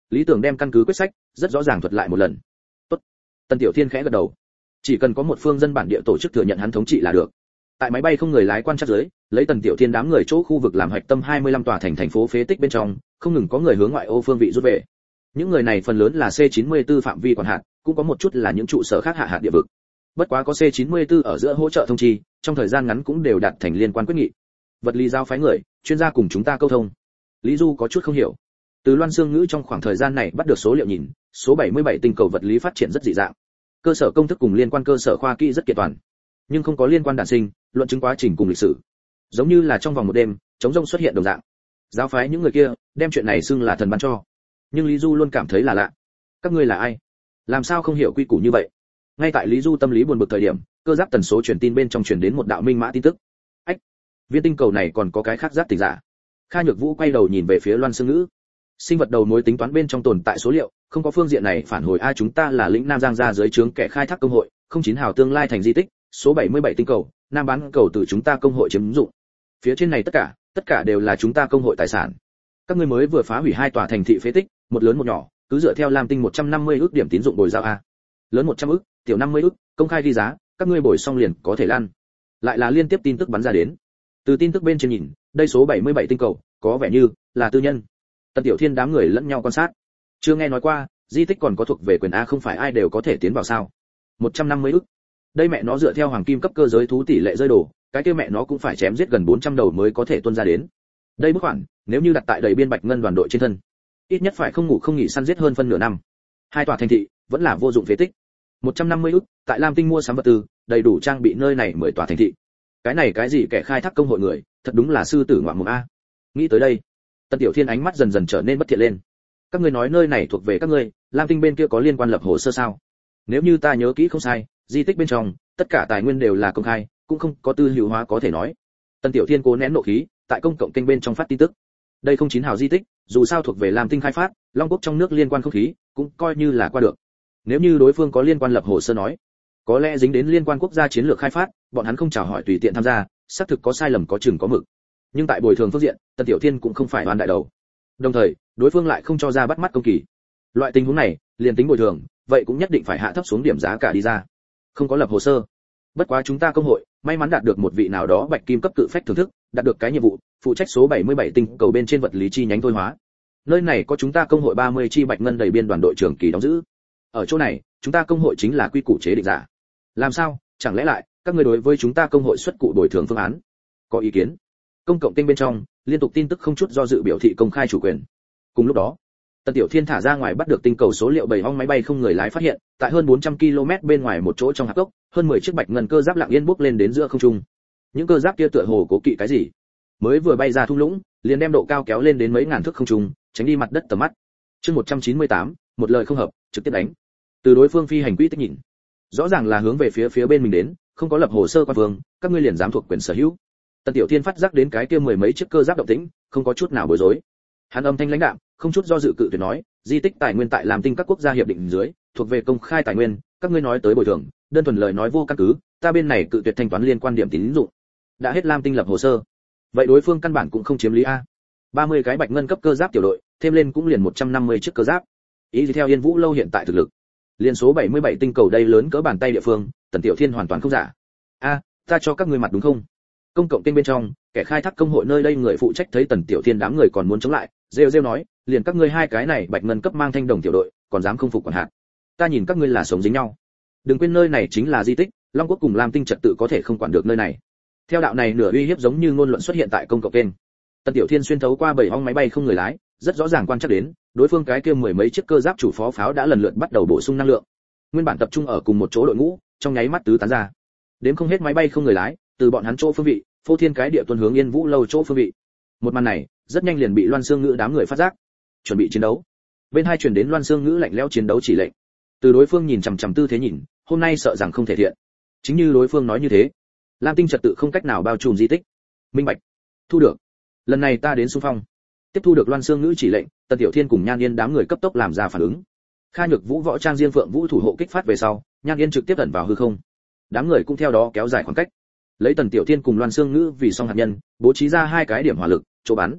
Lý Tưởng đem căn cứ quyết sách rất rõ ràng thuật lại một lần. Tốt. Tần Tiểu Thiên khẽ gật đầu. Chỉ cần có một phương dân bản địa tổ chức thừa nhận hắn thống trị là được. Tại máy bay không người lái quan trắc dưới, lấy Tần Tiểu Thiên đám người chỗ khu vực làm hạch tâm hai mươi lăm tòa thành thành phố phế tích bên trong, không ngừng có người hướng ngoại ô phương vị rút về. Những người này phần lớn là C chín mươi tư phạm vi quản hạt, cũng có một chút là những trụ sở khác hạ hạt địa vực. Bất quá có C chín mươi tư ở giữa hỗ trợ thông chi, trong thời gian ngắn cũng đều đạt thành liên quan quyết nghị. Vật lý giao phái người, chuyên gia cùng chúng ta câu thông. Lý Du có chút không hiểu. Từ Loan Xương Ngữ trong khoảng thời gian này bắt được số liệu nhìn, số bảy mươi bảy tinh cầu vật lý phát triển rất dị dạng. Cơ sở công thức cùng liên quan cơ sở khoa kỹ rất kiện toàn, nhưng không có liên quan đản sinh, luận chứng quá trình cùng lịch sử. Giống như là trong vòng một đêm, chống rông xuất hiện đồng dạng. Giáo phái những người kia, đem chuyện này xưng là thần ban cho. Nhưng Lý Du luôn cảm thấy là lạ. Các ngươi là ai? Làm sao không hiểu quy củ như vậy? Ngay tại Lý Du tâm lý buồn bực thời điểm, cơ giáp tần số truyền tin bên trong truyền đến một đạo minh mã tin tức. Ách, viên tinh cầu này còn có cái khác giáp tỉnh giả. Kha Nhược Vũ quay đầu nhìn về phía Loan Xương Ngữ. Sinh vật đầu mối tính toán bên trong tồn tại số liệu, không có phương diện này phản hồi a chúng ta là lĩnh Nam Giang ra dưới trướng kẻ khai thác công hội, không chín hào tương lai thành di tích, số bảy mươi bảy tinh cầu, Nam bán cầu từ chúng ta công hội chiếm dụng. Phía trên này tất cả, tất cả đều là chúng ta công hội tài sản. Các ngươi mới vừa phá hủy hai tòa thành thị phế tích, một lớn một nhỏ, cứ dựa theo Lam Tinh một trăm năm mươi ước điểm tín dụng bồi giao a. Lớn một trăm ước, tiểu năm mươi ước, công khai ghi giá, các ngươi bồi xong liền có thể lan. Lại là liên tiếp tin tức bắn ra đến. Từ tin tức bên trên nhìn, đây số bảy mươi bảy tinh cầu, có vẻ như là tư nhân. Tần Tiểu Thiên đám người lẫn nhau quan sát. Chưa nghe nói qua, di tích còn có thuộc về quyền a không phải ai đều có thể tiến vào sao? một trăm năm mươi ức. Đây mẹ nó dựa theo hoàng kim cấp cơ giới thú tỷ lệ rơi đồ, cái kia mẹ nó cũng phải chém giết gần bốn trăm đầu mới có thể tuôn ra đến. Đây mức khoản, nếu như đặt tại đầy biên bạch ngân đoàn đội trên thân, ít nhất phải không ngủ không nghỉ săn giết hơn phân nửa năm. Hai tòa thành thị vẫn là vô dụng phế tích. một trăm năm mươi ức, tại Lam Tinh mua sắm vật tư, đầy đủ trang bị nơi này mười tòa thành thị. Cái này cái gì kẻ khai thác công hội người, thật đúng là sư tử ngoạm mồm a. Nghĩ tới đây, Tần Tiểu Thiên ánh mắt dần dần trở nên bất thiện lên. Các ngươi nói nơi này thuộc về các ngươi, Lam Tinh bên kia có liên quan lập hồ sơ sao? Nếu như ta nhớ kỹ không sai, di tích bên trong, tất cả tài nguyên đều là công khai, cũng không có tư hữu hóa có thể nói. Tần Tiểu Thiên cố nén nộ khí, tại công cộng kênh bên trong phát tin tức. Đây không chín hào di tích, dù sao thuộc về Lam Tinh khai phát, Long Quốc trong nước liên quan không khí, cũng coi như là qua được. Nếu như đối phương có liên quan lập hồ sơ nói, có lẽ dính đến liên quan quốc gia chiến lược khai phát, bọn hắn không chào hỏi tùy tiện tham gia, xác thực có sai lầm có chừng có mực. Nhưng tại bồi thường phương diện, Tần Tiểu Thiên cũng không phải oan đại đầu. Đồng thời, đối phương lại không cho ra bắt mắt công kỳ. Loại tình huống này, liền tính bồi thường, vậy cũng nhất định phải hạ thấp xuống điểm giá cả đi ra. Không có lập hồ sơ. Bất quá chúng ta công hội, may mắn đạt được một vị nào đó bạch kim cấp cự phách thưởng thức, đạt được cái nhiệm vụ, phụ trách số bảy mươi bảy tinh cầu bên trên vật lý chi nhánh thôi hóa. Nơi này có chúng ta công hội ba mươi chi bạch ngân đầy biên đoàn đội trưởng kỳ đóng giữ. Ở chỗ này, chúng ta công hội chính là quy củ chế định giả. Làm sao? Chẳng lẽ lại, các ngươi đối với chúng ta công hội xuất cụ bồi thường phương án? Có ý kiến? Công cộng kênh bên trong, liên tục tin tức không chút do dự biểu thị công khai chủ quyền. Cùng lúc đó, Tần Tiểu Thiên thả ra ngoài bắt được tinh cầu số liệu bảy ong máy bay không người lái phát hiện, tại hơn bốn trăm ki lô mét bên ngoài một chỗ trong hạp gốc, hơn mười chiếc bạch ngân cơ giáp lặng yên bốc lên đến giữa không trung. Những cơ giáp kia tựa hồ cố kỵ cái gì, mới vừa bay ra thung lũng, liền đem độ cao kéo lên đến mấy ngàn thước không trung, tránh đi mặt đất tầm mắt. Chương một trăm chín mươi tám, một lời không hợp, trực tiếp đánh. Từ đối phương phi hành quỹ tích nhìn, rõ ràng là hướng về phía phía bên mình đến, không có lập hồ sơ quan vương, các ngươi liền dám thuộc quyền sở hữu. Tần Tiểu Thiên phát giác đến cái kia mười mấy chiếc cơ giáp động tĩnh, không có chút nào bối rối. Hắn âm thanh lãnh đạm, không chút do dự cự tuyệt nói, di tích tài nguyên tại Lam Tinh các quốc gia hiệp định dưới, thuộc về công khai tài nguyên, các ngươi nói tới bồi thường, đơn thuần lời nói vô căn cứ, ta bên này cự tuyệt thanh toán liên quan điểm tín dụng. Đã hết Lam Tinh lập hồ sơ, vậy đối phương căn bản cũng không chiếm lý a. ba mươi cái bạch ngân cấp cơ giáp tiểu đội, thêm lên cũng liền một trăm năm mươi chiếc cơ giáp. Ý theo Yên Vũ lâu hiện tại thực lực, liên số bảy mươi bảy tinh cầu đây lớn cỡ bàn tay địa phương, Tần Tiểu Thiên hoàn toàn không giả. A, ta cho các ngươi mặt đúng không? Công cộng kênh bên trong, kẻ khai thác công hội nơi đây người phụ trách thấy Tần Tiểu Thiên đám người còn muốn chống lại, rêu rêu nói, liền các ngươi hai cái này bạch ngân cấp mang thanh đồng tiểu đội, còn dám không phục quản hạt. Ta nhìn các ngươi là sống dính nhau. Đừng quên nơi này chính là di tích, Long Quốc cùng Lam Tinh trật tự có thể không quản được nơi này. Theo đạo này nửa uy hiếp giống như ngôn luận xuất hiện tại công cộng kênh. Tần Tiểu Thiên xuyên thấu qua bảy ong máy bay không người lái, rất rõ ràng quan trắc đến, đối phương cái kia mười mấy chiếc cơ giáp chủ phó pháo đã lần lượt bắt đầu bổ sung năng lượng. Nguyên bản tập trung ở cùng một chỗ đội ngũ, trong nháy mắt tứ tán ra. Đến không hết máy bay không người lái, từ bọn hắn chỗ phương vị, phô thiên cái địa tuần hướng Yên Vũ lâu chỗ phương vị. Một màn này, rất nhanh liền bị Loan Xương Ngữ đám người phát giác. Chuẩn bị chiến đấu. Bên hai truyền đến Loan Xương Ngữ lạnh lẽo chiến đấu chỉ lệnh. Từ đối phương nhìn chằm chằm tư thế nhìn, hôm nay sợ rằng không thể thiện. Chính như đối phương nói như thế, Lam Tinh trật tự không cách nào bao trùm di tích. Minh bạch. Thu được. Lần này ta đến xung phong. Tiếp thu được Loan Xương Ngữ chỉ lệnh, Tần Tiểu Thiên cùng Nhan Yên đám người cấp tốc làm ra phản ứng. Kha Nhược Vũ võ trang riêng Phượng Vũ thủ hộ kích phát về sau, Nhan Yên trực tiếp ẩn vào hư không. Đám người cũng theo đó kéo dài khoảng cách. Lấy Tần Tiểu Thiên cùng Loan Xương Ngữ vì song hạt nhân, bố trí ra hai cái điểm hỏa lực, chỗ bắn.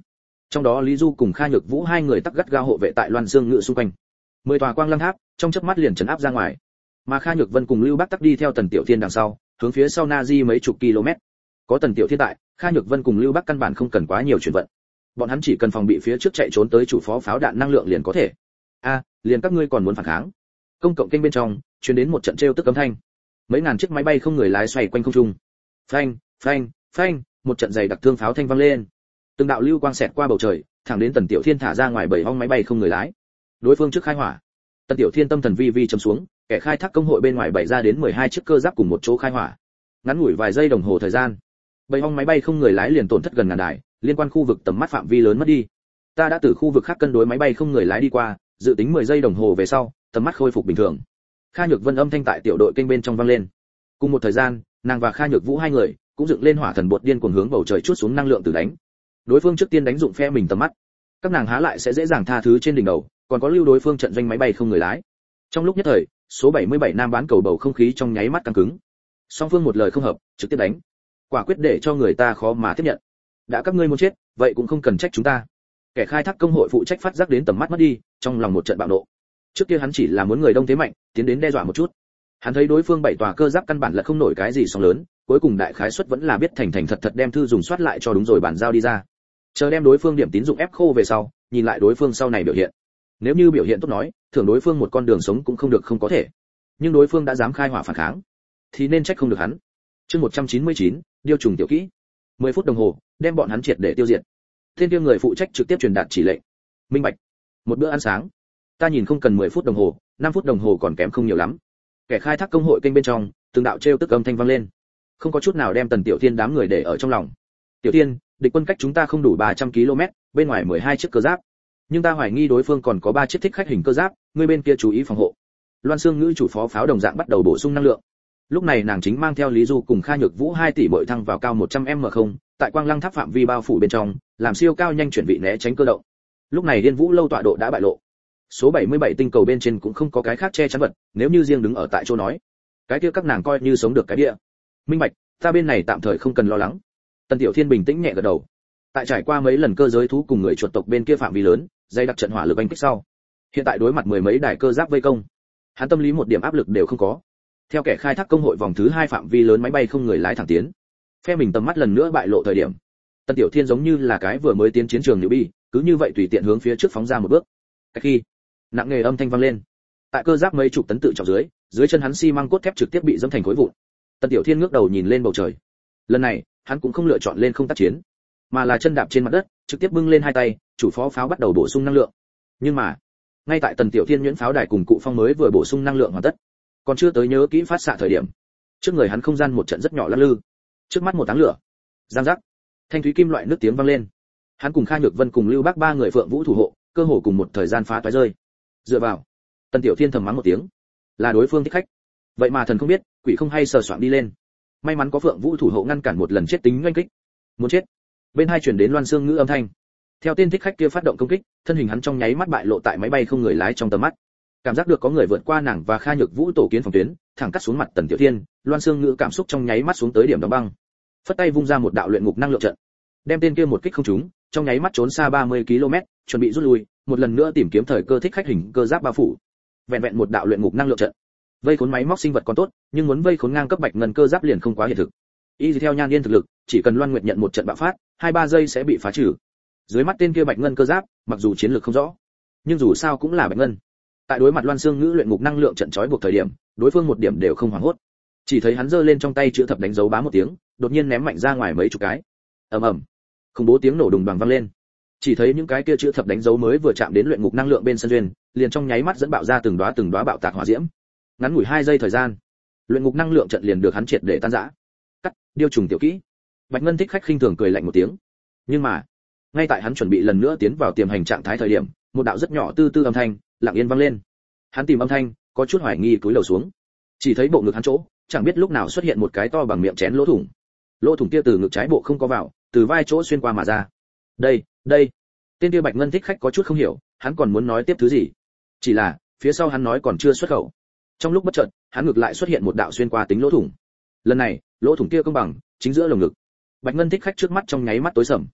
Trong đó Lý Du cùng Kha Nhược Vũ hai người tắc gắt gao hộ vệ tại Loan Xương Ngự xung quanh. Mười tòa quang lăng tháp trong chớp mắt liền trấn áp ra ngoài. Mà Kha Nhược Vân cùng Lưu Bắc tắc đi theo Tần Tiểu Thiên đằng sau, hướng phía sau Na Di mấy chục km. Có Tần Tiểu Thiên tại, Kha Nhược Vân cùng Lưu Bắc căn bản không cần quá nhiều chuyển vận. Bọn hắn chỉ cần phòng bị phía trước chạy trốn tới chủ phó pháo đạn năng lượng liền có thể. A, liền các ngươi còn muốn phản kháng? Công cộng kênh bên trong truyền đến một trận trêu tức âm thanh. Mấy ngàn chiếc máy bay không người lái xoay quanh không trung. Phanh, phanh, phanh, một trận dày đặc thương pháo thanh vang lên. Từng đạo lưu quang xẹt qua bầu trời, thẳng đến Tần Tiểu Thiên thả ra ngoài bảy ong máy bay không người lái. Đối phương trước khai hỏa. Tần Tiểu Thiên tâm thần vi vi trầm xuống, kẻ khai thác công hội bên ngoài bày ra đến mười hai chiếc cơ giáp cùng một chỗ khai hỏa. Ngắn ngủi vài giây đồng hồ thời gian, bảy ong máy bay không người lái liền tổn thất gần ngàn đài, liên quan khu vực tầm mắt phạm vi lớn mất đi. Ta đã từ khu vực khác cân đối máy bay không người lái đi qua, dự tính mười giây đồng hồ về sau, tầm mắt khôi phục bình thường. Kha Nhược Vân âm thanh tại tiểu đội kênh bên trong vang lên. Cùng một thời gian, nàng và Kha Nhược Vũ hai người cũng dựng lên hỏa thần bột điên cuồng hướng bầu trời chuốt xuống năng lượng từ đánh. Đối phương trước tiên đánh dụng phe mình tầm mắt, các nàng há lại sẽ dễ dàng tha thứ trên đỉnh đầu, còn có lưu đối phương trận doanh máy bay không người lái. Trong lúc nhất thời, số bảy mươi bảy nam bán cầu bầu không khí trong nháy mắt căng cứng. Song phương một lời không hợp, trực tiếp đánh. Quả quyết để cho người ta khó mà tiếp nhận. Đã các ngươi muốn chết, vậy cũng không cần trách chúng ta. Kẻ khai thác công hội phụ trách phát giác đến tầm mắt mất đi, trong lòng một trận bạo nộ. Trước kia hắn chỉ là muốn người đông thế mạnh, tiến đến đe dọa một chút. Hắn thấy đối phương bảy tòa cơ giáp căn bản là không nổi cái gì sóng lớn, cuối cùng đại khái suất vẫn là biết thành thành thật thật đem thư dùng soát lại cho đúng rồi bản giao đi ra. Chờ đem đối phương điểm tín dụng ép khô về sau, nhìn lại đối phương sau này biểu hiện. Nếu như biểu hiện tốt nói, thưởng đối phương một con đường sống cũng không được không có thể. Nhưng đối phương đã dám khai hỏa phản kháng, thì nên trách không được hắn. Chương một trăm chín mươi chín, điêu trùng tiểu kỹ. mười phút đồng hồ, đem bọn hắn triệt để tiêu diệt. Thiên kia người phụ trách trực tiếp truyền đạt chỉ lệnh. Minh bạch. Một bữa ăn sáng. Ta nhìn không cần mười phút đồng hồ, năm phút đồng hồ còn kém không nhiều lắm. Kẻ khai thác công hội kênh bên trong, từng đạo trêu tức âm thanh vang lên. Không có chút nào đem Tần Tiểu Thiên đám người để ở trong lòng. Tiểu Thiên, địch quân cách chúng ta không đủ ba trăm ki lô mét, bên ngoài mười hai chiếc cơ giáp. Nhưng ta hoài nghi đối phương còn có ba chiếc thích khách hình cơ giáp, người bên kia chú ý phòng hộ. Loan Xương Ngữ chủ phó pháo đồng dạng bắt đầu bổ sung năng lượng. Lúc này nàng chính mang theo Lý Du cùng Kha Nhược Vũ hai tỷ bội thăng vào cao một trăm mét không, tại quang lăng tháp phạm vi bao phủ bên trong, làm siêu cao nhanh chuyển vị né tránh cơ động. Lúc này Điên Vũ lâu tọa độ đã bại lộ. Số bảy mươi bảy tinh cầu bên trên cũng không có cái khác che chắn vật, nếu như riêng đứng ở tại chỗ nói, cái kia các nàng coi như sống được cái địa. Minh bạch, ta bên này tạm thời không cần lo lắng. Tần Tiểu Thiên bình tĩnh nhẹ gật đầu. Tại trải qua mấy lần cơ giới thú cùng người chuột tộc bên kia phạm vi lớn, dây đặc trận hỏa lực anh kích sau, hiện tại đối mặt mười mấy đài cơ giáp vây công, hắn tâm lý một điểm áp lực đều không có. Theo kẻ khai thác công hội vòng thứ hai phạm vi lớn máy bay không người lái thẳng tiến, phe mình tầm mắt lần nữa bại lộ thời điểm, Tần Tiểu Thiên giống như là cái vừa mới tiến chiến trường nữ bi, cứ như vậy tùy tiện hướng phía trước phóng ra một bước. Cái khi nặng nề âm thanh vang lên, tại cơ giáp mấy chục tấn tự trọng dưới, dưới chân hắn xi măng cốt thép trực tiếp bị dẫm thành khối vụn. Tần Tiểu Thiên ngước đầu nhìn lên bầu trời. Lần này, hắn cũng không lựa chọn lên không tác chiến, mà là chân đạp trên mặt đất, trực tiếp bưng lên hai tay, chủ phó pháo bắt đầu bổ sung năng lượng. Nhưng mà, ngay tại Tần Tiểu Thiên nhuyễn pháo đài cùng cụ phong mới vừa bổ sung năng lượng hoàn tất, còn chưa tới nhớ kỹ phát xạ thời điểm, trước người hắn không gian một trận rất nhỏ lắc lư, trước mắt một áng lửa, giang giác, thanh thúy kim loại nước tiếng vang lên. Hắn cùng Kha Nhược Vân cùng Lưu Bác ba người Phượng Vũ thủ hộ, cơ hồ cùng một thời gian phá toái rơi. Dựa vào, Tần Tiểu Thiên thầm mắng một tiếng, là đối phương thích khách, vậy mà thần không biết quỷ không hay sờ soạng đi lên. May mắn có Phượng Vũ thủ hộ ngăn cản một lần chết tính oanh kích. Muốn chết. Bên hai truyền đến Loan Xương Ngữ âm thanh. Theo tên thích khách kia phát động công kích, thân hình hắn trong nháy mắt bại lộ tại máy bay không người lái trong tầm mắt. Cảm giác được có người vượt qua nàng và Kha Nhược Vũ tổ kiến phòng tuyến, thẳng cắt xuống mặt Tần Tiểu Thiên, Loan Xương Ngữ cảm xúc trong nháy mắt xuống tới điểm đóng băng. Phất tay vung ra một đạo luyện ngục năng lượng trận, đem tên kia một kích không trúng, trong nháy mắt trốn xa ba mươi ki lô mét, chuẩn bị rút lui, một lần nữa tìm kiếm thời cơ thích khách hình cơ giáp bao phủ. Vẹn vẹn một đạo luyện ngục năng lượng trận, vây khốn máy móc sinh vật còn tốt, nhưng muốn vây khốn ngang cấp bạch ngân cơ giáp liền không quá hiện thực. Y theo Nhan Yên thực lực, chỉ cần Loan Nguyệt nhận một trận bạo phát, hai ba giây sẽ bị phá trừ. Dưới mắt tên kia bạch ngân cơ giáp, mặc dù chiến lược không rõ, nhưng dù sao cũng là bạch ngân. Tại đối mặt Loan Xương Ngữ luyện ngục năng lượng trận trói buộc thời điểm, đối phương một điểm đều không hoảng hốt. Chỉ thấy hắn giơ lên trong tay chữ thập đánh dấu bá một tiếng, đột nhiên ném mạnh ra ngoài mấy chục cái. Ầm ầm. Khủng bố tiếng nổ đùng đoàng vang lên. Chỉ thấy những cái kia chữ thập đánh dấu mới vừa chạm đến luyện ngục năng lượng bên sân duyên, liền trong nháy mắt dẫn bạo ra từng đóa từng đóa bạo tạc hỏa diễm. Ngắn ngủi hai giây thời gian, luyện ngục năng lượng trận liền được hắn triệt để tan rã. Cắt, điêu trùng tiểu kỹ. Bạch Ngân thích khách khinh thường cười lạnh một tiếng. Nhưng mà, ngay tại hắn chuẩn bị lần nữa tiến vào tiềm hành trạng thái thời điểm, một đạo rất nhỏ tư tư âm thanh lặng yên vang lên. Hắn tìm âm thanh, có chút hoài nghi cúi đầu xuống. Chỉ thấy bộ ngực hắn chỗ, chẳng biết lúc nào xuất hiện một cái to bằng miệng chén lỗ thủng. Lỗ thủng kia từ ngực trái bộ không có vào, từ vai chỗ xuyên qua mà ra. Đây, đây. Tên kia Bạch Ngân thích khách có chút không hiểu, hắn còn muốn nói tiếp thứ gì. Chỉ là, phía sau hắn nói còn chưa xuất khẩu. Trong lúc bất chợt, hắn ngực lại xuất hiện một đạo xuyên qua tính lỗ thủng. Lần này, lỗ thủng kia công bằng, chính giữa lồng ngực. Bạch Ngân thích khách trước mắt trong nháy mắt tối sầm.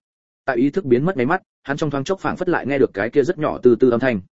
Tại ý thức biến mất mấy mắt, hắn trong thoáng chốc phảng phất lại nghe được cái kia rất nhỏ từ từ âm thanh.